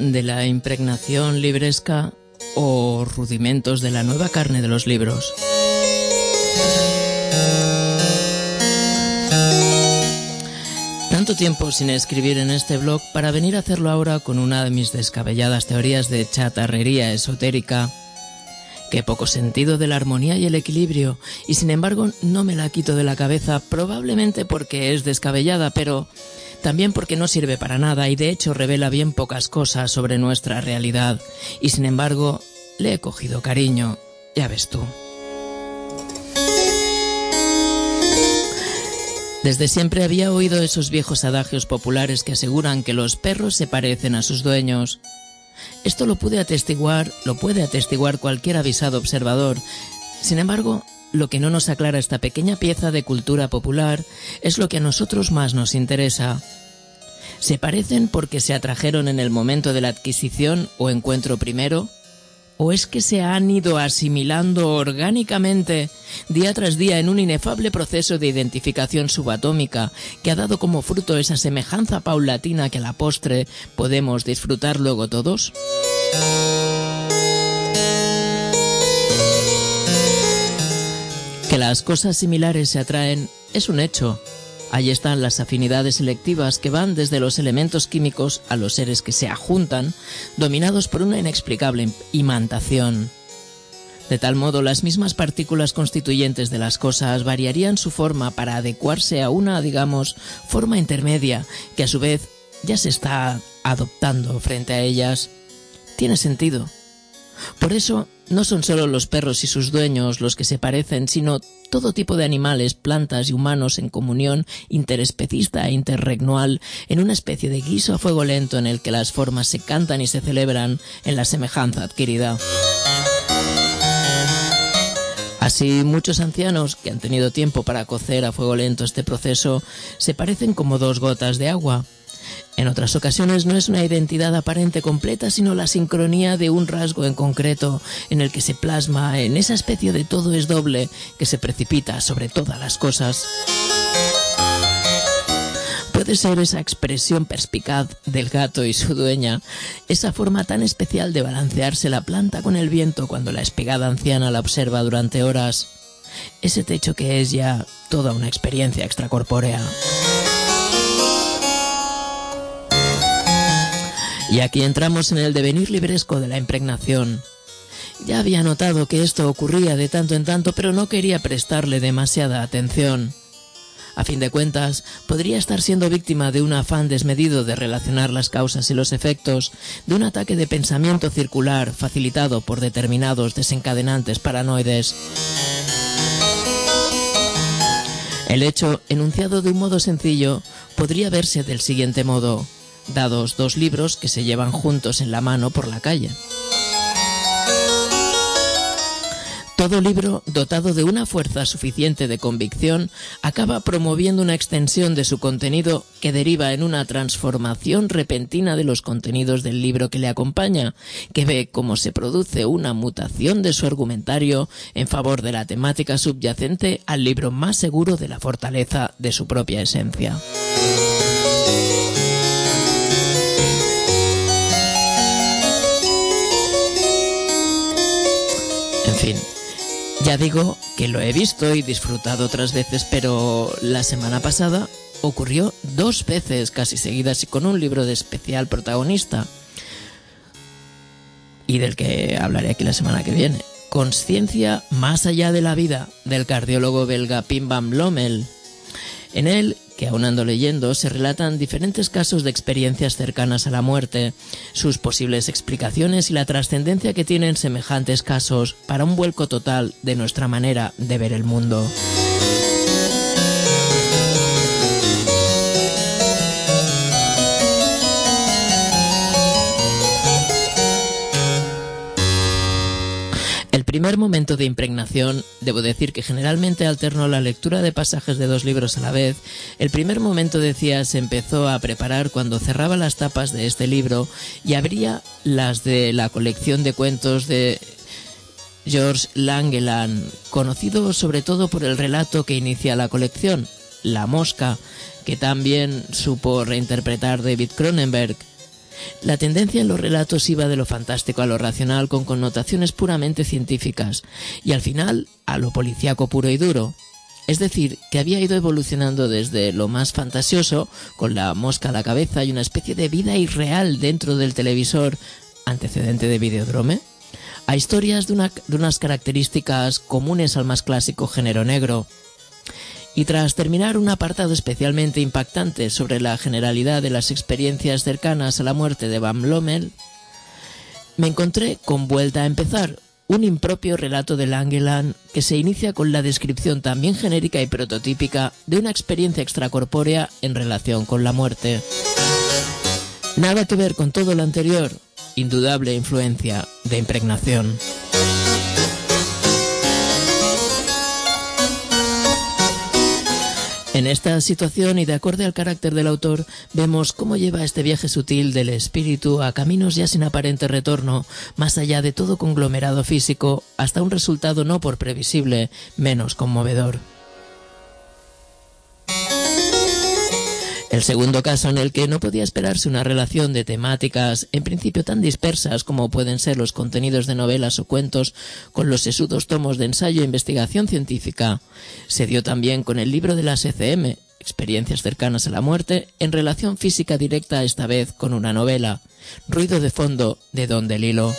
de la impregnación libresca o rudimentos de la nueva carne de los libros. Tanto tiempo sin escribir en este blog para venir a hacerlo ahora con una de mis descabelladas teorías de chatarrería esotérica. Qué poco sentido de la armonía y el equilibrio, y sin embargo no me la quito de la cabeza, probablemente porque es descabellada, pero también porque no sirve para nada y de hecho revela bien pocas cosas sobre nuestra realidad, y sin embargo le he cogido cariño, ya ves tú. Desde siempre había oído esos viejos adagios populares que aseguran que los perros se parecen a sus dueños. Esto lo pude atestiguar, lo puede atestiguar cualquier avisado observador. Sin embargo, lo que no nos aclara esta pequeña pieza de cultura popular es lo que a nosotros más nos interesa. ¿Se parecen porque se atrajeron en el momento de la adquisición o encuentro primero? ¿O es que se han ido asimilando orgánicamente día tras día en un inefable proceso de identificación subatómica que ha dado como fruto esa semejanza paulatina que a la postre podemos disfrutar luego todos? Que las cosas similares se atraen es un hecho. Ahí están las afinidades selectivas que van desde los elementos químicos a los seres que se ajuntan, dominados por una inexplicable imantación. De tal modo, las mismas partículas constituyentes de las cosas variarían su forma para adecuarse a una, digamos, forma intermedia, que a su vez ya se está adoptando frente a ellas. Tiene sentido. Por eso, no son solo los perros y sus dueños los que se parecen, sino todo tipo de animales, plantas y humanos en comunión interespecista e interregnual en una especie de guiso a fuego lento en el que las formas se cantan y se celebran en la semejanza adquirida. Así, muchos ancianos que han tenido tiempo para cocer a fuego lento este proceso se parecen como dos gotas de agua. En otras ocasiones no es una identidad aparente completa, sino la sincronía de un rasgo en concreto en el que se plasma en esa especie de todo es doble que se precipita sobre todas las cosas. Puede ser esa expresión perspicaz del gato y su dueña, esa forma tan especial de balancearse la planta con el viento cuando la espigada anciana la observa durante horas, ese techo que es ya toda una experiencia extracorpórea. Y aquí entramos en el devenir libresco de la impregnación. Ya había notado que esto ocurría de tanto en tanto, pero no quería prestarle demasiada atención. A fin de cuentas, podría estar siendo víctima de un afán desmedido de relacionar las causas y los efectos, de un ataque de pensamiento circular facilitado por determinados desencadenantes paranoides. El hecho, enunciado de un modo sencillo, podría verse del siguiente modo: dados dos libros que se llevan juntos en la mano por la calle. Todo libro, dotado de una fuerza suficiente de convicción, acaba promoviendo una extensión de su contenido que deriva en una transformación repentina de los contenidos del libro que le acompaña, que ve cómo se produce una mutación de su argumentario en favor de la temática subyacente al libro más seguro de la fortaleza de su propia esencia. En fin, ya digo que lo he visto y disfrutado otras veces, pero la semana pasada ocurrió dos veces casi seguidas y con un libro de especial protagonista, y del que hablaré aquí la semana que viene. Consciencia más allá de la vida, del cardiólogo belga Pim Van Lommel. En él, que aún ando leyendo, se relatan diferentes casos de experiencias cercanas a la muerte, sus posibles explicaciones y la trascendencia que tienen semejantes casos para un vuelco total de nuestra manera de ver el mundo. El primer momento de impregnación, debo decir que generalmente alterno la lectura de pasajes de dos libros a la vez. El primer momento, decía, se empezó a preparar cuando cerraba las tapas de este libro y abría las de la colección de cuentos de Georges Langeland, conocido sobre todo por el relato que inicia la colección, La Mosca, que también supo reinterpretar David Cronenberg. La tendencia en los relatos iba de lo fantástico a lo racional con connotaciones puramente científicas y al final a lo policíaco puro y duro. Es decir, que había ido evolucionando desde lo más fantasioso, con la mosca a la cabeza y una especie de vida irreal dentro del televisor, antecedente de Videodrome, a historias de, una, de unas características comunes al más clásico género negro. Y tras terminar un apartado especialmente impactante sobre la generalidad de las experiencias cercanas a la muerte de Van Lommel, me encontré con Vuelta a empezar, un impropio relato de Langeland que se inicia con la descripción también genérica y prototípica de una experiencia extracorpórea en relación con la muerte. Nada que ver con todo lo anterior, indudable influencia de impregnación. En esta situación y de acorde al carácter del autor, vemos cómo lleva este viaje sutil del espíritu a caminos ya sin aparente retorno, más allá de todo conglomerado físico, hasta un resultado no por previsible, menos conmovedor. El segundo caso en el que no podía esperarse una relación de temáticas, en principio tan dispersas como pueden ser los contenidos de novelas o cuentos, con los sesudos tomos de ensayo e investigación científica, se dio también con el libro de las E C M, Experiencias cercanas a la muerte, en relación física directa esta vez con una novela, Ruido de fondo, de Don DeLillo.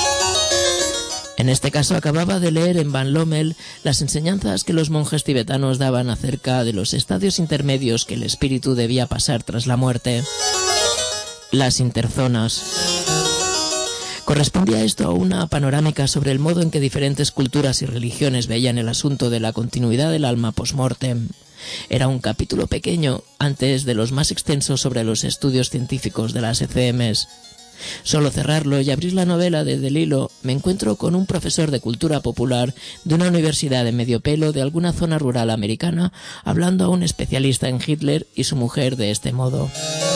En este caso acababa de leer en Van Lommel las enseñanzas que los monjes tibetanos daban acerca de los estadios intermedios que el espíritu debía pasar tras la muerte. Las interzonas. Correspondía esto a una panorámica sobre el modo en que diferentes culturas y religiones veían el asunto de la continuidad del alma post-mortem. Era un capítulo pequeño, antes de los más extensos sobre los estudios científicos de las E C Ms. Solo cerrarlo y abrir la novela de DeLillo me encuentro con un profesor de cultura popular de una universidad de medio pelo de alguna zona rural americana hablando a un especialista en Hitler y su mujer de este modo.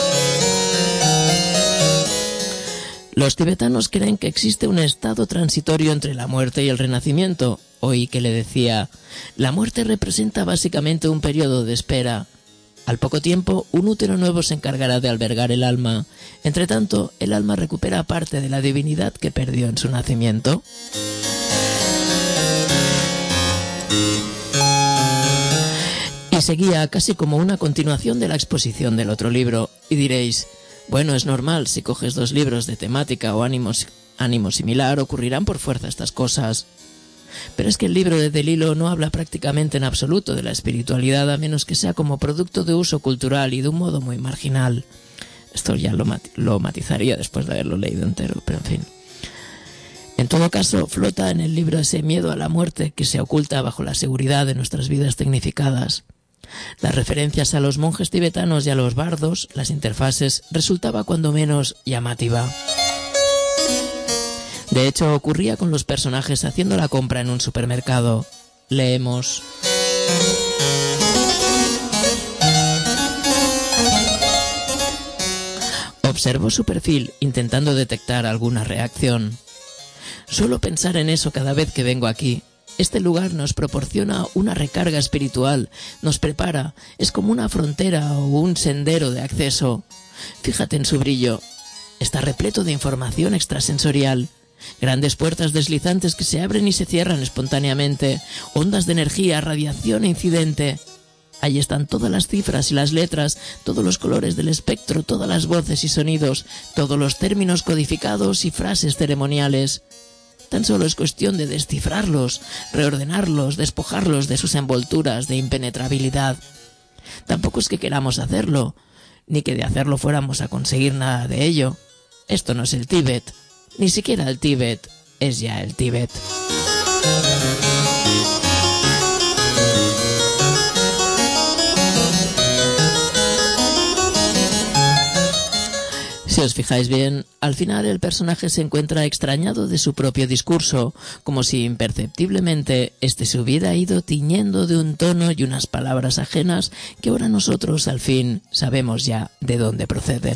Los tibetanos creen que existe un estado transitorio entre la muerte y el renacimiento. Oí que le decía, la muerte representa básicamente un periodo de espera. Al poco tiempo, un útero nuevo se encargará de albergar el alma. Entre tanto, el alma recupera parte de la divinidad que perdió en su nacimiento. Y seguía casi como una continuación de la exposición del otro libro. Y diréis, bueno, es normal, si coges dos libros de temática o ánimo, ánimo similar, ocurrirán por fuerza estas cosas. Pero es que el libro de DeLillo no habla prácticamente en absoluto de la espiritualidad, a menos que sea como producto de uso cultural y de un modo muy marginal. Esto ya lo, mat- lo matizaría después de haberlo leído entero, pero en fin. En todo caso, flota en el libro ese miedo a la muerte que se oculta bajo la seguridad de nuestras vidas tecnificadas. Las referencias a los monjes tibetanos y a los bardos, las interfaces, resultaba cuando menos llamativa. De hecho, ocurría con los personajes haciendo la compra en un supermercado. Leemos. Observo su perfil intentando detectar alguna reacción. Suelo pensar en eso cada vez que vengo aquí. Este lugar nos proporciona una recarga espiritual, nos prepara, es como una frontera o un sendero de acceso. Fíjate en su brillo. Está repleto de información extrasensorial. Grandes puertas deslizantes que se abren y se cierran espontáneamente, ondas de energía, radiación e incidente. Ahí están todas las cifras y las letras, todos los colores del espectro, todas las voces y sonidos, todos los términos codificados y frases ceremoniales. Tan solo es cuestión de descifrarlos, reordenarlos, despojarlos de sus envolturas de impenetrabilidad. Tampoco es que queramos hacerlo, ni que de hacerlo fuéramos a conseguir nada de ello. Esto no es el Tíbet. Ni siquiera el Tíbet es ya el Tíbet. Si os fijáis bien, al final el personaje se encuentra extrañado de su propio discurso, como si imperceptiblemente éste se hubiera ido tiñendo de un tono y unas palabras ajenas que ahora nosotros al fin sabemos ya de dónde proceden.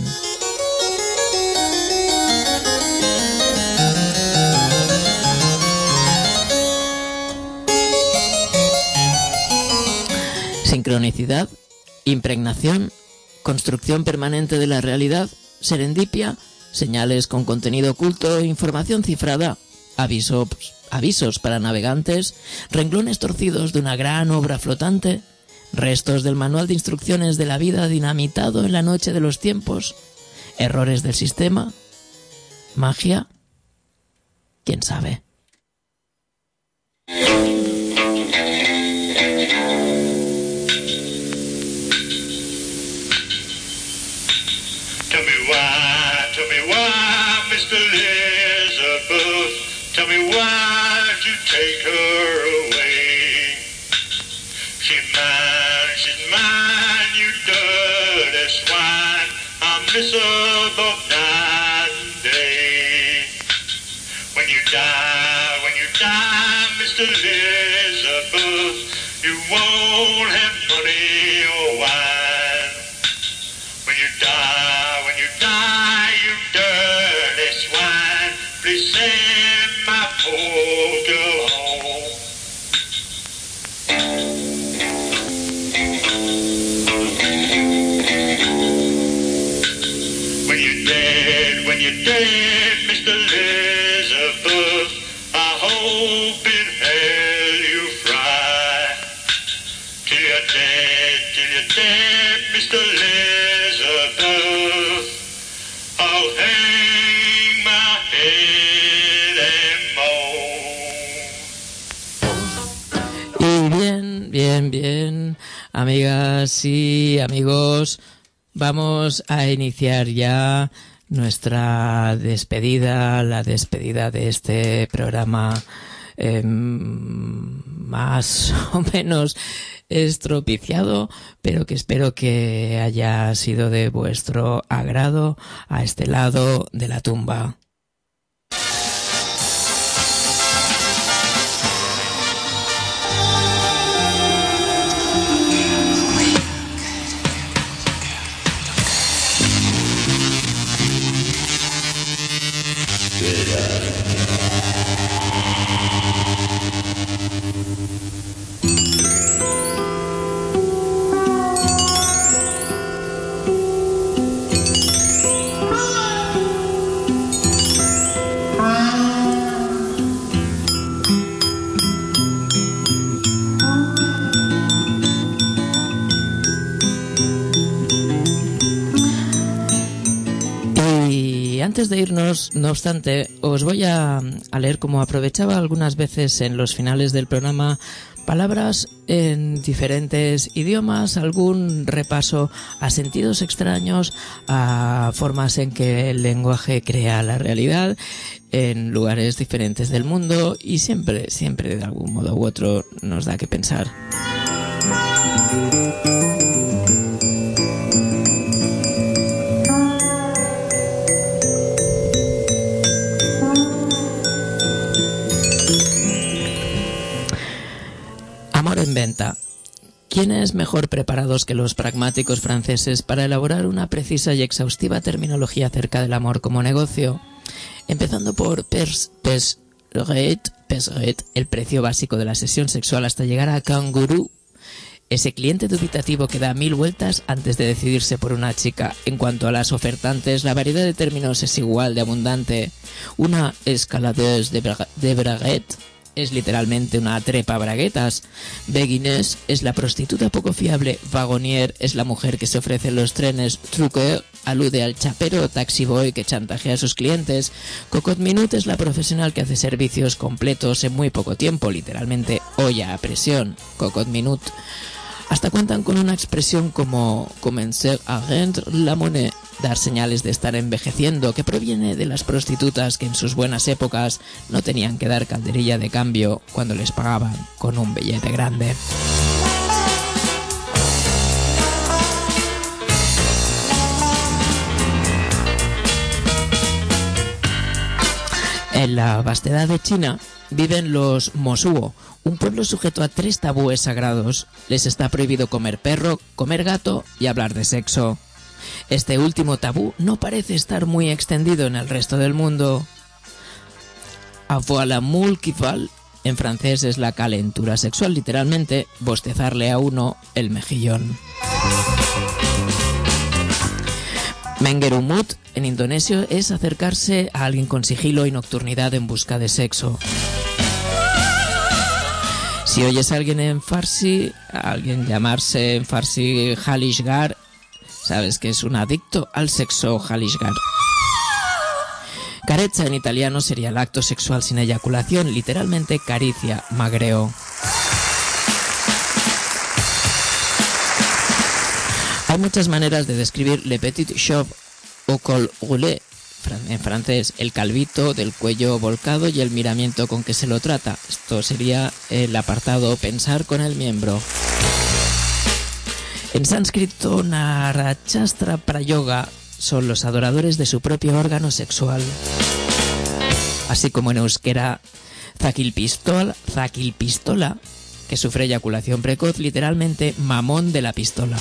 Sincronicidad, impregnación, construcción permanente de la realidad, serendipia, señales con contenido oculto, información cifrada, avisos, avisos para navegantes, renglones torcidos de una gran obra flotante, restos del manual de instrucciones de la vida dinamitado en la noche de los tiempos, errores del sistema, magia, quién sabe. Tell me why, tell me why, Mister Elizabeth, tell me why'd you take her away? She's mine, she's mine, you dirty swine, I miss her both night and day. When you die, when you die, Mister Elizabeth, you won't have money or wine. When you die, when you die, you dirty swine, please send my poor girl home. When you're dead, when you're dead, Mister Elizabeth, I hope in hell you fry. Till you're dead, till you're dead, Mister Elizabeth, I'll hang my head and moan. Y bien, bien, bien, amigas y amigos, vamos a iniciar ya nuestra despedida, la despedida de este programa eh, más o menos estropiciado, pero que espero que haya sido de vuestro agrado a este lado de la tumba. Antes de irnos, no obstante, os voy a, a leer, como aprovechaba algunas veces en los finales del programa, palabras en diferentes idiomas, algún repaso a sentidos extraños, a formas en que el lenguaje crea la realidad en lugares diferentes del mundo, y siempre, siempre de algún modo u otro nos da que pensar. Amor en venta. ¿Quiénes mejor preparados que los pragmáticos franceses para elaborar una precisa y exhaustiva terminología acerca del amor como negocio? Empezando por pers, pers, rate, pers, rate, el precio básico de la sesión sexual, hasta llegar a Kangaroo, ese cliente dubitativo que da mil vueltas antes de decidirse por una chica. En cuanto a las ofertantes, la variedad de términos es igual de abundante. Una escaladeuse de, bra de braguette es literalmente una trepa a braguetas. Beguinés es la prostituta poco fiable. Wagonier es la mujer que se ofrece en los trenes. Truqueur alude al chapero o taxiboy que chantajea a sus clientes. Cocotte Minute es la profesional que hace servicios completos en muy poco tiempo, literalmente olla a presión. Cocotte Minute. Hasta cuentan con una expresión como commencer à rendre la monnaie, dar señales de estar envejeciendo, que proviene de las prostitutas que en sus buenas épocas no tenían que dar calderilla de cambio cuando les pagaban con un billete grande. En la vastedad de China viven los Mosuo, un pueblo sujeto a tres tabúes sagrados. Les está prohibido comer perro, comer gato y hablar de sexo. Este último tabú no parece estar muy extendido en el resto del mundo. Avoir l'amour qui vale, en francés, es la calentura sexual, literalmente bostezarle a uno el mejillón. Mengerumut en indonesio es acercarse a alguien con sigilo y nocturnidad en busca de sexo. Si oyes a alguien en farsi, a alguien llamarse en farsi Halishgar, sabes que es un adicto al sexo Halishgar. Carezza en italiano sería el acto sexual sin eyaculación, literalmente caricia, magreo. Hay muchas maneras de describir le petit chauve o col roulé, en francés, el calvito del cuello volcado y el miramiento con que se lo trata. Esto sería el apartado pensar con el miembro. En sánscrito, Narachastra Prayoga son los adoradores de su propio órgano sexual. Así como en euskera, Zakilpistola, Zakilpistola, que sufre eyaculación precoz, literalmente mamón de la pistola.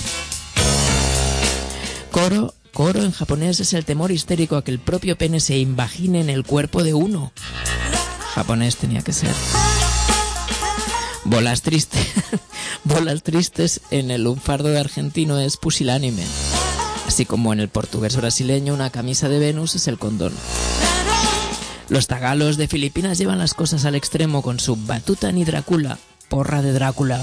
Koro, koro en japonés es el temor histérico a que el propio pene se invagine en el cuerpo de uno. Japonés tenía que ser. Bolas tristes. Bolas tristes en el lunfardo argentino es pusilánime. Así como en el portugués brasileño una camisa de Venus es el condón. Los tagalos de Filipinas llevan las cosas al extremo con su batuta ni Drácula, porra de Drácula.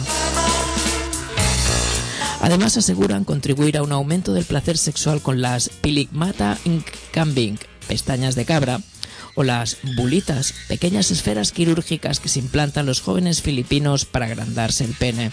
Además aseguran contribuir a un aumento del placer sexual con las piligmata incambing, pestañas de cabra, o las bulitas, pequeñas esferas quirúrgicas que se implantan los jóvenes filipinos para agrandarse el pene.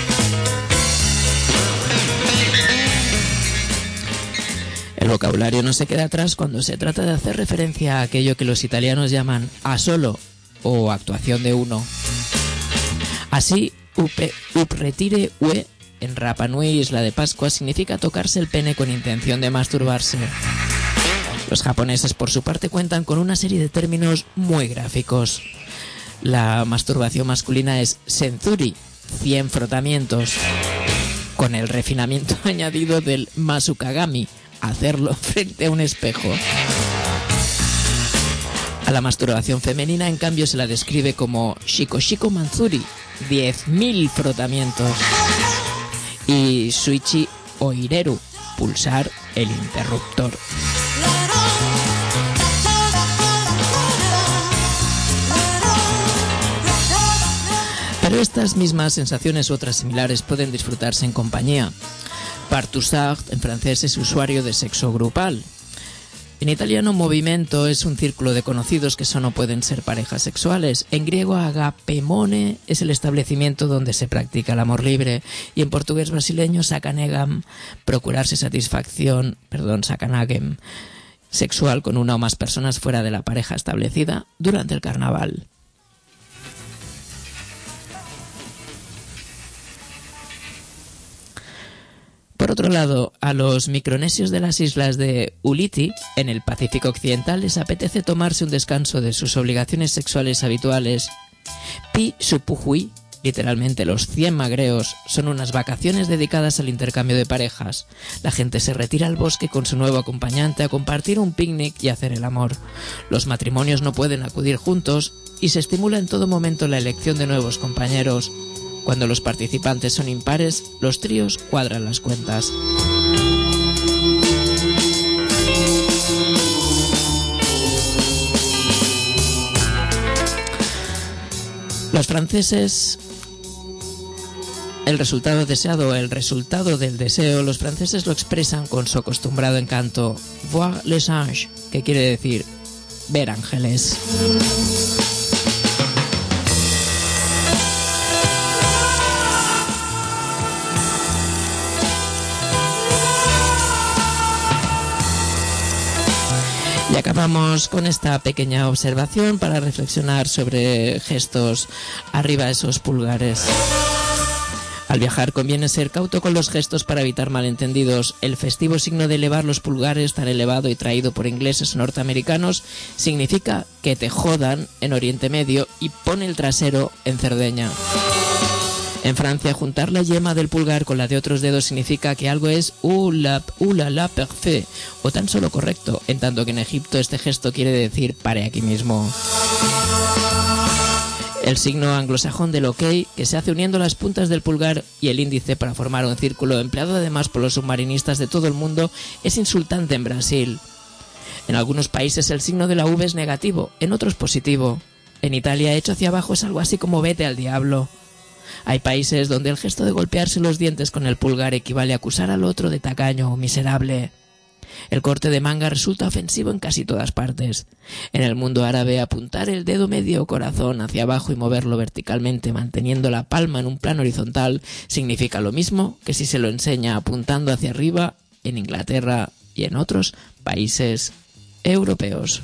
El vocabulario no se queda atrás cuando se trata de hacer referencia a aquello que los italianos llaman a solo o actuación de uno. Así, upe, upretire ue en Rapa Nui, Isla de Pascua, significa tocarse el pene con intención de masturbarse. Los japoneses, por su parte, cuentan con una serie de términos muy gráficos. La masturbación masculina es senzuri, cien frotamientos, con el refinamiento añadido del masukagami, hacerlo frente a un espejo. A la masturbación femenina, en cambio, se la describe como shiko shiko manzuri, diez mil frotamientos. Y Suichi Oireru, pulsar el interruptor. Pero estas mismas sensaciones u otras similares pueden disfrutarse en compañía. Partusard en francés es usuario de sexo grupal. En italiano, movimento es un círculo de conocidos que solo pueden ser parejas sexuales. En griego, agapemone es el establecimiento donde se practica el amor libre. Y en portugués brasileño, sacanegam, procurarse satisfacción, perdón, sacanagem, sexual con una o más personas fuera de la pareja establecida durante el carnaval. Por otro lado, a los micronesios de las islas de Ulithi, en el Pacífico Occidental, les apetece tomarse un descanso de sus obligaciones sexuales habituales. Pi Supuhui, literalmente los cien magreos, son unas vacaciones dedicadas al intercambio de parejas. La gente se retira al bosque con su nuevo acompañante a compartir un picnic y hacer el amor. Los matrimonios no pueden acudir juntos y se estimula en todo momento la elección de nuevos compañeros. Cuando los participantes son impares, los tríos cuadran las cuentas. Los franceses, el resultado deseado, el resultado del deseo, los franceses lo expresan con su acostumbrado encanto, voir les anges, que quiere decir ver ángeles. Y acabamos con esta pequeña observación para reflexionar sobre gestos. Arriba esos pulgares. Al viajar conviene ser cauto con los gestos para evitar malentendidos. El festivo signo de elevar los pulgares, tan elevado y traído por ingleses o norteamericanos, significa que te jodan en Oriente Medio y pone el trasero en Cerdeña. En Francia, juntar la yema del pulgar con la de otros dedos significa que algo es uh la, uh la, la parfait, o tan solo correcto, en tanto que en Egipto este gesto quiere decir pare aquí mismo. El signo anglosajón del OK, que se hace uniendo las puntas del pulgar y el índice para formar un círculo, empleado además por los submarinistas de todo el mundo, es insultante en Brasil. En algunos países el signo de la V es negativo, en otros positivo. En Italia, hecho hacia abajo es algo así como vete al diablo. Hay países donde el gesto de golpearse los dientes con el pulgar equivale a acusar al otro de tacaño o miserable. El corte de manga resulta ofensivo en casi todas partes. En el mundo árabe, apuntar el dedo medio corazón hacia abajo y moverlo verticalmente manteniendo la palma en un plano horizontal significa lo mismo que si se lo enseña apuntando hacia arriba en Inglaterra y en otros países europeos.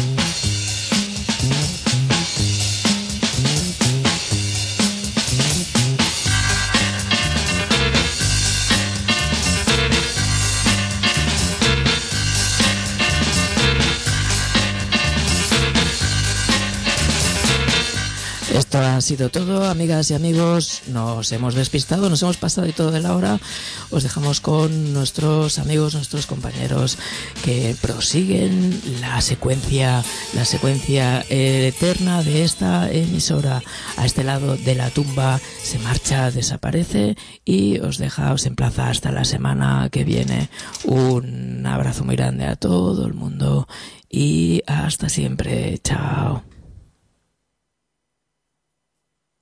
Esto ha sido todo, amigas y amigos. Nos hemos despistado, nos hemos pasado y todo de la hora. Os dejamos con nuestros amigos, nuestros compañeros que prosiguen la secuencia, la secuencia eterna de esta emisora. A este lado de la tumba se marcha, desaparece y os deja, os emplaza hasta la semana que viene. Un abrazo muy grande a todo el mundo y hasta siempre. Chao.